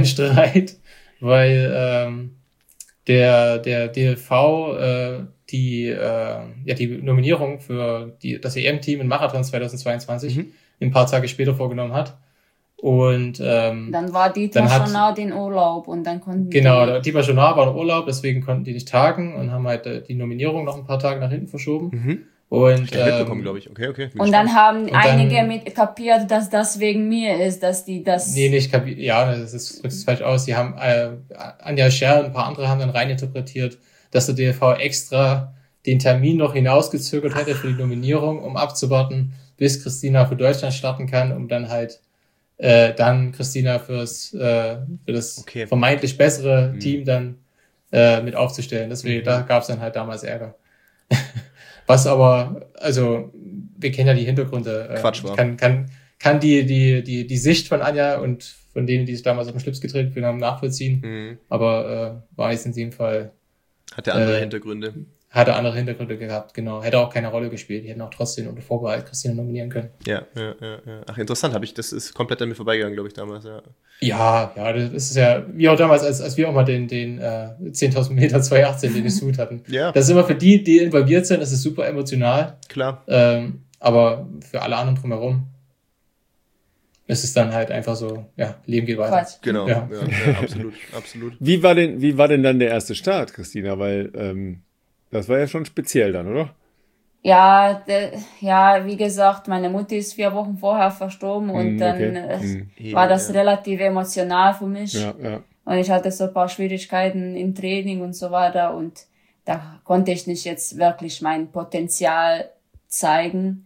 weil der DLV die Nominierung für das EM-Team in Marathon 2022 ein paar Tage später vorgenommen hat. Und dann war Dietmar Schonar in Urlaub und dann konnten Dietmar Schonar war in Urlaub, deswegen konnten die nicht tagen und haben halt die Nominierung noch ein paar Tage nach hinten verschoben. Und mitbekommen, glaube ich. Okay. Und dann haben einige kapiert, dass das wegen mir ist, dass die das... Nee, nicht kapiert. Ja, das drückt es falsch aus. Die haben, Anja Scher und ein paar andere haben dann reininterpretiert, dass der DFV extra den Termin noch hinausgezögert hätte für die Nominierung, um abzuwarten, bis Christina für Deutschland starten kann, um dann halt dann Christina für das vermeintlich bessere Team dann mit aufzustellen. Deswegen, da gab es dann halt damals Ärger. Was aber, also wir kennen ja die Hintergründe. Quatsch war. Kann die Sicht von Anja und von denen, die sich damals auf den Schlips getreten haben, nachvollziehen. Aber war jetzt in dem Fall... Hatte andere Hintergründe. Hatte andere Hintergründe gehabt, genau. Hätte auch keine Rolle gespielt. Die hätten auch trotzdem unter Vorbehalt Christina nominieren können. Ja. Ach, interessant. Das ist komplett an mir vorbeigegangen, glaube ich, damals, ja. Ja, das ist ja, wie auch damals, als wir auch mal den 10.000 Meter 2018, den Suit hatten. Ja. Das ist immer für die involviert sind, das ist super emotional. Klar. Aber für alle anderen drumherum ist es dann halt einfach so, ja, Leben geht weiter. Quatsch. Genau, ja, absolut. Wie war denn dann der erste Start, Christina? Weil, das war ja schon speziell dann, oder? Ja, wie gesagt, meine Mutter ist 4 Wochen vorher verstorben und dann war das relativ emotional für mich. Ja. Und ich hatte so ein paar Schwierigkeiten im Training und so weiter und da konnte ich nicht jetzt wirklich mein Potenzial zeigen.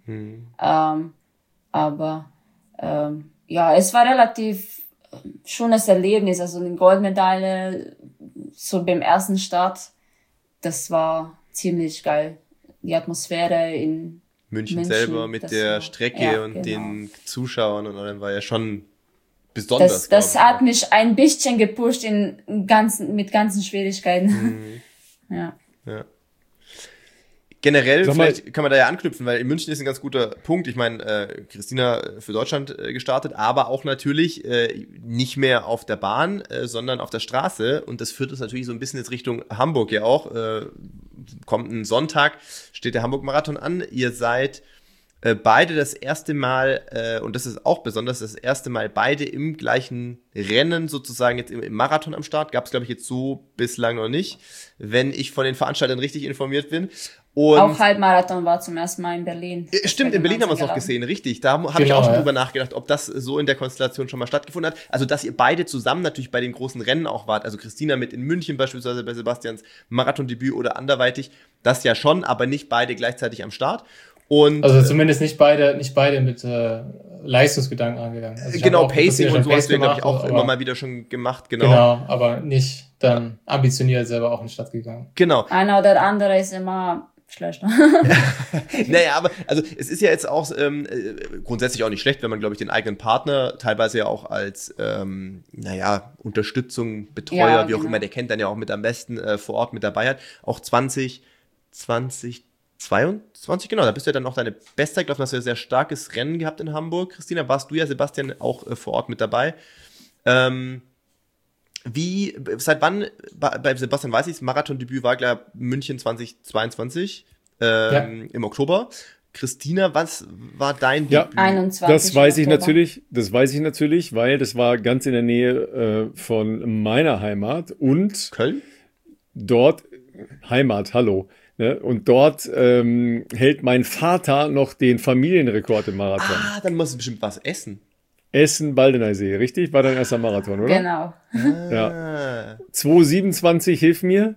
Aber es war relativ schönes Erlebnis, also eine Goldmedaille so beim ersten Start. Das war ziemlich geil. Die Atmosphäre in München selber mit der Strecke und den Zuschauern und allem war ja schon besonders. Das hat mich ein bisschen gepusht mit ganzen Schwierigkeiten. Ja. Generell, vielleicht kann man da ja anknüpfen, weil in München ist ein ganz guter Punkt. Ich meine, Christina für Deutschland gestartet, aber auch natürlich nicht mehr auf der Bahn, sondern auf der Straße. Und das führt uns natürlich so ein bisschen jetzt Richtung Hamburg ja auch. Kommt ein Sonntag, steht der Hamburg-Marathon an. Ihr seid beide das erste Mal, und das ist auch besonders, das erste Mal beide im gleichen Rennen sozusagen jetzt im Marathon am Start. Gab es, glaube ich, jetzt so bislang noch nicht, wenn ich von den Veranstaltern richtig informiert bin. Und auch Halbmarathon war zum ersten Mal in Berlin. Stimmt, in Berlin haben wir es noch gesehen, richtig. Da habe ich auch schon drüber nachgedacht, ob das so in der Konstellation schon mal stattgefunden hat. Also, dass ihr beide zusammen natürlich bei den großen Rennen auch wart. Also Christina mit in München beispielsweise bei Sebastians Marathondebüt oder anderweitig. Das ja schon, aber nicht beide gleichzeitig am Start. Und, also zumindest nicht beide mit Leistungsgedanken angegangen. Also genau, Pacing und so hast du ja, glaube ich, auch immer mal wieder schon gemacht. Genau, aber nicht dann ambitioniert selber auch in die Stadt gegangen. Genau. Einer oder andere ist immer schlechter. Naja, aber also es ist ja jetzt auch grundsätzlich auch nicht schlecht, wenn man, glaube ich, den eigenen Partner teilweise ja auch als Unterstützung, Betreuer, wie auch immer, der kennt dann ja auch mit am besten vor Ort mit dabei hat. Auch 2022, genau, da bist du ja dann auch deine Bestzeit gelaufen, hast du ja ein sehr starkes Rennen gehabt in Hamburg. Christina, warst du ja, Sebastian, auch vor Ort mit dabei. Seit wann, bei Sebastian weiß ich, das Marathondebüt war, glaube ich, München 2022, im Oktober. Christina, was war dein Debüt? 21. Das weiß ich natürlich, weil das war ganz in der Nähe von meiner Heimat und Köln? Dort, Heimat, hallo. Ne? Und dort hält mein Vater noch den Familienrekord im Marathon. Dann musst du bestimmt was essen. Essen-Baldeneysee, richtig? War dein erster Marathon, oder? Genau. Ja. 2,27, hilf mir.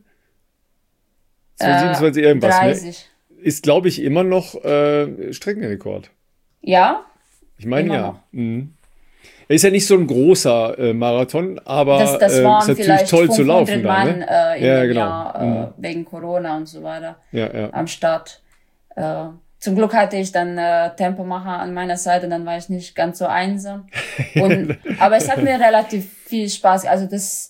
2,27 irgendwas, 30. Ne? Ist, glaube ich, immer noch Streckenrekord. Ja? Ich meine, ja. Mhm. Ist ja nicht so ein großer Marathon, aber das waren ist natürlich toll zu laufen. Mann, da, ne? Jahr, genau. Wegen Corona und so weiter am Start. Zum Glück hatte ich dann Tempomacher an meiner Seite, dann war ich nicht ganz so einsam. Aber es hat mir relativ viel Spaß. Das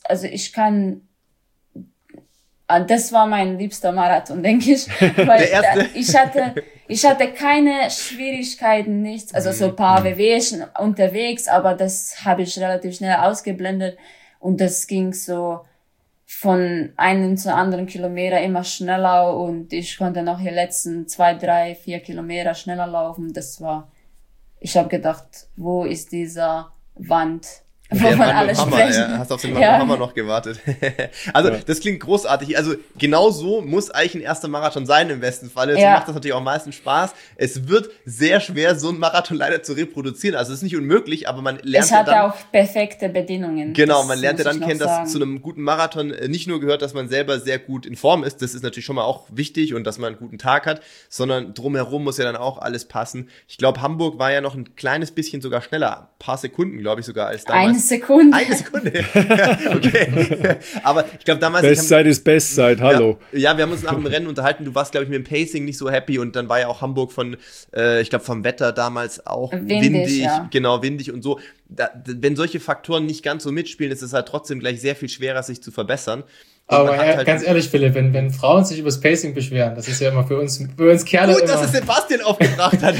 war mein liebster Marathon, denke ich. Weil ich hatte keine Schwierigkeiten, nichts. Also so ein paar Wehwehchen unterwegs, aber das habe ich relativ schnell ausgeblendet. Und das ging so von einem zu anderen Kilometer immer schneller und ich konnte noch die letzten 2, 3, 4 Kilometer schneller laufen. Ich habe gedacht, wo ist dieser Wand? Wovon alle sprechen. Ja, hast auf den Mann Hammer noch gewartet. Also, das klingt großartig. Also, genau so muss eigentlich ein erster Marathon sein im besten Falle. So macht das natürlich auch am meisten Spaß. Es wird sehr schwer, so einen Marathon leider zu reproduzieren. Also, es ist nicht unmöglich, aber man lernt es hat ja auch perfekte Bedingungen. Genau, man lernt ja dann kennen, dass zu einem guten Marathon nicht nur gehört, dass man selber sehr gut in Form ist. Das ist natürlich schon mal auch wichtig und dass man einen guten Tag hat, sondern drumherum muss ja dann auch alles passen. Ich glaube, Hamburg war ja noch ein kleines bisschen sogar schneller. Ein paar Sekunden, glaube ich, sogar als damals. Eine Sekunde. Okay. Aber ich glaube damals... Bestzeit ist Bestzeit, hallo. Ja, wir haben uns nach dem Rennen unterhalten. Du warst, glaube ich, mit dem Pacing nicht so happy und dann war ja auch Hamburg ich glaube, vom Wetter damals auch windig. Ja. Genau, windig und so. Wenn solche Faktoren nicht ganz so mitspielen, ist es halt trotzdem gleich sehr viel schwerer, sich zu verbessern. Aber ganz ehrlich, Philipp, wenn Frauen sich über das Pacing beschweren, das ist ja immer für uns Kerle gut, immer... dass es Sebastian aufgebracht hat.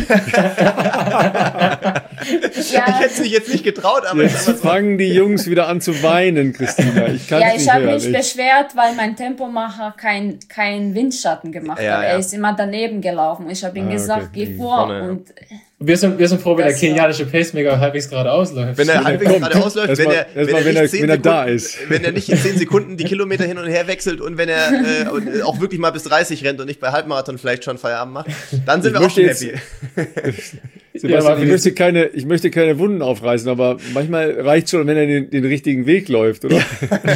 Ich hätte es mich jetzt nicht getraut, aber... Jetzt fangen die Jungs wieder an zu weinen, Christina. Ich habe mich beschwert, weil mein Tempomacher kein Windschatten gemacht hat. Er ist immer daneben gelaufen. Ich habe ihm gesagt, geh vor und... Wir sind froh, wenn der kenianische Pacemaker halbwegs gerade ausläuft. Wenn er halbwegs gerade ausläuft, wenn er da ist. Wenn er nicht in 10 Sekunden die Kilometer hin und her wechselt und wenn er auch wirklich mal bis 30 rennt und nicht bei Halbmarathon vielleicht schon Feierabend macht, dann sind wir auch schon happy. Sebastian, ich möchte keine Wunden aufreißen, aber manchmal reicht schon, wenn er den richtigen Weg läuft, oder?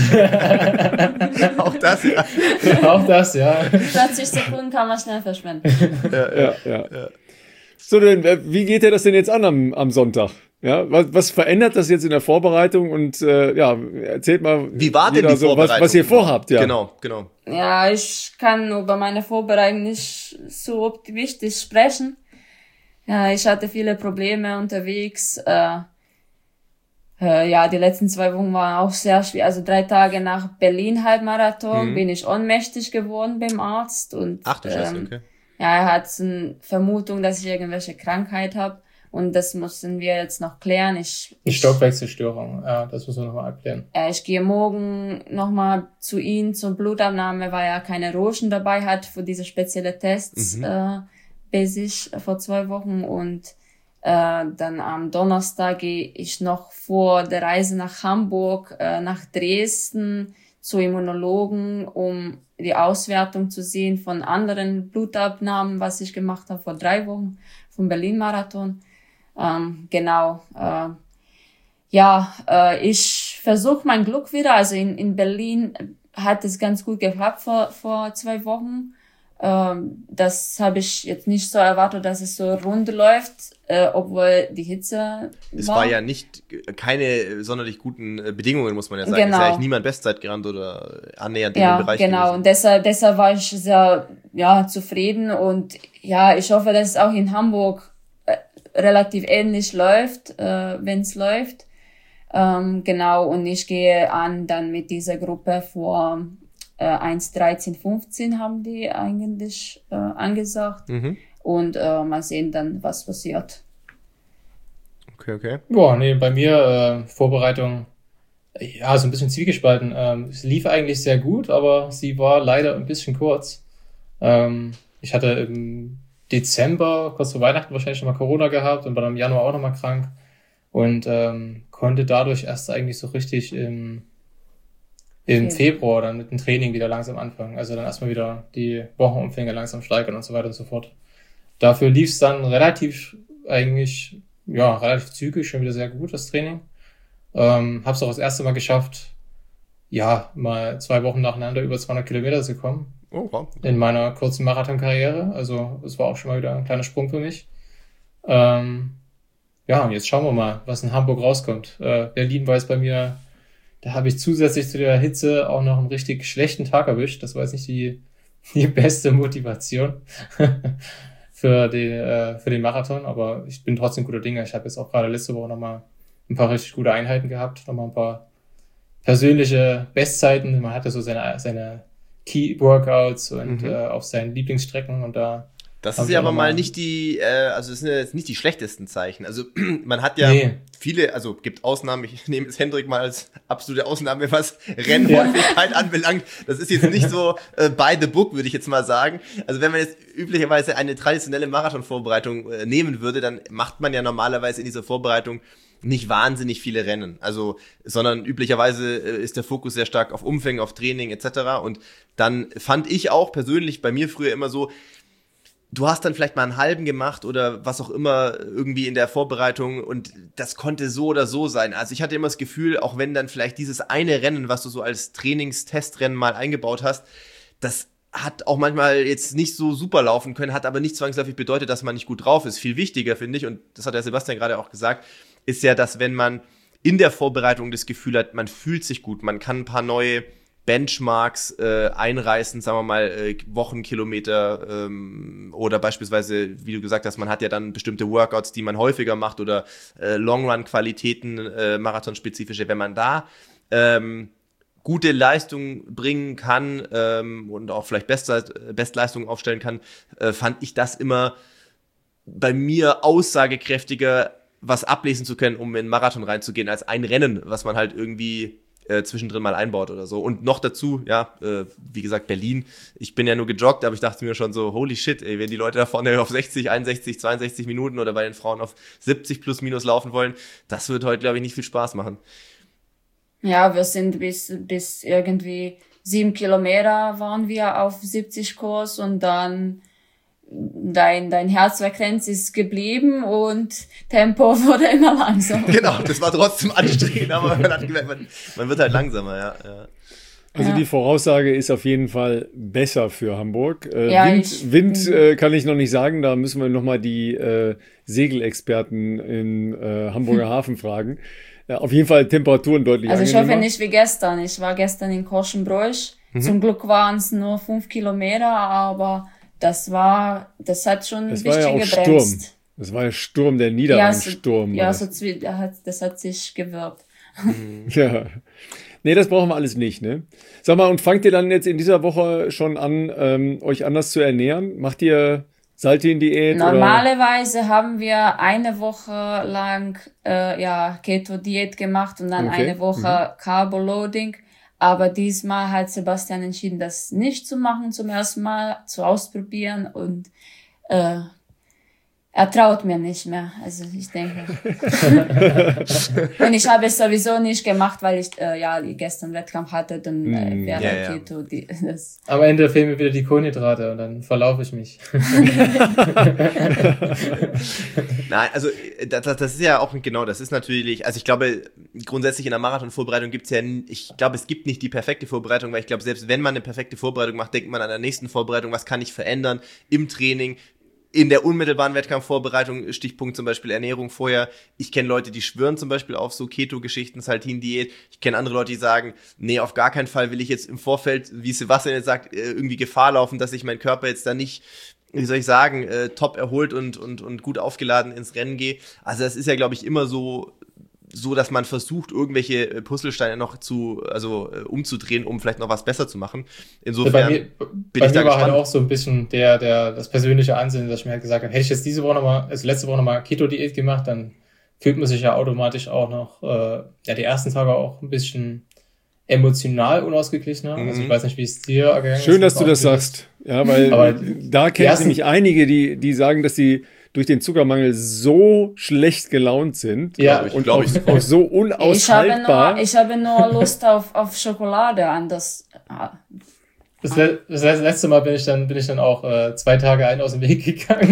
Auch das, ja. Auch das, ja. 40 Sekunden kann man schnell verschwenden. Ja. So, denn, wie geht dir das denn jetzt an am Sonntag? Ja, was verändert das jetzt in der Vorbereitung? Und erzählt mal, wie war denn die Vorbereitung? Was ihr vorhabt? Ja. Genau. Ja, ich kann über meine Vorbereitung nicht so optimistisch sprechen. Ja, ich hatte viele Probleme unterwegs. Die letzten 2 Wochen waren auch sehr schwer. Also 3 Tage nach Berlin Halbmarathon bin ich ohnmächtig geworden beim Arzt. Und, ach du Scheiße, okay. Ja, er hat eine Vermutung, dass ich irgendwelche Krankheit habe. Und das müssen wir jetzt noch klären. Die Stoffwechselstörung, ja, das müssen wir nochmal abklären. Ich gehe morgen nochmal zu ihm zur Blutabnahme, weil er keine Roschen dabei hat für diese spezielle Tests, basisch vor 2 Wochen. Und dann am Donnerstag gehe ich noch vor der Reise nach Hamburg, nach Dresden zu Immunologen, um die Auswertung zu sehen von anderen Blutabnahmen, was ich gemacht habe vor 3 Wochen vom Berlin-Marathon. Ich versuche mein Glück wieder. Also in Berlin hat es ganz gut geklappt vor 2 Wochen. Das habe ich jetzt nicht so erwartet, dass es so rund läuft, obwohl die Hitze Es war ja keine sonderlich guten Bedingungen, muss man ja sagen. Genau. Es ist ja eigentlich niemand Bestzeit gerannt oder annähernd in dem Bereich. Ja, genau. Und deshalb war ich sehr zufrieden. Und ja, ich hoffe, dass es auch in Hamburg relativ ähnlich läuft, wenn es läuft. Und ich gehe an dann mit dieser Gruppe vor 1:13:15 haben die eigentlich angesagt. Und mal sehen dann, was passiert. Okay. Boah, nee, bei mir Vorbereitung, ja, so ein bisschen zwiegespalten. Es lief eigentlich sehr gut, aber sie war leider ein bisschen kurz. Ich hatte im Dezember, kurz vor Weihnachten wahrscheinlich schon mal Corona gehabt und war dann im Januar auch nochmal krank und konnte dadurch erst eigentlich so richtig im Februar dann mit dem Training wieder langsam anfangen. Also dann erstmal wieder die Wochenumfänge langsam steigern und so weiter und so fort. Dafür lief es dann relativ zügig, schon wieder sehr gut, das Training. Hab's auch das erste Mal geschafft, mal 2 Wochen nacheinander über 200 Kilometer zu kommen. Oh, wow. In meiner kurzen Marathonkarriere. Also es war auch schon mal wieder ein kleiner Sprung für mich. Und jetzt schauen wir mal, was in Hamburg rauskommt. Berlin war jetzt bei mir, da habe ich zusätzlich zu der Hitze auch noch einen richtig schlechten Tag erwischt. Das war jetzt nicht die beste Motivation für den Marathon, aber ich bin trotzdem guter Dinge. Ich habe jetzt auch gerade letzte Woche nochmal ein paar richtig gute Einheiten gehabt, nochmal ein paar persönliche Bestzeiten. Man hatte so seine Key-Workouts und auf seinen Lieblingsstrecken und da. Das ist ja aber mal nicht das sind jetzt nicht die schlechtesten Zeichen. Also man hat ja viele, also gibt Ausnahmen, ich nehme jetzt Hendrik mal als absolute Ausnahme, was Rennhäufigkeit anbelangt. Das ist jetzt nicht so by the book, würde ich jetzt mal sagen. Also wenn man jetzt üblicherweise eine traditionelle Marathonvorbereitung nehmen würde, dann macht man ja normalerweise in dieser Vorbereitung nicht wahnsinnig viele Rennen. Also, sondern üblicherweise ist der Fokus sehr stark auf Umfänge, auf Training etc. Und dann fand ich auch persönlich bei mir früher immer so, du hast dann vielleicht mal einen halben gemacht oder was auch immer irgendwie in der Vorbereitung und das konnte so oder so sein. Also ich hatte immer das Gefühl, auch wenn dann vielleicht dieses eine Rennen, was du so als Trainingstestrennen mal eingebaut hast, das hat auch manchmal jetzt nicht so super laufen können, hat aber nicht zwangsläufig bedeutet, dass man nicht gut drauf ist. Viel wichtiger, finde ich, und das hat der Sebastian gerade auch gesagt, ist ja, dass wenn man in der Vorbereitung das Gefühl hat, man fühlt sich gut, man kann ein paar neue Benchmarks einreißen, sagen wir mal Wochenkilometer oder beispielsweise, wie du gesagt hast, man hat ja dann bestimmte Workouts, die man häufiger macht oder Long-Run-Qualitäten, marathonspezifische, wenn man da gute Leistung bringen kann und auch vielleicht Bestleistungen aufstellen kann, fand ich das immer bei mir aussagekräftiger, was ablesen zu können, um in einen Marathon reinzugehen, als ein Rennen, was man halt irgendwie zwischendrin mal einbaut oder so. Und noch dazu, ja, wie gesagt, Berlin. Ich bin ja nur gejoggt, aber ich dachte mir schon so, holy shit, ey, wenn die Leute da vorne auf 60, 61, 62 Minuten oder bei den Frauen auf 70 plus minus laufen wollen, das wird heute, glaube ich, nicht viel Spaß machen. Ja, wir sind bis irgendwie 7 Kilometer waren wir auf 70 Kurs und dann dein Herzfrequenz ist geblieben und Tempo wurde immer langsamer. Genau, das war trotzdem anstrengend, aber man hat gemerkt, man wird halt langsamer, ja. Also die Voraussage ist auf jeden Fall besser für Hamburg. Wind kann ich noch nicht sagen, da müssen wir nochmal die Segelexperten im Hamburger Hafen fragen. Auf jeden Fall Temperaturen deutlich angenehmer. Also ich hoffe nicht wie gestern. Ich war gestern in Korschenbroich. Zum Glück waren es nur 5 Kilometer, aber das hat schon ein bisschen gebremst. Sturm. Das war ja Sturm, der Niederrheinsturm. Das hat sich gewirkt. Ja. Nee, das brauchen wir alles nicht, ne? Sag mal, und fangt ihr dann jetzt in dieser Woche schon an, euch anders zu ernähren? Macht ihr Saltin-Diät? Normalerweise haben wir eine Woche lang Keto-Diät gemacht und dann eine Woche Carbo-Loading. Aber diesmal hat Sebastian entschieden, das nicht zu machen, zum ersten Mal zu ausprobieren und er traut mir nicht mehr. Also ich denke. Und ich habe es sowieso nicht gemacht, weil ich gestern Wettkampf hatte, dann wäre Keto. Am Ende fehlen mir wieder die Kohlenhydrate und dann verlaufe ich mich. Nein, also das ist ja auch genau, das ist natürlich, also ich glaube, grundsätzlich in der Marathonvorbereitung gibt's ja, ich glaube, es gibt nicht die perfekte Vorbereitung, weil ich glaube, selbst wenn man eine perfekte Vorbereitung macht, denkt man an der nächsten Vorbereitung, was kann ich verändern im Training, in der unmittelbaren Wettkampfvorbereitung, Stichpunkt zum Beispiel Ernährung vorher. Ich kenne Leute, die schwören zum Beispiel auf so Keto-Geschichten, Saltin-Diät. Ich kenne andere Leute, die sagen, nee, auf gar keinen Fall will ich jetzt im Vorfeld, wie Sebastian jetzt sagt, irgendwie Gefahr laufen, dass sich mein Körper jetzt da nicht, wie soll ich sagen, top erholt und gut aufgeladen ins Rennen gehe. Also das ist ja, glaube ich, immer so, dass man versucht, irgendwelche Puzzlesteine noch umzudrehen, um vielleicht noch was besser zu machen. Insofern bin ich da gespannt. Bei mir war halt auch so ein bisschen das persönliche Ansinnen, dass ich mir halt gesagt habe, hätte ich jetzt letzte Woche nochmal Keto-Diät gemacht, dann fühlt man sich ja automatisch auch noch, die ersten Tage auch ein bisschen emotional unausgeglichener. Also ich weiß nicht, wie es dir ergangen ist. Schön, dass du das sagst. Ja, weil da kenne ich nämlich einige, die sagen, dass sie durch den Zuckermangel so schlecht gelaunt sind und auch so unaushaltbar. Ich habe nur Lust auf Schokolade an das. Das letzte Mal bin ich dann auch 2 Tage aus dem Weg gegangen.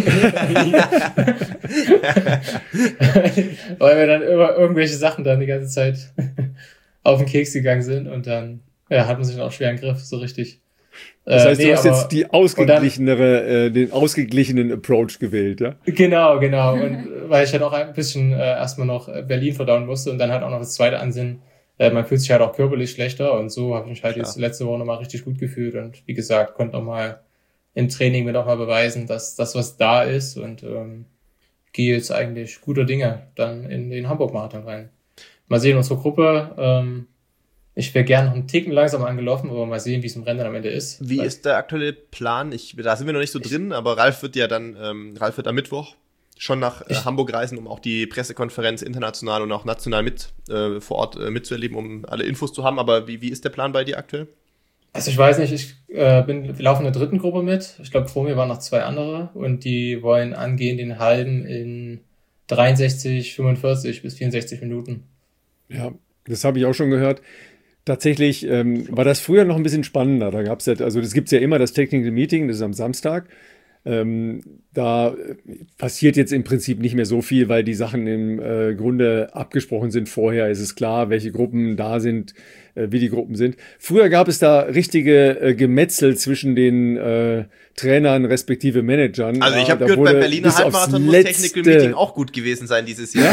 Weil wir dann irgendwelche Sachen dann die ganze Zeit auf den Keks gegangen sind und dann hat man sich dann auch schwer im Griff, so richtig. Das heißt, du hast jetzt den ausgeglichenen Approach gewählt, ja? Genau. Und weil ich halt auch ein bisschen erstmal noch Berlin verdauen musste und dann halt auch noch das zweite Ansinnen, man fühlt sich halt auch körperlich schlechter und so habe ich mich halt jetzt letzte Woche nochmal richtig gut gefühlt und wie gesagt, konnte nochmal im Training mir nochmal beweisen, dass das, was da ist und gehe jetzt eigentlich guter Dinge dann in den Hamburg-Marathon rein. Mal sehen, unsere Gruppe, ich wäre gerne noch einen Ticken langsam angelaufen, aber mal sehen, wie es im Rennen am Ende ist. Wie ist der aktuelle Plan? Da sind wir noch nicht so drin, aber Ralf wird am Mittwoch schon nach Hamburg reisen, um auch die Pressekonferenz international und auch national vor Ort mitzuerleben, um alle Infos zu haben. Aber wie ist der Plan bei dir aktuell? Also ich weiß nicht, wir laufen in der 3. Gruppe mit. Ich glaube, vor mir waren noch 2 andere und die wollen angehen den halben in 63, 45 bis 64 Minuten. Ja, das habe ich auch schon gehört. Tatsächlich war das früher noch ein bisschen spannender. Da gab es ja, also das gibt es ja immer, das Technical Meeting, das ist am Samstag. Da passiert jetzt im Prinzip nicht mehr so viel, weil die Sachen im Grunde abgesprochen sind vorher. Es ist klar, welche Gruppen da sind, wie die Gruppen sind. Früher gab es da richtige Gemetzel zwischen den Trainern respektive Managern. Also ich habe gehört, beim Berliner Halbmarathon muss Technical Meeting auch gut gewesen sein dieses Jahr.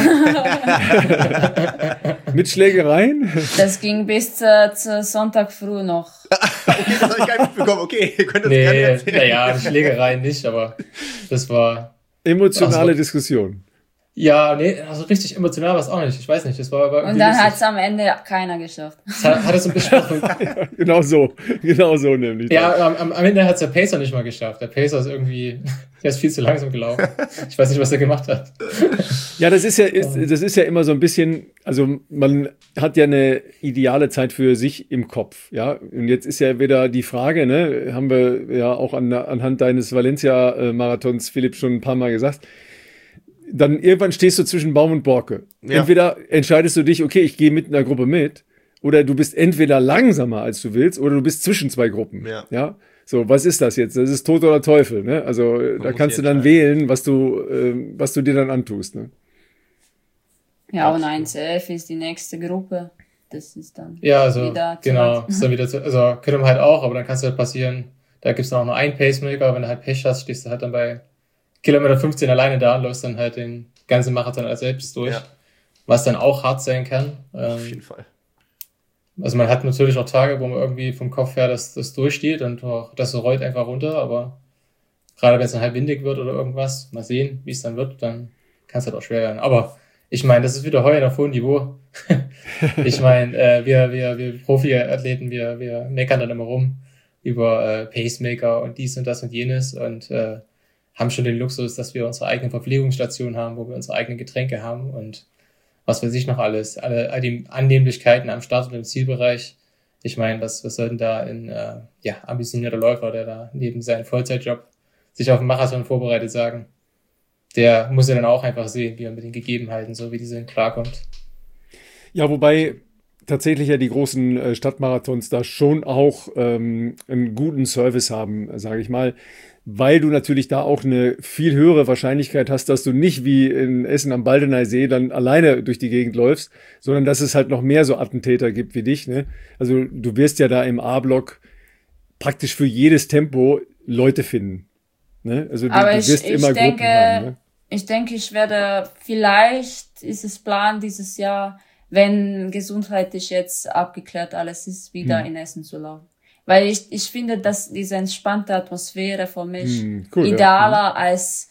Mit Schlägereien? Das ging bis zur Sonntag früh noch. Okay, das habe ich gar nicht mitbekommen. Okay, ihr könnt das gerne erzählen. Naja, Schlägereien nicht, aber das war... Emotionale Diskussion. Ja, nee, also richtig emotional war es auch nicht. Ich weiß nicht, das war aber und dann hat es am Ende keiner geschafft. Hat es ein bisschen... Ja, genau so nämlich. Ja, am Ende hat es der Pacer nicht mal geschafft. Der Pacer ist irgendwie, der ist viel zu langsam gelaufen. Ich weiß nicht, was er gemacht hat. Ja, das ist ja immer so ein bisschen, also man hat ja eine ideale Zeit für sich im Kopf, ja. Und jetzt ist ja wieder die Frage, ne, haben wir ja auch anhand deines Valencia-Marathons, Philipp, schon ein paar Mal gesagt. Dann irgendwann stehst du zwischen Baum und Borke. Ja. Entweder entscheidest du dich, okay, ich gehe mit einer Gruppe mit, oder du bist entweder langsamer, als du willst, oder du bist zwischen zwei Gruppen. Ja? So, was ist das jetzt? Das ist Tod oder Teufel, ne? Also da kannst du dann wählen, was du dir dann antust, ne? Ja, und 1F ist die nächste Gruppe. Das ist dann wieder genau. Ist dann wieder also könnte man halt auch, aber dann kann es halt passieren, da gibt's dann auch nur einen Pacemaker, wenn du halt Pech hast, stehst du halt dann bei Kilometer 15 alleine da und läufst dann halt den ganzen Marathon als selbst durch, was dann auch hart sein kann. Auf jeden Fall. Also man hat natürlich auch Tage, wo man irgendwie vom Kopf her das durchsteht und auch das rollt einfach runter, aber gerade wenn es dann halt windig wird oder irgendwas, mal sehen, wie es dann wird, dann kann es halt auch schwer werden. Aber ich meine, das ist wieder heuer auf hohem Niveau. Ich meine, wir Profi-Athleten, wir meckern dann immer rum über Pacemaker und dies und das und jenes und haben schon den Luxus, dass wir unsere eigene Verpflegungsstation haben, wo wir unsere eigenen Getränke haben und was weiß ich noch alles. All die Annehmlichkeiten am Start und im Zielbereich. Ich meine, was sollten da ein ambitionierter Läufer, der da neben seinem Vollzeitjob sich auf den Marathon vorbereitet, sagen? Der muss ja dann auch einfach sehen, wie er mit den Gegebenheiten, so wie die sind, klarkommt. Ja, wobei tatsächlich ja die großen Stadtmarathons da schon auch einen guten Service haben, sage ich mal. Weil du natürlich da auch eine viel höhere Wahrscheinlichkeit hast, dass du nicht wie in Essen am Baldener See dann alleine durch die Gegend läufst, sondern dass es halt noch mehr so Attentäter gibt wie dich, ne? Also du wirst ja da im A-Block praktisch für jedes Tempo Leute finden, ne? Also du wirst immer Gruppen haben, ne? Ich denke, ich werde vielleicht, ist es Plan dieses Jahr, wenn gesundheitlich jetzt abgeklärt alles ist, wieder in Essen zu laufen. Weil ich finde, dass diese entspannte Atmosphäre für mich idealer als,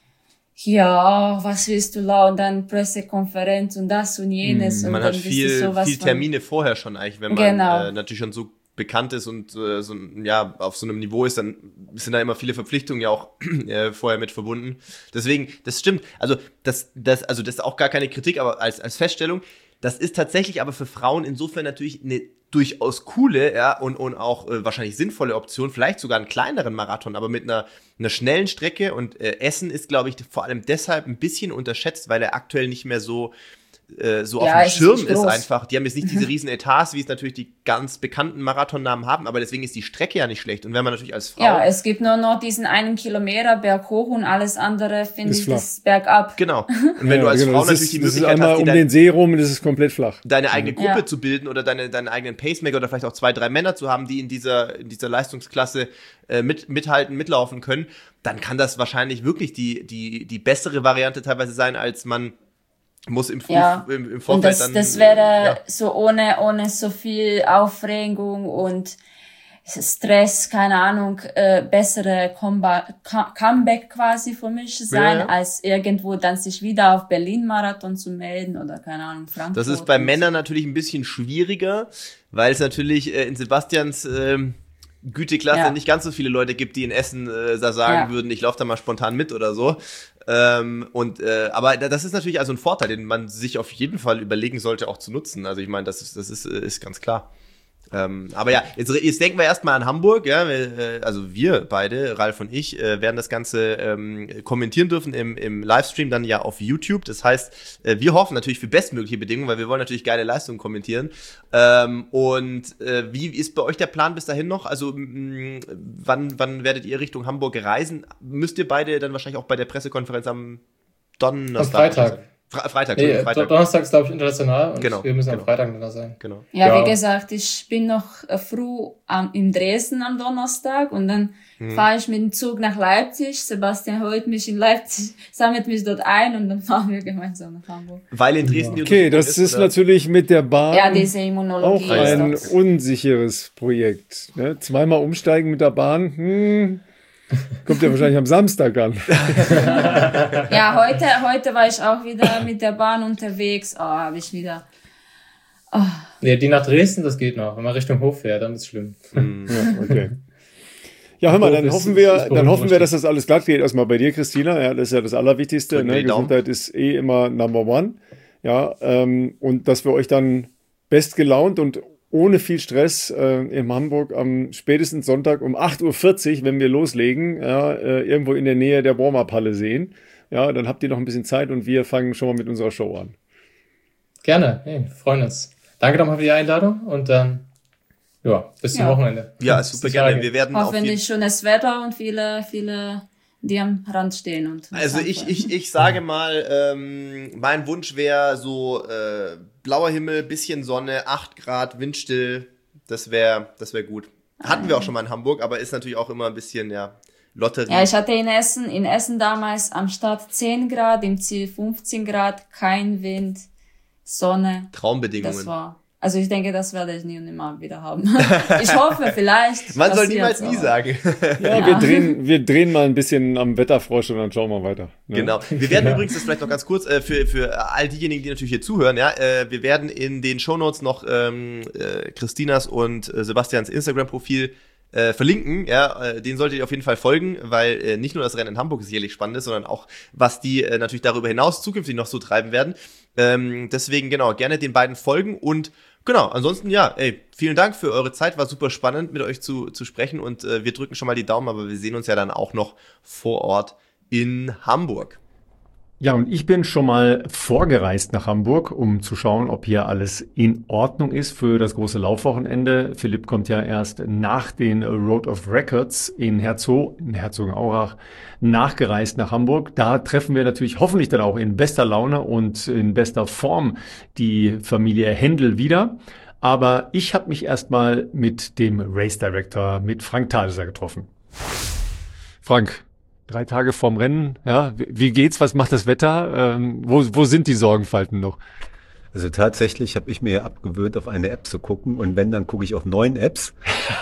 was willst du und dann Pressekonferenz und das und jenes. Und man dann hat viel Termine vorher schon eigentlich, wenn man natürlich schon so bekannt ist und auf so einem Niveau ist, dann sind da immer viele Verpflichtungen ja auch vorher mit verbunden. Deswegen, das stimmt. Also das ist auch gar keine Kritik, aber als Feststellung, das ist tatsächlich aber für Frauen insofern natürlich eine durchaus coole, und auch wahrscheinlich sinnvolle Option, vielleicht sogar einen kleineren Marathon, aber mit einer schnellen Strecke und Essen ist, glaube ich, vor allem deshalb ein bisschen unterschätzt, weil er aktuell nicht mehr so auf dem Schirm ist einfach. Die haben jetzt nicht diese riesen Etats, wie es natürlich die ganz bekannten Marathonnamen haben, aber deswegen ist die Strecke ja nicht schlecht. Und wenn man natürlich als Frau... Ja, es gibt nur noch diesen 1 Kilometer berghoch und alles andere, finde ich, das bergab. Genau. Und wenn du als Frau natürlich die Möglichkeit hast, den See rum, das ist komplett flach. Deine eigene Gruppe zu bilden oder deinen eigenen Pacemaker oder vielleicht auch 2, 3 Männer zu haben, die in dieser Leistungsklasse mithalten, mitlaufen können, dann kann das wahrscheinlich wirklich die bessere Variante teilweise sein, als man muss im Vorfeld und das wäre so ohne so viel Aufregung und Stress, keine Ahnung, bessere Comeback quasi für mich sein, als irgendwo dann sich wieder auf Berlin-Marathon zu melden oder keine Ahnung, Frankfurt. Das ist bei Männern natürlich ein bisschen schwieriger, weil es natürlich in Sebastians Güteklasse nicht ganz so viele Leute gibt, die in Essen sagen würden, ich laufe da mal spontan mit oder so. Aber das ist natürlich also ein Vorteil, den man sich auf jeden Fall überlegen sollte, auch zu nutzen. Also ich meine, das ist ganz klar. Aber ja, jetzt denken wir erstmal an Hamburg, ja, also wir beide, Ralf und ich, werden das Ganze kommentieren dürfen im Livestream dann ja auf YouTube. Das heißt, wir hoffen natürlich für bestmögliche Bedingungen, weil wir wollen natürlich geile Leistungen kommentieren. Wie ist bei euch der Plan bis dahin noch? Also wann werdet ihr Richtung Hamburg reisen? Müsst ihr beide dann wahrscheinlich auch bei der Pressekonferenz am Donnerstag? Am Freitag. Freitag. Donnerstag ist, glaube ich, international und wir müssen am Freitag da sein. Genau. Ja, wie gesagt, ich bin noch früh in Dresden am Donnerstag und dann fahre ich mit dem Zug nach Leipzig. Sebastian holt mich in Leipzig, sammelt mich dort ein und dann fahren wir gemeinsam nach Hamburg. Weil in Dresden okay, das ist natürlich mit der Bahn diese Immunologie auch ein unsicheres Projekt. Ne? Zweimal umsteigen mit der Bahn, kommt ja wahrscheinlich am Samstag an. Ja, heute war ich auch wieder mit der Bahn unterwegs. Habe ich wieder. Nee, die nach Dresden, das geht noch. Wenn man Richtung Hof fährt, dann ist es schlimm. Ja, okay. Ja, hör mal, dann hoffen wir, dass das alles glatt geht. Erstmal bei dir, Christina. Ja, das ist ja das Allerwichtigste. Ne? Gesundheit ist immer Number One. Ja, und dass wir euch dann bestgelaunt und ohne viel Stress in Hamburg am spätesten Sonntag um 8:40 Uhr, wenn wir loslegen, irgendwo in der Nähe der Warm-Up-Halle sehen. Ja, dann habt ihr noch ein bisschen Zeit und wir fangen schon mal mit unserer Show an. Gerne, hey, freuen uns. Danke nochmal für die Einladung und dann bis zum Wochenende. Ja, super gerne. Wir werden hoffentlich schönes Wetter und viele, die am Rand stehen. Und also ich sage mal, mein Wunsch wäre so blauer Himmel, bisschen Sonne, 8 Grad, windstill. Das wäre gut. Hatten wir auch schon mal in Hamburg, aber ist natürlich auch immer ein bisschen, Lotterie. Ja, ich hatte in Essen damals am Start 10 Grad, im Ziel 15 Grad, kein Wind, Sonne. Traumbedingungen. Das war. Also ich denke, das werde ich nie und nimmer wieder haben. Ich hoffe vielleicht. Man soll niemals nie sagen. Ja, wir drehen mal ein bisschen am Wetterfrosch und dann schauen wir weiter. Ne? Genau. Wir werden übrigens, das vielleicht noch ganz kurz, für all diejenigen, die natürlich hier zuhören, wir werden in den Shownotes noch Christinas und Sebastians Instagram-Profil verlinken, den solltet ihr auf jeden Fall folgen, weil nicht nur das Rennen in Hamburg sicherlich spannend ist, sondern auch, was die natürlich darüber hinaus zukünftig noch so treiben werden. Deswegen, gerne den beiden folgen und ansonsten, vielen Dank für eure Zeit, war super spannend mit euch zu sprechen und wir drücken schon mal die Daumen, aber wir sehen uns ja dann auch noch vor Ort in Hamburg. Ja, und ich bin schon mal vorgereist nach Hamburg, um zu schauen, ob hier alles in Ordnung ist für das große Laufwochenende. Philipp kommt ja erst nach den Road of Records in Herzogenaurach nachgereist nach Hamburg. Da treffen wir natürlich hoffentlich dann auch in bester Laune und in bester Form die Familie Händel wieder. Aber ich habe mich erstmal mit dem Race Director, mit Frank Thalesser getroffen. Frank, 3 Tage vorm Rennen, wie geht's? Was macht das Wetter? Wo sind die Sorgenfalten noch? Also tatsächlich habe ich mir abgewöhnt, auf eine App zu gucken und wenn, dann gucke ich auf 9 Apps.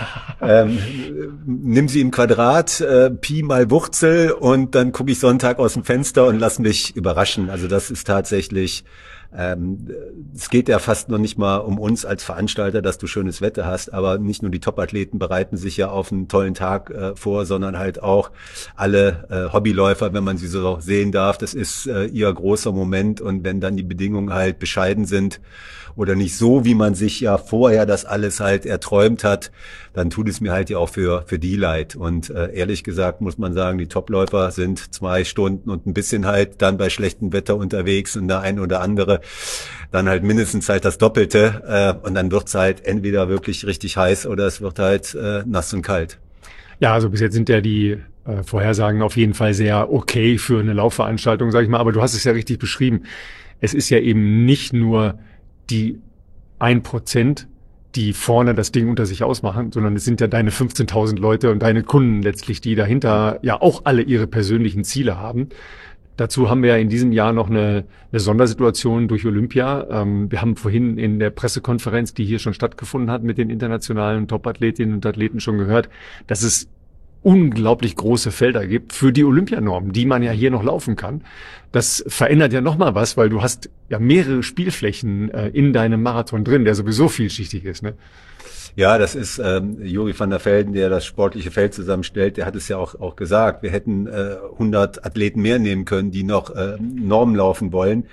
Nimm sie im Quadrat, Pi mal Wurzel und dann gucke ich Sonntag aus dem Fenster und lass mich überraschen. Also das ist tatsächlich, es geht ja fast noch nicht mal um uns als Veranstalter, dass du schönes Wetter hast, aber nicht nur die Top-Athleten bereiten sich ja auf einen tollen Tag vor, sondern halt auch alle Hobbyläufer, wenn man sie so sehen darf. Das ist ihr großer Moment und wenn dann die Bedingungen halt bescheiden sind oder nicht so, wie man sich ja vorher das alles halt erträumt hat, dann tut es mir halt ja auch für die leid. Und ehrlich gesagt muss man sagen, die Topläufer sind 2 Stunden und ein bisschen halt dann bei schlechtem Wetter unterwegs und der ein oder andere dann halt mindestens halt das Doppelte und dann wird's halt entweder wirklich richtig heiß oder es wird halt nass und kalt. Ja, also bis jetzt sind ja die Vorhersagen auf jeden Fall sehr okay für eine Laufveranstaltung, sag ich mal. Aber du hast es ja richtig beschrieben. Es ist ja eben nicht nur die 1%, die vorne das Ding unter sich ausmachen, sondern es sind ja deine 15.000 Leute und deine Kunden letztlich, die dahinter ja auch alle ihre persönlichen Ziele haben. Dazu haben wir ja in diesem Jahr noch eine Sondersituation durch Olympia. Wir haben vorhin in der Pressekonferenz, die hier schon stattgefunden hat, mit den internationalen Top-Athletinnen und Athleten schon gehört, dass es unglaublich große Felder gibt für die Olympianormen, die man ja hier noch laufen kann. Das verändert ja nochmal was, weil du hast ja mehrere Spielflächen in deinem Marathon drin, der sowieso vielschichtig ist, ne? Ja, das ist Juri van der Velden, der das sportliche Feld zusammenstellt, der hat es ja auch gesagt, wir hätten 100 Athleten mehr nehmen können, die noch Normen laufen wollen.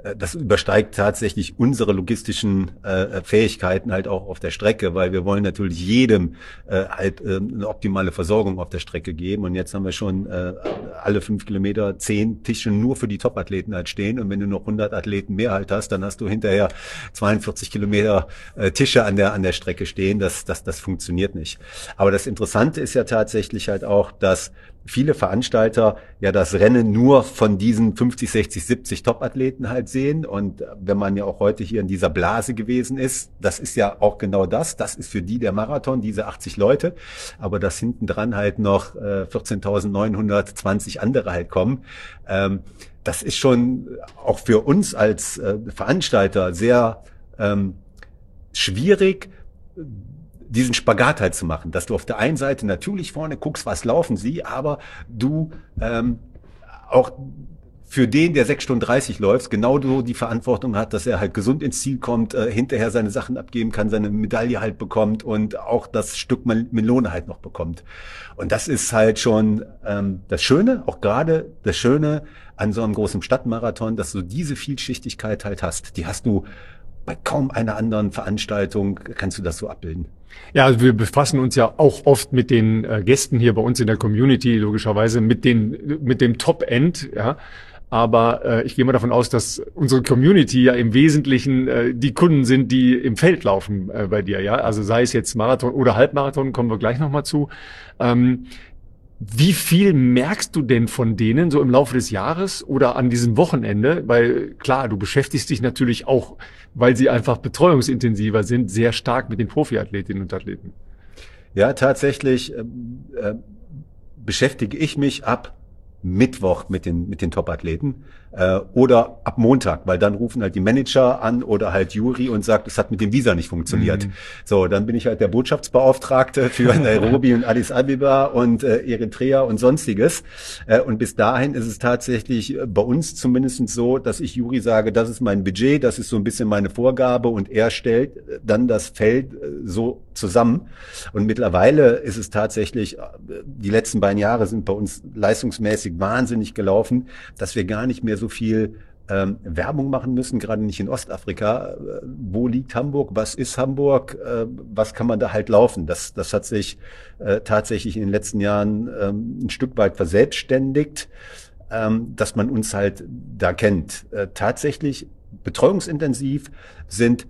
das übersteigt tatsächlich unsere logistischen Fähigkeiten halt auch auf der Strecke, weil wir wollen natürlich jedem halt eine optimale Versorgung auf der Strecke geben. Und jetzt haben wir schon alle 5 Kilometer 10 Tische nur für die Top-Athleten halt stehen. Und wenn du noch 100 Athleten mehr halt hast, dann hast du hinterher 42 Kilometer Tische an der Strecke stehen. Das funktioniert nicht. Aber das Interessante ist ja tatsächlich halt auch, dass viele Veranstalter ja das Rennen nur von diesen 50, 60, 70 Top-Athleten halt sehen. Und wenn man ja auch heute hier in dieser Blase gewesen ist, das ist ja auch genau das. Das ist für die der Marathon, diese 80 Leute. Aber dass hinten dran halt noch 14.920 andere halt kommen, das ist schon auch für uns als Veranstalter sehr schwierig, diesen Spagat halt zu machen, dass du auf der einen Seite natürlich vorne guckst, was laufen sie, aber du auch für den, der 6 Stunden 30 läuft, genau so die Verantwortung hat, dass er halt gesund ins Ziel kommt, hinterher seine Sachen abgeben kann, seine Medaille halt bekommt und auch das Stück Melone halt noch bekommt. Und das ist halt schon das Schöne, auch gerade das Schöne an so einem großen Stadtmarathon, dass du diese Vielschichtigkeit halt hast. Die hast du bei kaum einer anderen Veranstaltung, kannst du das so abbilden. Ja, also wir befassen uns ja auch oft mit den Gästen hier bei uns in der Community, logischerweise mit dem Top-End, ja. Aber ich gehe mal davon aus, dass unsere Community ja im Wesentlichen die Kunden sind, die im Feld laufen bei dir, ja. Also sei es jetzt Marathon oder Halbmarathon, kommen wir gleich nochmal zu. Wie viel merkst du denn von denen so im Laufe des Jahres oder an diesem Wochenende? Weil klar, du beschäftigst dich natürlich auch, weil sie einfach betreuungsintensiver sind, sehr stark mit den Profiathletinnen und Athleten. Ja, tatsächlich beschäftige ich mich ab Mittwoch mit den Top-Athleten oder ab Montag, weil dann rufen halt die Manager an oder halt Juri und sagt, es hat mit dem Visa nicht funktioniert. So, dann bin ich halt der Botschaftsbeauftragte für Nairobi und Addis Abeba und Eritrea und sonstiges. Und bis dahin ist es tatsächlich bei uns zumindest so, dass ich Juri sage, das ist mein Budget, das ist so ein bisschen meine Vorgabe und er stellt dann das Feld so zusammen. Und mittlerweile ist es tatsächlich, die letzten beiden Jahre sind bei uns leistungsmäßig wahnsinnig gelaufen, dass wir gar nicht mehr so viel Werbung machen müssen, gerade nicht in Ostafrika. Wo liegt Hamburg? Was ist Hamburg? Was kann man da halt laufen? Das hat sich tatsächlich in den letzten Jahren ein Stück weit verselbstständigt, dass man uns halt da kennt. Tatsächlich betreuungsintensiv sind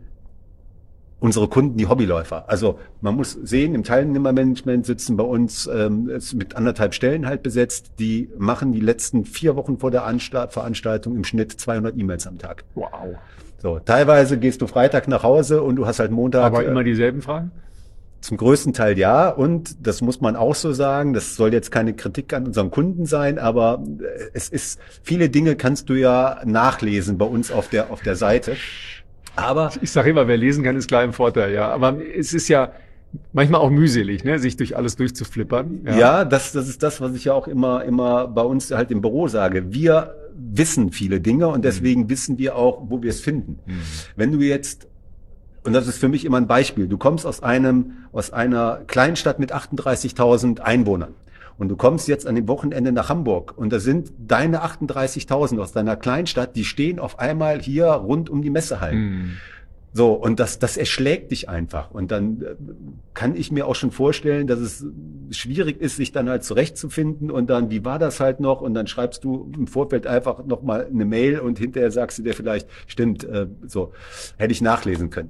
unsere Kunden die Hobbyläufer. Also man muss sehen, im Teilnehmermanagement sitzen bei uns mit 1,5 Stellen halt besetzt. Die machen die letzten 4 Wochen vor der Veranstaltung im Schnitt 200 E-Mails am Tag. Wow. So, teilweise gehst du Freitag nach Hause und du hast halt Montag. Aber immer dieselben Fragen? Zum größten Teil ja. Und das muss man auch so sagen. Das soll jetzt keine Kritik an unseren Kunden sein, aber es ist, viele Dinge kannst du ja nachlesen bei uns auf der Seite. Aber ich sage immer, wer lesen kann, ist klar im Vorteil, ja. Aber es ist ja manchmal auch mühselig, ne, sich durch alles durchzuflippern. Ja, das ist das, was ich ja auch immer bei uns halt im Büro sage. Wir wissen viele Dinge und deswegen wissen wir auch, wo wir es finden. Wenn du jetzt, und das ist für mich immer ein Beispiel, du kommst aus einer Kleinstadt mit 38.000 Einwohnern. Und du kommst jetzt an dem Wochenende nach Hamburg und da sind deine 38.000 aus deiner Kleinstadt, die stehen auf einmal hier rund um die Messehallen. So, und das erschlägt dich einfach. Und dann kann ich mir auch schon vorstellen, dass es schwierig ist, sich dann halt zurechtzufinden und dann, wie war das halt noch? Und dann schreibst du im Vorfeld einfach nochmal eine Mail und hinterher sagst du dir vielleicht, stimmt, so, hätte ich nachlesen können.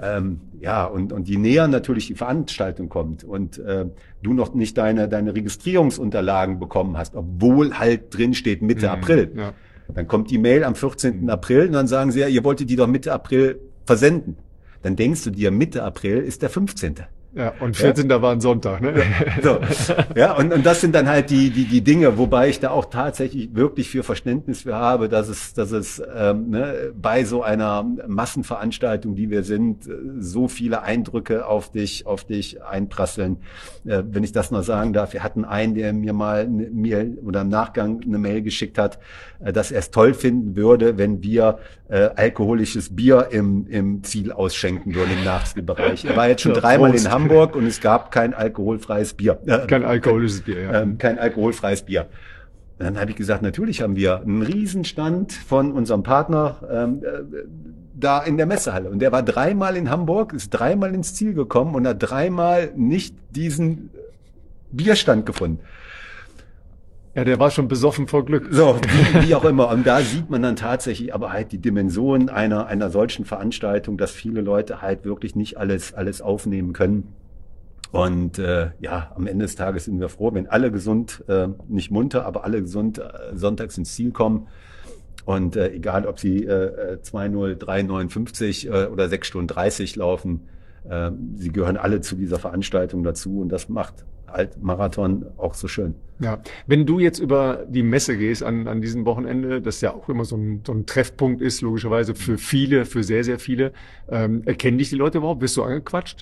Ja, und je näher natürlich die Veranstaltung kommt und du noch nicht deine Registrierungsunterlagen bekommen hast, obwohl halt drin steht Mitte April, dann kommt die Mail am 14. April und dann sagen sie, ja, ihr wolltet die doch Mitte April versenden. Dann denkst du dir, Mitte April ist der 15. Ja, und 14. war ein Sonntag, ne? So. Ja, und das sind dann halt die Dinge, wobei ich da auch tatsächlich wirklich für Verständnis für habe, dass es bei so einer Massenveranstaltung, die wir sind, so viele Eindrücke auf dich einprasseln. Wenn ich das noch sagen darf, wir hatten einen, der mir oder im Nachgang eine Mail geschickt hat, dass er es toll finden würde, wenn wir alkoholisches Bier im Ziel ausschenken würden im Nachzielbereich. Er war jetzt schon 3-mal in Hamburg und es gab kein alkoholfreies Bier. Kein alkoholisches Bier, ja. Kein alkoholfreies Bier. dann habe ich gesagt, natürlich haben wir einen Riesenstand von unserem Partner da in der Messehalle. Und der war 3-mal in Hamburg, ist 3-mal ins Ziel gekommen und hat 3-mal nicht diesen Bierstand gefunden. Ja, der war schon besoffen vor Glück. So, wie auch immer. Und da sieht man dann tatsächlich aber halt die Dimension einer solchen Veranstaltung, dass viele Leute halt wirklich nicht alles aufnehmen können. Und am Ende des Tages sind wir froh, wenn alle gesund, nicht munter, aber alle gesund sonntags ins Ziel kommen. Und egal, ob sie 2:0, 3:59 oder 6:30 laufen, sie gehören alle zu dieser Veranstaltung dazu. Und das macht halt Marathon auch so schön. Ja, wenn du jetzt über die Messe gehst an diesem Wochenende, das ja auch immer so ein Treffpunkt ist, logischerweise für viele, für sehr, sehr viele, erkennen dich die Leute überhaupt? Wirst du angequatscht?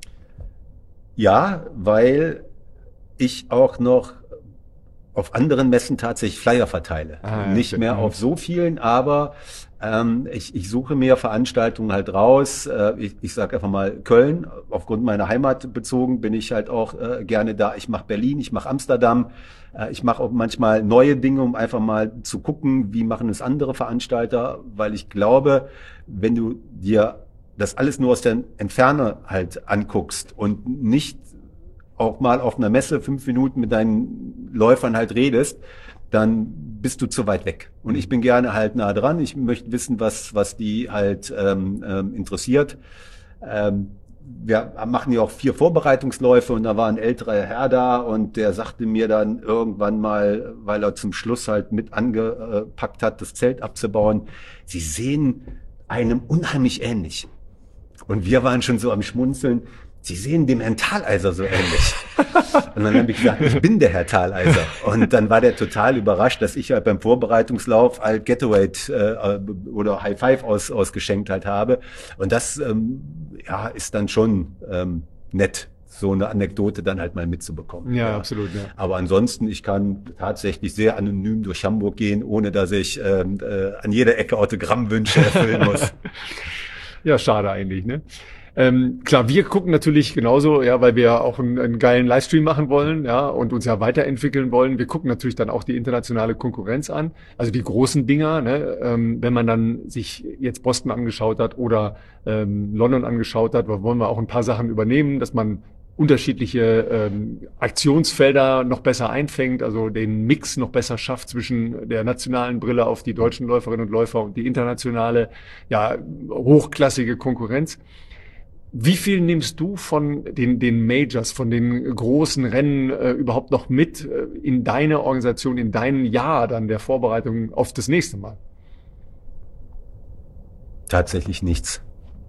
Ja, weil ich auch noch auf anderen Messen tatsächlich Flyer verteile. Nicht mehr auf so vielen, aber ich suche mir Veranstaltungen halt raus. Ich sage einfach mal Köln. Aufgrund meiner Heimat bezogen bin ich halt auch gerne da. Ich mache Berlin, ich mache Amsterdam. Ich mache auch manchmal neue Dinge, um einfach mal zu gucken, wie machen es andere Veranstalter. Weil ich glaube, wenn du dir das alles nur aus der Entferne halt anguckst und nicht auch mal auf einer Messe 5 Minuten mit deinen Läufern halt redest, dann bist du zu weit weg. Und ich bin gerne halt nah dran. Ich möchte wissen, was die halt interessiert. Wir machen ja auch 4 Vorbereitungsläufe und da war ein älterer Herr da und der sagte mir dann irgendwann mal, weil er zum Schluss halt mit angepackt hat, das Zelt abzubauen, sie sehen einem unheimlich ähnlich. Und wir waren schon so am Schmunzeln, sie sehen dem Herrn Thaleiser so ähnlich. Und dann habe ich gesagt, ich bin der Herr Thaleiser. Und dann war der total überrascht, dass ich halt beim Vorbereitungslauf halt Gatorade oder High Five ausgeschenkt halt habe. Und das ist dann schon nett, so eine Anekdote dann halt mal mitzubekommen. Ja, absolut. Ja. Aber ansonsten, ich kann tatsächlich sehr anonym durch Hamburg gehen, ohne dass ich an jeder Ecke Autogrammwünsche erfüllen muss. Ja, schade eigentlich, ne? Klar, wir gucken natürlich genauso, ja, weil wir auch einen geilen Livestream machen wollen, ja, und uns ja weiterentwickeln wollen. Wir gucken natürlich dann auch die internationale Konkurrenz an, also die großen Dinger, ne, wenn man dann sich jetzt Boston angeschaut hat oder London angeschaut hat, wollen wir auch ein paar Sachen übernehmen, dass man unterschiedliche Aktionsfelder noch besser einfängt, also den Mix noch besser schafft zwischen der nationalen Brille auf die deutschen Läuferinnen und Läufer und die internationale, ja, hochklassige Konkurrenz. Wie viel nimmst du von den Majors, von den großen Rennen überhaupt noch mit in deine Organisation, in dein Jahr dann der Vorbereitung auf das nächste Mal? Tatsächlich nichts.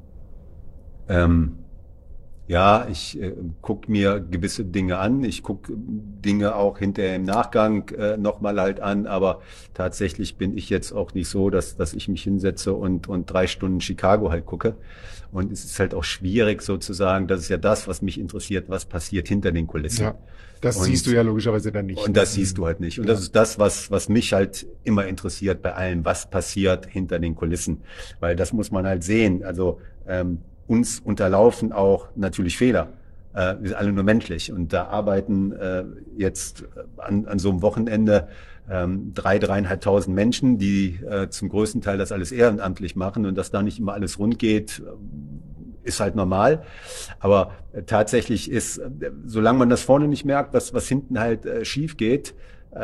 Ich gucke mir gewisse Dinge an. Ich gucke Dinge auch hinterher im Nachgang nochmal halt an. Aber tatsächlich bin ich jetzt auch nicht so, dass ich mich hinsetze und 3 Stunden Chicago halt gucke. Und es ist halt auch schwierig sozusagen, das ist ja das, was mich interessiert, was passiert hinter den Kulissen. Ja, das siehst du ja logischerweise dann nicht. Und das siehst du halt nicht. Und das ist das, was mich halt immer interessiert bei allem, was passiert hinter den Kulissen. Weil das muss man halt sehen. Also uns unterlaufen auch natürlich Fehler. Wir sind alle nur menschlich. Und da arbeiten jetzt an so einem Wochenende 3.500 Menschen, die zum größten Teil das alles ehrenamtlich machen. Und dass da nicht immer alles rund geht, ist halt normal. Aber tatsächlich ist, solange man das vorne nicht merkt, was hinten halt schief geht,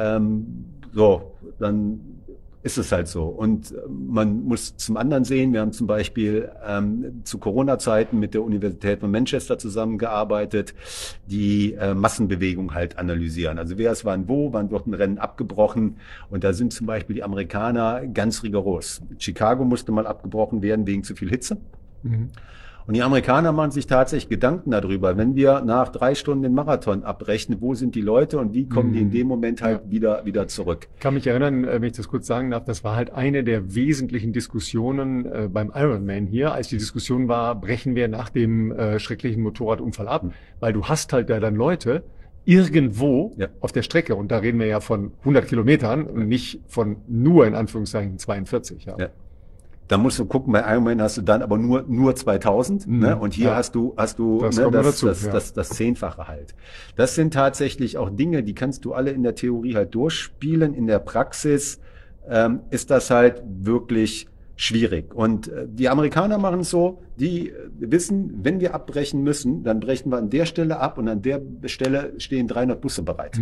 dann ist es halt so. Und man muss zum anderen sehen, wir haben zum Beispiel zu Corona-Zeiten mit der Universität von Manchester zusammengearbeitet, die Massenbewegung halt analysieren. Also wer ist wann wo, wann wird ein Rennen abgebrochen. Und da sind zum Beispiel die Amerikaner ganz rigoros. Chicago musste mal abgebrochen werden wegen zu viel Hitze. Mhm. Und die Amerikaner machen sich tatsächlich Gedanken darüber, wenn wir nach 3 Stunden den Marathon abrechnen, wo sind die Leute und wie kommen die in dem Moment halt wieder zurück. Ich kann mich erinnern, wenn ich das kurz sagen darf, das war halt eine der wesentlichen Diskussionen beim Ironman hier, als die Diskussion war, brechen wir nach dem schrecklichen Motorradunfall ab, weil du hast halt da dann Leute irgendwo auf der Strecke und da reden wir ja von 100 Kilometern und nicht von nur in Anführungszeichen 42. Ja. Da musst du gucken, bei Ironman hast du dann aber nur 2000, ne? Und hier hast du das 10-fache halt. Das sind tatsächlich auch Dinge, die kannst du alle in der Theorie halt durchspielen. In der Praxis ist das halt wirklich schwierig. Und die Amerikaner machen es so, die wissen, wenn wir abbrechen müssen, dann brechen wir an der Stelle ab und an der Stelle stehen 300 Busse bereit.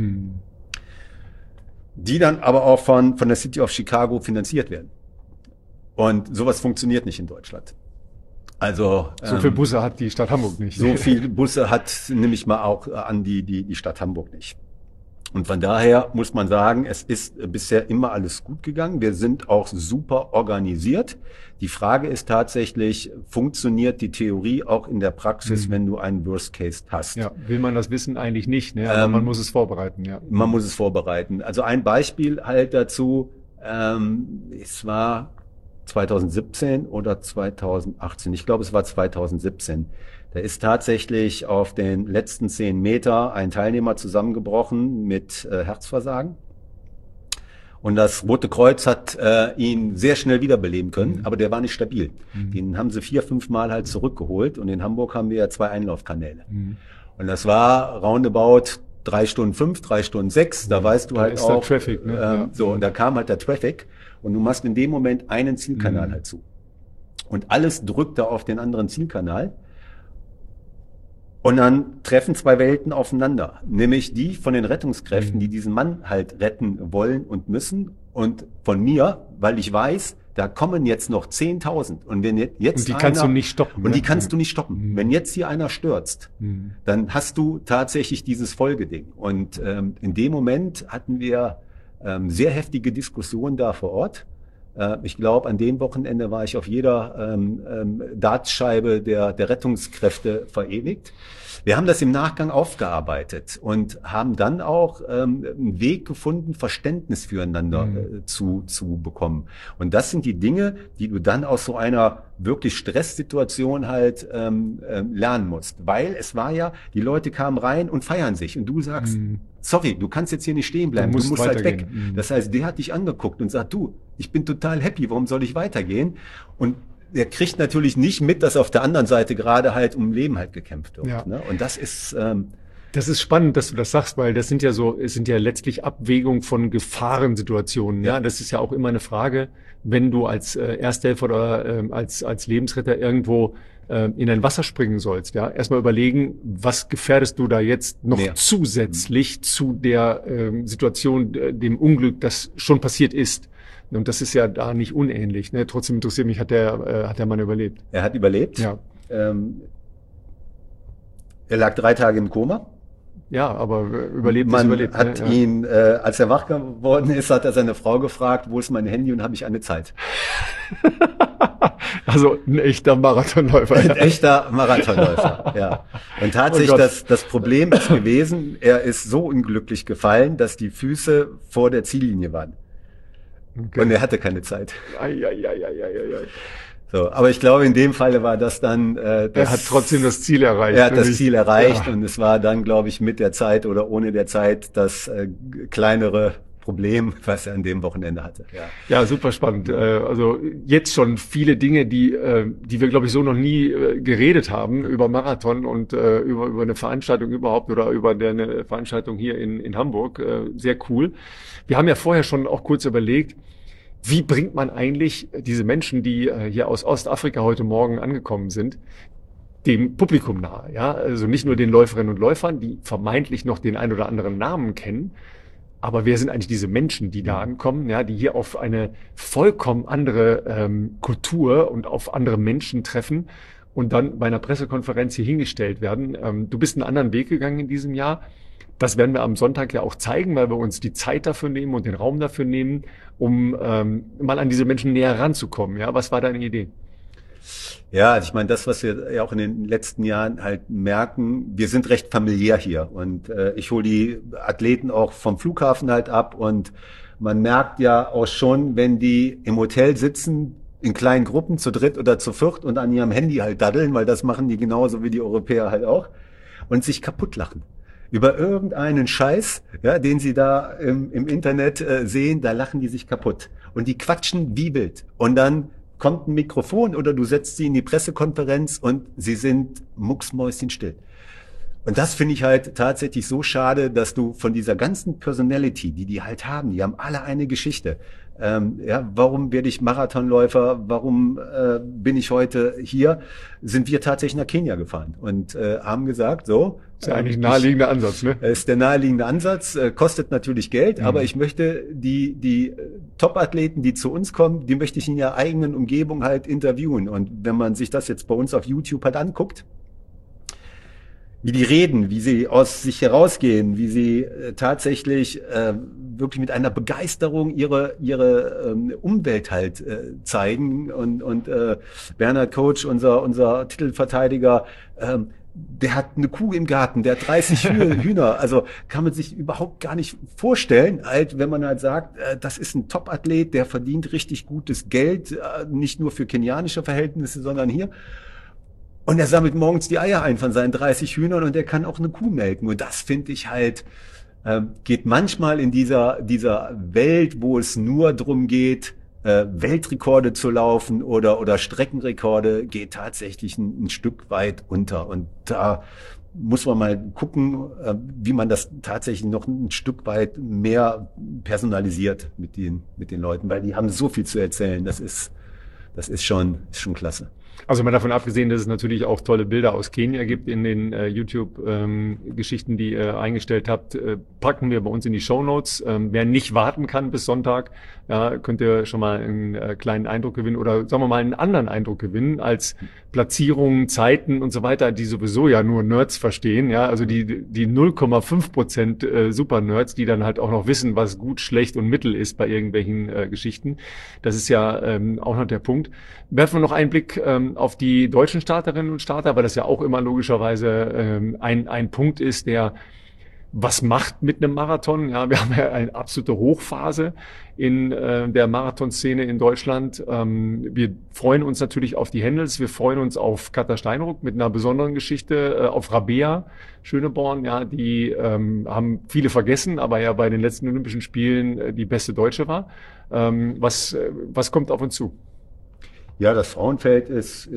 Die dann aber auch von der City of Chicago finanziert werden. Und sowas funktioniert nicht in Deutschland. Also so viele Busse hat die Stadt Hamburg nicht. So viele Busse hat nämlich mal auch an die Stadt Hamburg nicht. Und von daher muss man sagen, es ist bisher immer alles gut gegangen. Wir sind auch super organisiert. Die Frage ist tatsächlich, funktioniert die Theorie auch in der Praxis, wenn du einen Worst Case hast? Ja, will man das wissen? Eigentlich nicht, ne? Aber man muss es vorbereiten, ja. Man muss es vorbereiten. Also ein Beispiel halt dazu, es war 2017 oder 2018. Ich glaube, es war 2017. Da ist tatsächlich auf den letzten 10 Meter ein Teilnehmer zusammengebrochen mit Herzversagen. Und das Rote Kreuz hat ihn sehr schnell wiederbeleben können, aber der war nicht stabil. Den haben sie 4-5 Mal halt zurückgeholt. Und in Hamburg haben wir ja 2 Einlaufkanäle. Und das war roundabout 3 Stunden 5, 3 Stunden 6. Da weißt du da halt ist auch. Der Traffic, ne? So, und da kam halt der Traffic. Und du machst in dem Moment einen Zielkanal halt zu. Und alles drückt da auf den anderen Zielkanal. Und dann treffen 2 Welten aufeinander. Nämlich die von den Rettungskräften, die diesen Mann halt retten wollen und müssen. Und von mir, weil ich weiß, da kommen jetzt noch 10.000. Und wenn jetzt und die kannst du nicht stoppen. Und die kannst du nicht stoppen. Wenn jetzt hier einer stürzt, dann hast du tatsächlich dieses Folgeding. Und in dem Moment hatten wir sehr heftige Diskussion da vor Ort. Ich glaube, an dem Wochenende war ich auf jeder Dartscheibe der Rettungskräfte verewigt. Wir haben das im Nachgang aufgearbeitet und haben dann auch einen Weg gefunden, Verständnis füreinander zu bekommen. Und das sind die Dinge, die du dann aus so einer wirklich Stresssituation halt lernen musst. Weil es war ja, die Leute kamen rein und feiern sich. Und du sagst, sorry, du kannst jetzt hier nicht stehen bleiben, du musst halt weg. Das heißt, der hat dich angeguckt und sagt, du, ich bin total happy, warum soll ich weitergehen? Und der kriegt natürlich nicht mit, dass auf der anderen Seite gerade halt um Leben halt gekämpft wird. Ja. Ne? Und das ist spannend, dass du das sagst, weil es sind ja letztlich Abwägungen von Gefahrensituationen. Ja, das ist ja auch immer eine Frage, wenn du als Ersthelfer oder als Lebensretter irgendwo in ein Wasser springen sollst. Ja, erstmal überlegen, was gefährdest du da jetzt noch zusätzlich zu der Situation, dem Unglück, das schon passiert ist. Und das ist ja da nicht unähnlich. Ne? Trotzdem interessiert mich, hat der Mann überlebt? Er hat überlebt. Ja. Er lag 3 Tage im Koma. Ja, aber überlebt Man ist überlebt. Hat ihn, als er wach geworden ist, hat er seine Frau gefragt, wo ist mein Handy und habe ich eine Zeit. Also ein echter Marathonläufer. Ein echter Marathonläufer, ja. Und tatsächlich, das Problem ist gewesen, er ist so unglücklich gefallen, dass die Füße vor der Ziellinie waren. Okay. Und er hatte keine Zeit. So, aber ich glaube, in dem Falle war das dann. Er hat trotzdem das Ziel erreicht. Er hat das Ziel erreicht und es war dann, glaube ich, mit der Zeit oder ohne der Zeit das kleinere Problem, was er an dem Wochenende hatte. Ja, super spannend. Also jetzt schon viele Dinge, die wir, glaube ich, so noch nie geredet haben über Marathon und über eine Veranstaltung überhaupt oder über eine Veranstaltung hier in Hamburg. Sehr cool. Wir haben ja vorher schon auch kurz überlegt, wie bringt man eigentlich diese Menschen, die hier aus Ostafrika heute Morgen angekommen sind, dem Publikum nahe? Ja, also nicht nur den Läuferinnen und Läufern, die vermeintlich noch den ein oder anderen Namen kennen, aber wer sind eigentlich diese Menschen, die da ankommen, ja, die hier auf eine vollkommen andere Kultur und auf andere Menschen treffen und dann bei einer Pressekonferenz hier hingestellt werden? Du bist einen anderen Weg gegangen in diesem Jahr. Das werden wir am Sonntag ja auch zeigen, weil wir uns die Zeit dafür nehmen und den Raum dafür nehmen, um mal an diese Menschen näher ranzukommen. Ja, was war deine Idee? Ja, also ich meine, das, was wir ja auch in den letzten Jahren halt merken, wir sind recht familiär hier und ich hole die Athleten auch vom Flughafen halt ab und man merkt ja auch schon, wenn die im Hotel sitzen, in kleinen Gruppen zu dritt oder zu viert und an ihrem Handy halt daddeln, weil das machen die genauso wie die Europäer halt auch und sich kaputt lachen. Über irgendeinen Scheiß, ja, den sie da im Internet sehen, da lachen die sich kaputt. Und die quatschen wie wild. Und dann kommt ein Mikrofon oder du setzt sie in die Pressekonferenz und sie sind mucksmäuschenstill. Und das finde ich halt tatsächlich so schade, dass du von dieser ganzen Personality, die halt haben, die haben alle eine Geschichte. Warum werde ich Marathonläufer? Warum bin ich heute hier? Sind wir tatsächlich nach Kenia gefahren und haben gesagt, so. Ist ja eigentlich ein naheliegender Ansatz, ne? Ist der naheliegende Ansatz, kostet natürlich Geld, aber ich möchte die Top-Athleten, die zu uns kommen, die möchte ich in ihrer eigenen Umgebung halt interviewen. Und wenn man sich das jetzt bei uns auf YouTube halt anguckt, wie die reden, wie sie aus sich herausgehen, wie sie tatsächlich wirklich mit einer Begeisterung ihre Umwelt halt zeigen. Und Bernhard Coach, unser Titelverteidiger, der hat eine Kuh im Garten, der hat 30 Hühner. Also kann man sich überhaupt gar nicht vorstellen, halt, wenn man halt sagt, das ist ein Top-Athlet, der verdient richtig gutes Geld, nicht nur für kenianische Verhältnisse, sondern hier. Und er sammelt morgens die Eier ein von seinen 30 Hühnern und er kann auch eine Kuh melken. Und das finde ich halt, geht manchmal in dieser Welt, wo es nur drum geht, Weltrekorde zu laufen oder Streckenrekorde, geht tatsächlich ein Stück weit unter. Und da muss man mal gucken, wie man das tatsächlich noch ein Stück weit mehr personalisiert mit den Leuten, weil die haben so viel zu erzählen. Das ist schon klasse. Also mal davon abgesehen, dass es natürlich auch tolle Bilder aus Kenia gibt in den YouTube-Geschichten, die ihr eingestellt habt, packen wir bei uns in die Shownotes. Wer nicht warten kann bis Sonntag, ja, könnt ihr schon mal einen kleinen Eindruck gewinnen oder sagen wir mal einen anderen Eindruck gewinnen als Platzierungen, Zeiten und so weiter, die sowieso ja nur Nerds verstehen. Ja, also die 0,5% Super-Nerds, die dann halt auch noch wissen, was gut, schlecht und mittel ist bei irgendwelchen Geschichten. Das ist ja auch noch der Punkt. Werfen wir noch einen Blick auf die deutschen Starterinnen und Starter, weil das ja auch immer logischerweise ein Punkt ist, der was macht mit einem Marathon. Ja, wir haben ja eine absolute Hochphase in der Marathonszene in Deutschland. Wir freuen uns natürlich auf die Hendels, wir freuen uns auf Katja Steinruck mit einer besonderen Geschichte, auf Rabea Schöneborn, ja, die haben viele vergessen, aber ja bei den letzten Olympischen Spielen die beste Deutsche war. Was kommt auf uns zu? Ja, das Frauenfeld ist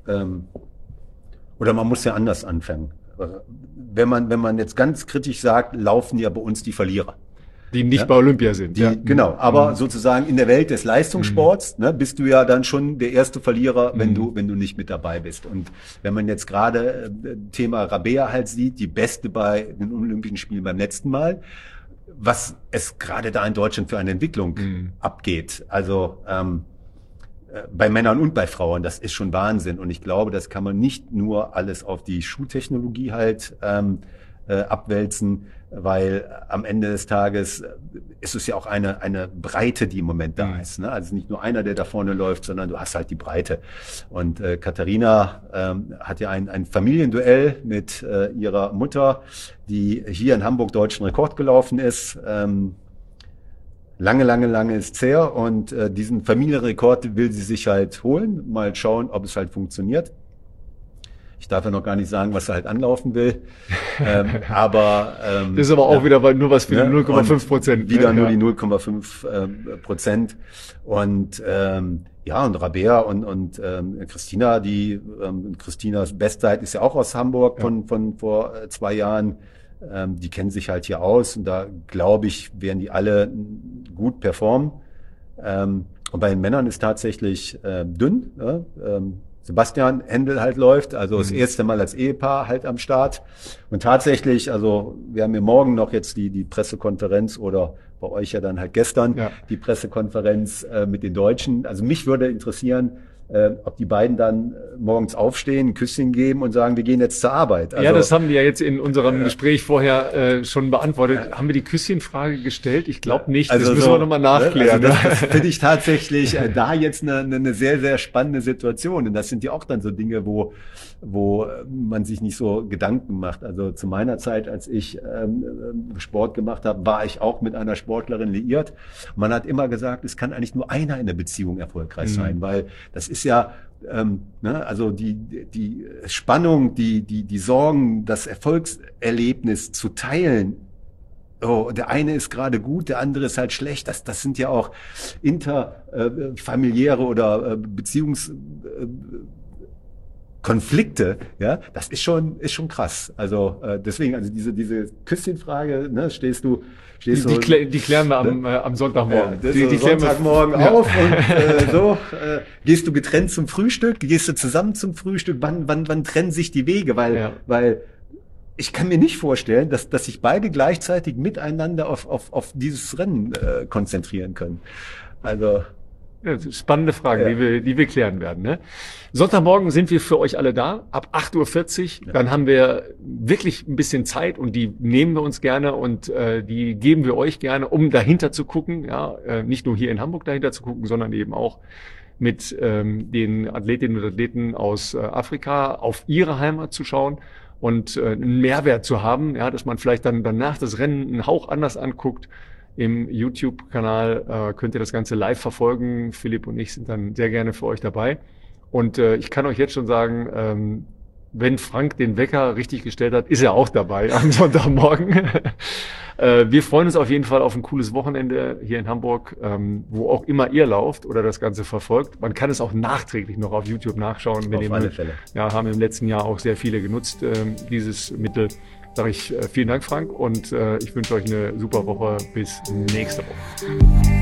oder man muss ja anders anfangen. Wenn man jetzt ganz kritisch sagt, laufen ja bei uns die Verlierer. Die nicht bei Olympia sind. Genau, aber sozusagen in der Welt des Leistungssports bist du ja dann schon der erste Verlierer, wenn du nicht mit dabei bist. Und wenn man jetzt gerade Thema Rabea halt sieht, die Beste bei den Olympischen Spielen beim letzten Mal, was es gerade da in Deutschland für eine Entwicklung abgeht. Also bei Männern und bei Frauen, das ist schon Wahnsinn. Und ich glaube, das kann man nicht nur alles auf die Schuhtechnologie halt abwälzen, weil am Ende des Tages ist es ja auch eine Breite, die im Moment da ist. Ne? Also nicht nur einer, der da vorne läuft, sondern du hast halt die Breite. Und Katharina hat ja ein Familienduell mit ihrer Mutter, die hier in Hamburg deutschen Rekord gelaufen ist. Lange ist's her und diesen Familienrekord will sie sich halt holen. Mal schauen, ob es halt funktioniert. Ich darf ja noch gar nicht sagen, was er halt anlaufen will. Aber das ist aber auch wieder nur was für die 0,5%. Wieder nur die 0,5%. Und und Rabea und Christina, Christinas Bestzeit ist ja auch aus Hamburg von vor 2 Jahren. Die kennen sich halt hier aus und da glaube ich, werden die alle gut performen. Und bei den Männern ist tatsächlich dünn. Sebastian Hendel halt läuft, also das erste Mal als Ehepaar halt am Start. Und tatsächlich, also wir haben ja morgen noch jetzt die Pressekonferenz oder bei euch ja dann halt gestern die Pressekonferenz mit den Deutschen. Also mich würde interessieren, ob die beiden dann morgens aufstehen, ein Küsschen geben und sagen, wir gehen jetzt zur Arbeit. Also, ja, das haben wir ja jetzt in unserem Gespräch vorher schon beantwortet. Haben wir die Küsschenfrage gestellt? Ich glaube nicht. Also das müssen wir nochmal nachklären. Also das finde ich tatsächlich da jetzt eine sehr, sehr spannende Situation. Und das sind ja auch dann so Dinge, wo man sich nicht so Gedanken macht. Also zu meiner Zeit, als ich Sport gemacht habe, war ich auch mit einer Sportlerin liiert. Man hat immer gesagt, es kann eigentlich nur einer in der Beziehung erfolgreich sein, weil das ist ja, also die Spannung, die Sorgen, das Erfolgserlebnis zu teilen, der eine ist gerade gut, der andere ist halt schlecht. Das sind ja auch interfamiliäre oder Beziehungskonflikte, ja, das ist schon krass. Also deswegen, also diese Küsschenfrage, ne, stehst du die klären wir am Sonntagmorgen. Ja, die Sonntagmorgen auf und gehst du getrennt zum Frühstück, gehst du zusammen zum Frühstück, wann trennen sich die Wege, weil ich kann mir nicht vorstellen, dass sich beide gleichzeitig miteinander auf dieses Rennen konzentrieren können. Also ja, spannende Fragen, die wir klären werden. Ne? Sonntagmorgen sind wir für euch alle da, ab 8:40 Uhr. Ja. Dann haben wir wirklich ein bisschen Zeit und die nehmen wir uns gerne und die geben wir euch gerne, um dahinter zu gucken. Ja, nicht nur hier in Hamburg dahinter zu gucken, sondern eben auch mit den Athletinnen und Athleten aus Afrika auf ihre Heimat zu schauen und einen Mehrwert zu haben, ja, dass man vielleicht dann danach das Rennen einen Hauch anders anguckt. Im YouTube-Kanal könnt ihr das Ganze live verfolgen. Philipp und ich sind dann sehr gerne für euch dabei. Und ich kann euch jetzt schon sagen, wenn Frank den Wecker richtig gestellt hat, ist er auch dabei am Sonntagmorgen. Wir freuen uns auf jeden Fall auf ein cooles Wochenende hier in Hamburg, wo auch immer ihr lauft oder das Ganze verfolgt. Man kann es auch nachträglich noch auf YouTube nachschauen. Auf alle Fälle. Ja, haben im letzten Jahr auch sehr viele genutzt, dieses Mittel. Sage ich vielen Dank, Frank, und ich wünsche euch eine super Woche. Bis nächste Woche.